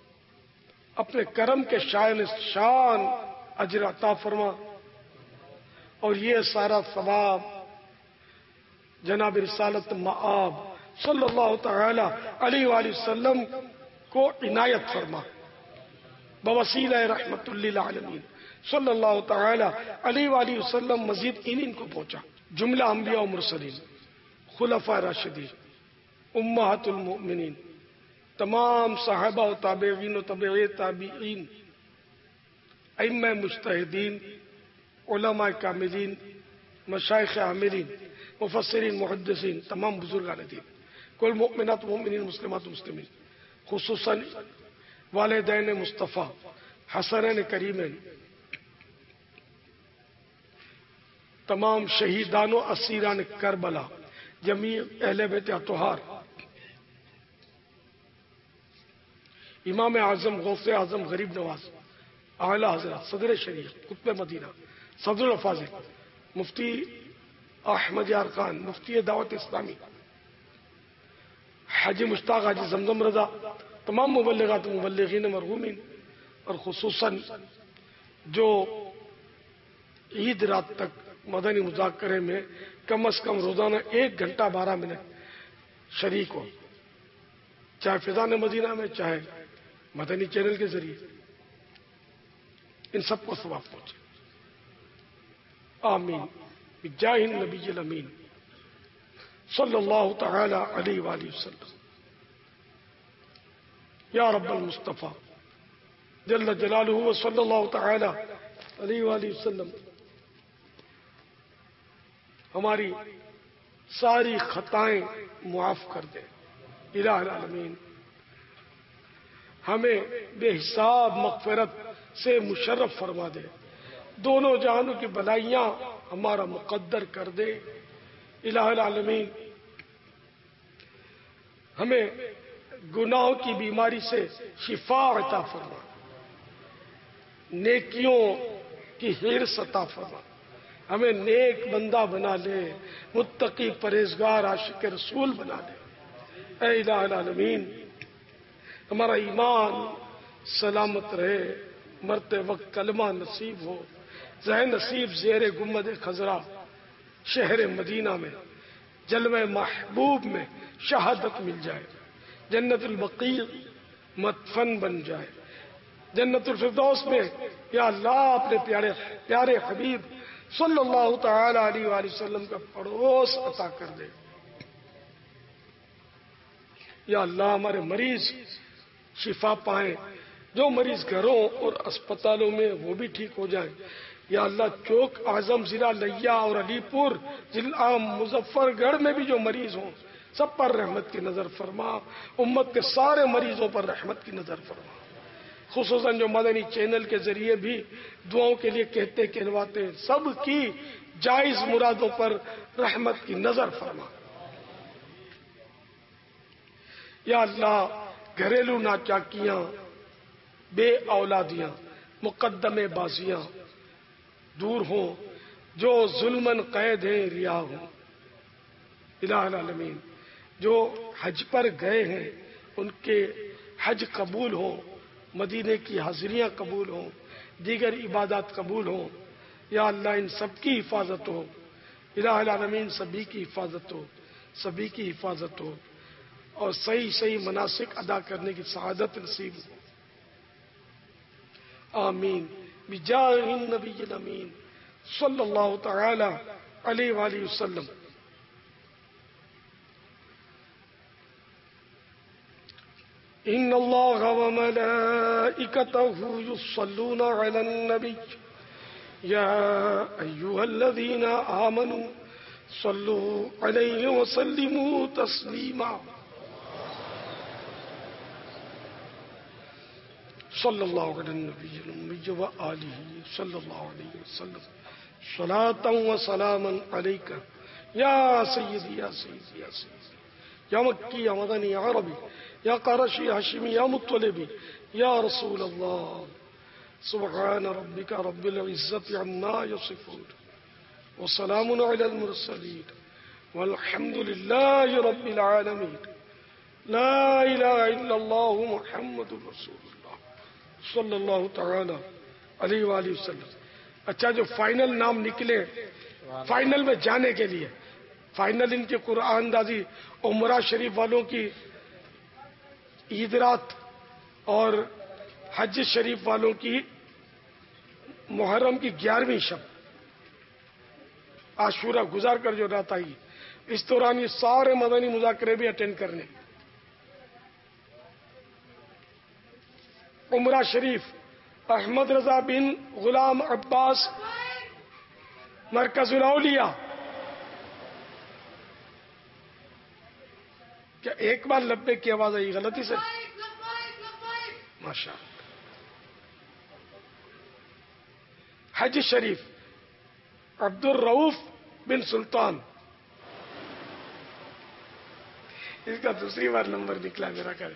اپنے کرم کے شائن شان اجر عطا فرما، اور یہ سارا ثواب جناب رسالت مآب صلی اللہ تعالی علیہ وآلہ وسلم کو عنایت فرما، بوسیلہ رحمت للعالمین صلی اللہ تعالی علیہ وآلہ وسلم مزید انہیں کو پہنچا۔ جملہ انبیاء و مرسلین، خلفاء راشدین، امہات المؤمنین، تمام صحابہ و تابعین و تابعی تابعین، ائمہ مجتہدین، علماء کاملین، مشائخ عاملین، مفسرین، محدثین، تمام بزرگان دین، کل مؤمنات مؤمنین، مسلمات مسلمین، خصوصاً والدین مصطفیٰ حسنین کریمین، تمام شہیدان و اسیران کربلا، جمیع اہل بیت اطہار، امام اعظم غوث اعظم غریب نواز اعلی حضرت صدر شریعت قطب مدینہ صدر الافاضل مفتی احمد یار خان مفتی دعوت اسلامی حاجی مشتاق حاجی زمزم رضا، تمام مبلغات و مبلغین مرحومین، اور خصوصاً جو عید رات تک مدنی مذاکرے میں کم از کم روزانہ ایک گھنٹہ بارہ منٹ شریک ہو، چاہے فضان مدینہ میں چاہے مدنی چینل کے ذریعے، ان سب کو ثواب پہنچے، آمین بجاہ النبی الامین صلی اللہ تعالی علیہ وآلہ وسلم۔ یا رب المصطفیٰ جل جلالہ و صلی اللہ تعالی علیہ وآلہ وسلم ہماری ساری خطائیں معاف کر دے، الہ العالمین ہمیں بے حساب مغفرت سے مشرف فرما دے، دونوں جہانوں کی بلائیاں ہمارا مقدر کر دے، الہ العالمین ہمیں گناہوں کی بیماری سے شفا عطا فرما، نیکیوں کی حرص عطا فرما، ہمیں نیک بندہ بنا لے، متقی پرہیزگار عاشق رسول بنا لے، اے الہ العالمین ہمارا ایمان سلامت رہے، مرتے وقت کلمہ نصیب ہو، ذہن نصیب زیر گنبد خضرا شہر مدینہ میں جلوہ محبوب میں شہادت مل جائے، جنت البقیع مدفن بن جائے، جنت الفردوس میں یا اللہ اپنے پیارے پیارے حبیب صلی اللہ تعالی علیہ وآلہ وسلم کا پڑوس عطا کر دے، یا اللہ ہمارے مریض شفا پائیں، جو مریض گھروں اور اسپتالوں میں وہ بھی ٹھیک ہو جائیں، یا اللہ چوک اعظم ضلع لیا اور علی پور ضلع مظفر گڑھ میں بھی جو مریض ہوں سب پر رحمت کی نظر فرما، امت کے سارے مریضوں پر رحمت کی نظر فرما، خصوصاً جو مدنی چینل کے ذریعے بھی دعاؤں کے لیے کہتے کہلواتے ہیں سب کی جائز مرادوں پر رحمت کی نظر فرما، یا اللہ گھریلو ناچاکیاں، بے اولادیاں، مقدمے بازیاں دور ہوں، جو ظلمن قید ہیں ریا ہوں، الہ العالمین جو حج پر گئے ہیں ان کے حج قبول ہوں، مدینے کی حاضریاں قبول ہوں، دیگر عبادات قبول ہوں، یا اللہ ان سب کی حفاظت ہو، الہ العالمین سبھی کی حفاظت ہو، سبھی کی حفاظت ہو، اور صحیح صحیح مناسک ادا کرنے کی سعادت نصیب ہو، آمین بجاہ النبی الامین صلی اللہ تعالی علیہ وآلہ وسلم۔ ان اللہ وملائکتہ یصلون علی النبی یا ایہا الذین آمنوا صلوا علیہ وسلموا تسلیما صلی اللہ علیہ النبی الأمی وآلہ صلی اللہ علیہ وسلم صلاة و سلاما علیکہ یا سیدی یا سیدی یا سیدی یا مکی یا مدنی یا عربی یا قرشی ہاشمی یا مطلبی یا رسول اللہ سبحان ربک رب العزت عما یصفون وسلام علی المرسلین والحمد للہ رب العالمین لا الہ الا اللہ محمد رسول اللہ صلی اللہ تعالی علیہ وآلہ وسلم. اچھا جو فائنل نام نکلے فائنل میں جانے کے لیے، فائنل ان کی قرآن دازی عمرہ شریف والوں کی عید رات اور حج شریف والوں کی محرم کی گیارہویں شب عاشورہ گزار کر جو رات آئی، اس دوران یہ سارے مدنی مذاکرے بھی اٹینڈ کرنے. عمرہ شریف احمد رضا بن غلام عباس مرکز الاولیاء. کیا ایک بار لبیک کی آواز آئی غلطی سے؟ ماشاء اللہ. حج شریف عبد الرؤوف بن سلطان، اس کا دوسری بار نمبر نکلا میرا کرے.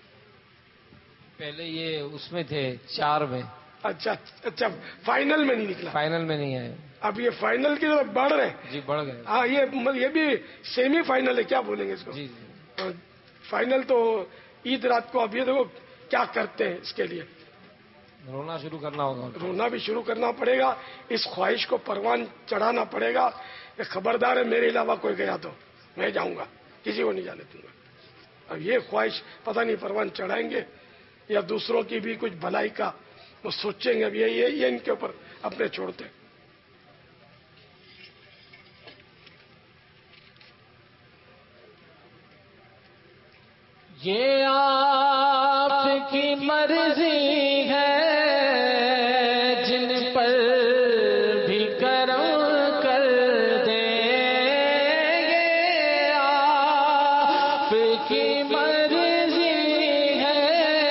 پہلے یہ اس میں تھے چار میں. اچھا اچھا فائنل میں نہیں نکلا. فائنل میں نہیں ہے. اب یہ فائنل کی طرف بڑھ رہے ہیں. جی بڑھ گئے. ہاں یہ یہ بھی سیمی فائنل ہے، کیا بولیں گے اس کو. جی جی فائنل تو عید رات کو. اب یہ دیکھو کیا کرتے ہیں، اس کے لیے رونا شروع کرنا ہوگا. رونا بھی شروع کرنا پڑے گا، اس خواہش کو پروان چڑھانا پڑے گا کہ خبردار ہے میرے علاوہ کوئی گیا تو میں جاؤں گا، کسی کو نہیں جانے دوں گا. اب یہ خواہش پتہ نہیں پروان چڑھائیں گے یا دوسروں کی بھی کچھ بھلائی کا وہ سوچیں گے. اب یہ یہ ان کے اوپر اپنے چھوڑتے ہیں. یہ آپ کی مرضی ہے جن پر بھی کرم کر دیں. یہ آپ کی مرضی ہے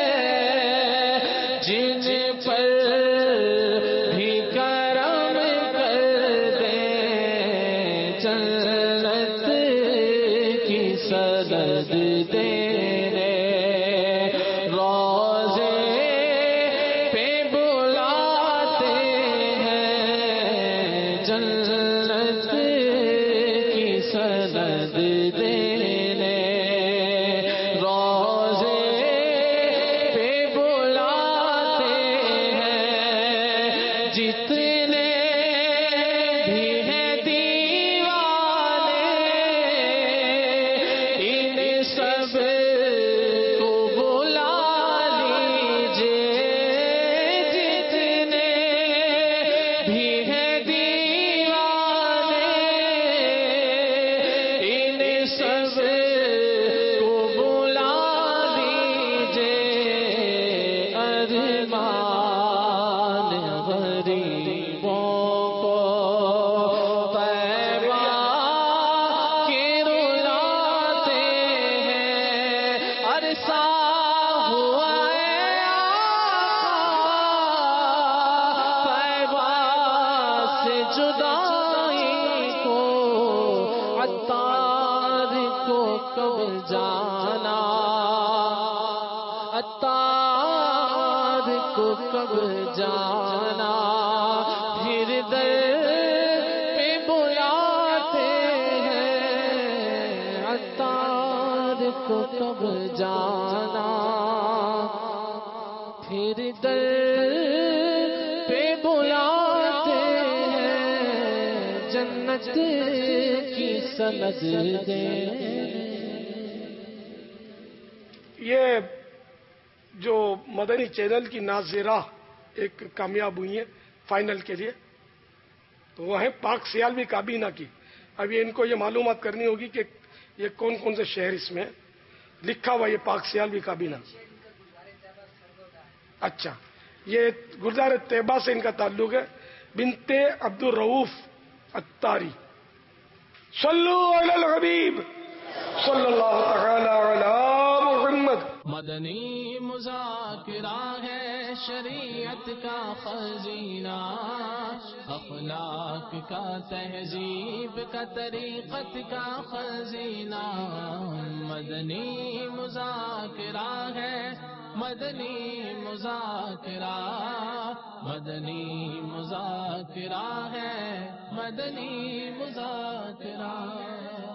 جن پر بھی کرم کر دیں. جنت کی سند دے عطار کو کب جانا پھر در پہ بلاتے ہیں. عطار کو کب جانا پھر در پہ بلاتے ہیں. جنت کی سند دیں. یہ جو مدنی چینل کی ناظرہ ایک کامیاب ہوئی ہیں فائنل کے لیے، تو وہ ہے پاک سیالوی کابینہ کی. اب یہ ان کو یہ معلومات کرنی ہوگی کہ یہ کون کون سے شہر اس میں لکھا ہوا یہ پاک سیالوی کابینہ. اچھا یہ گلزار طیبہ سے ان کا تعلق ہے. بنت عبد الرؤوف عطاری. صلو علی الحبیب صلی اللہ تعالی علی محمد. مدنی مذاکرہ ہے شریعت کا خزینہ، اخلاق کا تہذیب کا طریقت کا خزینہ. مدنی مذاکرہ ہے مدنی مذاکرہ، مدنی مذاکرہ ہے مدنی مذاکرہ.